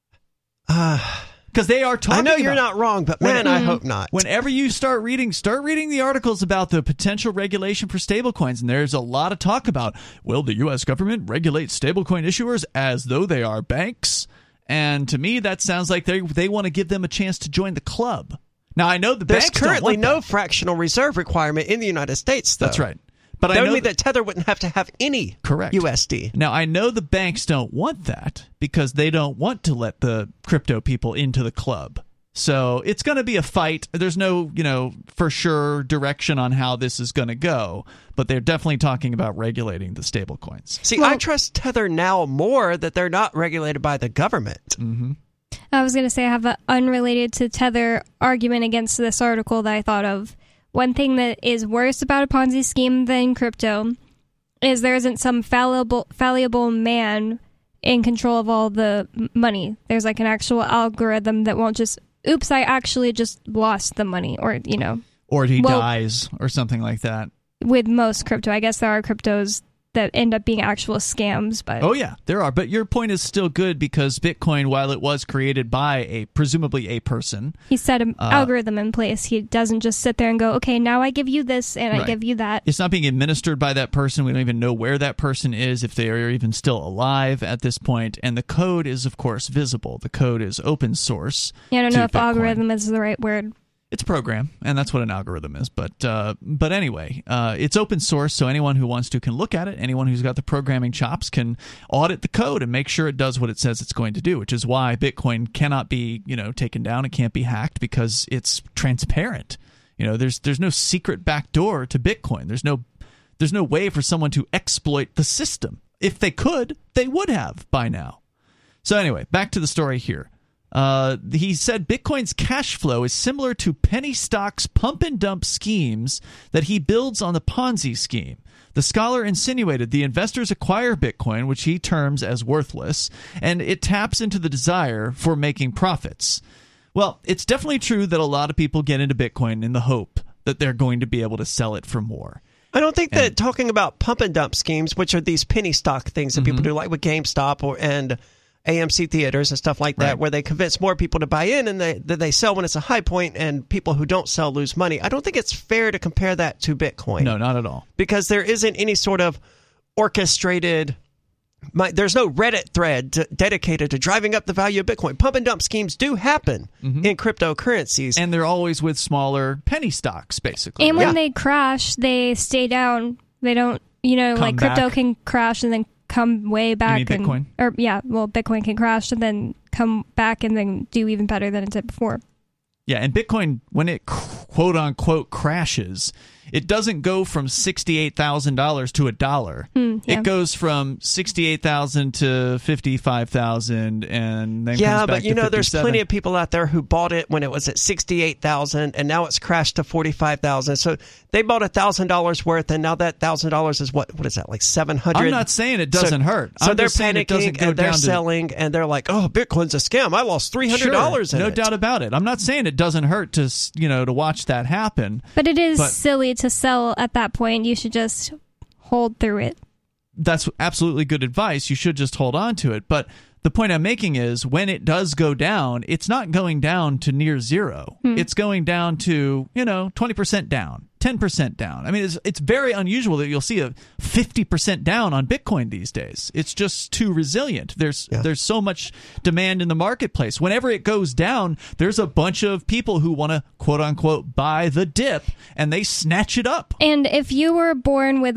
Ah. Uh. Because they are talking. I know you're about, not wrong, but man, when, I hope not. Whenever you start reading, start reading the articles about the potential regulation for stablecoins, and there's a lot of talk about, will the U S government regulate stablecoin issuers as though they are banks? And to me, that sounds like they they want to give them a chance to join the club. Now, I know the there's banks currently don't want no that. fractional reserve requirement in the United States, though. That's right. But that I would know mean that Tether wouldn't have to have any correct U S D. Now, I know the banks don't want that because they don't want to let the crypto people into the club. So it's going to be a fight. There's no, you know, for sure direction on how this is going to go, but they're definitely talking about regulating the stable coins. See, well, I trust Tether now more that they're not regulated by the government. Mm-hmm. I was going to say I have an unrelated to Tether argument against this article that I thought of. One thing that is worse about a Ponzi scheme than crypto is there isn't some fallible, fallible man in control of all the money. There's like an actual algorithm that won't just, oops, I actually just lost the money, or, you know. Or he well, dies or something like that. With most crypto. I guess there are cryptos that end up being actual scams, but oh yeah, there are. But your point is still good, because Bitcoin, while it was created by a presumably a person, he set an uh, algorithm in place. He doesn't just sit there and go, okay, now I give you this and right. I give you that. It's not being administered by that person. We don't even know where that person is, if they are even still alive at this point. And the code is, of course, visible. The code is open source. Yeah, I don't know if Bitcoin. algorithm is the right word. It's a program, and that's what an algorithm is. But uh, but anyway, uh, it's open source, so anyone who wants to can look at it. Anyone who's got the programming chops can audit the code and make sure it does what it says it's going to do, which is why Bitcoin cannot be, you know, taken down. It can't be hacked because it's transparent. You know, there's there's no secret backdoor to Bitcoin. There's no there's no way for someone to exploit the system. If they could, they would have by now. So anyway, back to the story here. Uh, he said Bitcoin's cash flow is similar to penny stocks pump and dump schemes that he builds on the Ponzi scheme. The scholar insinuated the investors acquire Bitcoin, which he terms as worthless, and it taps into the desire for making profits. Well, it's definitely true that a lot of people get into Bitcoin in the hope that they're going to be able to sell it for more. I don't think and, that talking about pump and dump schemes, which are these penny stock things that mm-hmm. people do, like with GameStop or and A M C theaters and stuff like that, right. where they convince more people to buy in and they that they sell when it's a high point, and people who don't sell lose money. I don't think it's fair to compare that to Bitcoin. No, not at all. Because there isn't any sort of orchestrated... My, there's no Reddit thread to, dedicated to driving up the value of Bitcoin. Pump and dump schemes do happen mm-hmm. in cryptocurrencies. And they're always with smaller penny stocks, basically. And when yeah. they crash, they stay down. They don't, you know, Come like crypto back. can crash and then come way back. You mean and, Bitcoin? Or, yeah, well, Bitcoin can crash and then come back and then do even better than it did before. Yeah, and Bitcoin, when it quote-unquote crashes, it doesn't go from sixty-eight thousand dollars to a dollar. Mm, yeah. It goes from sixty-eight thousand dollars to fifty-five thousand dollars, and then yeah, comes back but you to know, there's fifty-seven. plenty of people out there who bought it when it was at sixty-eight thousand dollars, and now it's crashed to forty-five thousand dollars. So they bought one thousand dollars worth, and now that one thousand dollars is what? What is that, like seven hundred dollars? I'm not saying it doesn't so, hurt. So I'm they're just saying it doesn't panicking, go and they're down to... selling, and they're like, oh, Bitcoin's a scam. I lost three hundred dollars sure, in no it. doubt about it. I'm not saying it doesn't hurt to, you know, to watch that happen. But it is but silly to sell at that point. You should just hold through it. That's absolutely good advice. You should just hold on to it. But the point I'm making is when it does go down, it's not going down to near zero. Hmm. It's going down to, you know, twenty percent down, ten percent down. I mean, it's, it's very unusual that you'll see a fifty percent down on Bitcoin these days. It's just too resilient. There's yeah. there's so much demand in the marketplace. Whenever it goes down, there's a bunch of people who want to, quote unquote, buy the dip, and they snatch it up. And if you were born with all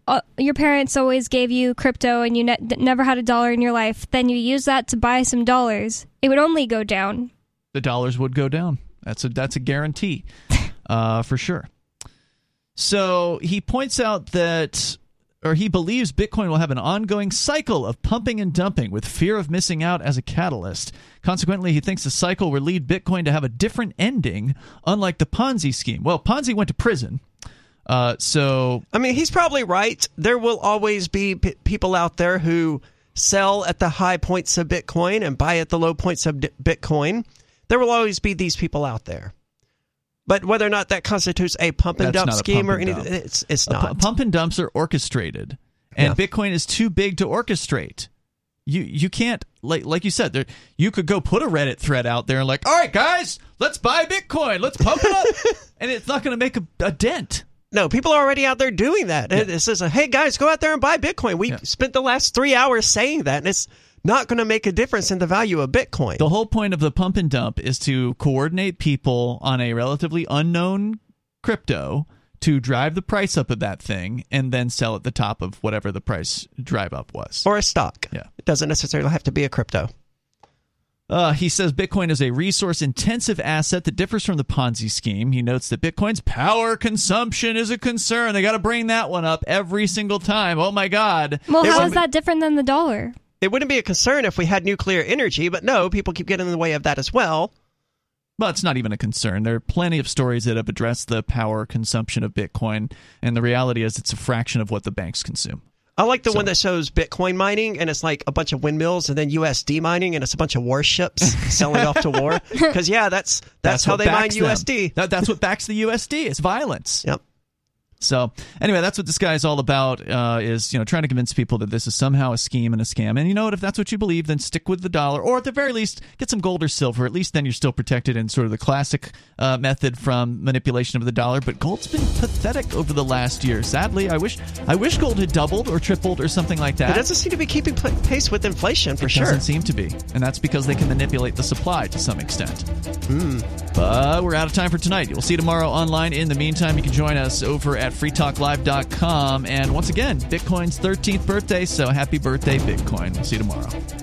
uh, your parents always gave you crypto and you ne- never had a dollar in your life, then you use that to buy some dollars, it would only go down. The dollars would go down. That's a that's a guarantee, uh, for sure. So he points out that, or he believes Bitcoin will have an ongoing cycle of pumping and dumping with fear of missing out as a catalyst. Consequently, he thinks the cycle will lead Bitcoin to have a different ending, unlike the Ponzi scheme. Well, Ponzi went to prison. Uh, so I mean, he's probably right. There will always be p- people out there who sell at the high points of Bitcoin and buy at the low points of D- Bitcoin. There will always be these people out there. But whether or not that constitutes a pump and That's dump not a scheme pump or and anything, dump. it's it's A not. pu- pump and dumps are orchestrated, and Yeah. Bitcoin is too big to orchestrate. You you can't, like like you said, there you could go put a Reddit thread out there and like, all right, guys, let's buy Bitcoin, let's pump it up, and it's not going to make a, a dent. No, people are already out there doing that. Yeah. It says, hey, guys, go out there and buy Bitcoin. We Yeah. spent the last three hours saying that, and it's not going to make a difference in the value of Bitcoin. The whole point of the pump and dump is to coordinate people on a relatively unknown crypto to drive the price up of that thing and then sell at the top of whatever the price drive up was. Or a stock. Yeah. It doesn't necessarily have to be a crypto. Uh, he says Bitcoin is a resource-intensive asset that differs from the Ponzi scheme. He notes that Bitcoin's power consumption is a concern. They got to bring that one up every single time. Oh, my God. Well, It how would is be- that different than the dollar? It wouldn't be a concern if we had nuclear energy, but no, people keep getting in the way of that as well. Well, it's not even a concern. There are plenty of stories that have addressed the power consumption of Bitcoin, and the reality is it's a fraction of what the banks consume. I like the So- one that shows Bitcoin mining, and it's like a bunch of windmills, and then U S D mining, and it's a bunch of warships selling off to war. Because, yeah, that's that's, how what they mine backs U S D. them. That, that's what backs the U S D. It's violence. Yep. So anyway, that's what this guy is all about, uh, is, you know, trying to convince people that this is somehow a scheme and a scam. And you know what? If that's what you believe, then stick with the dollar, or at the very least, get some gold or silver. At least then you're still protected in sort of the classic uh, method from manipulation of the dollar. But gold's been pathetic over the last year. Sadly, I wish I wish gold had doubled or tripled or something like that. It doesn't seem to be keeping pl- pace with inflation, for it sure. doesn't seem to be. And that's because they can manipulate the supply to some extent. Hmm. But we're out of time for tonight. We'll see you tomorrow online. In the meantime, you can join us over at free talk live dot com. And once again, Bitcoin's thirteenth birthday, so happy birthday, Bitcoin. We'll see you tomorrow.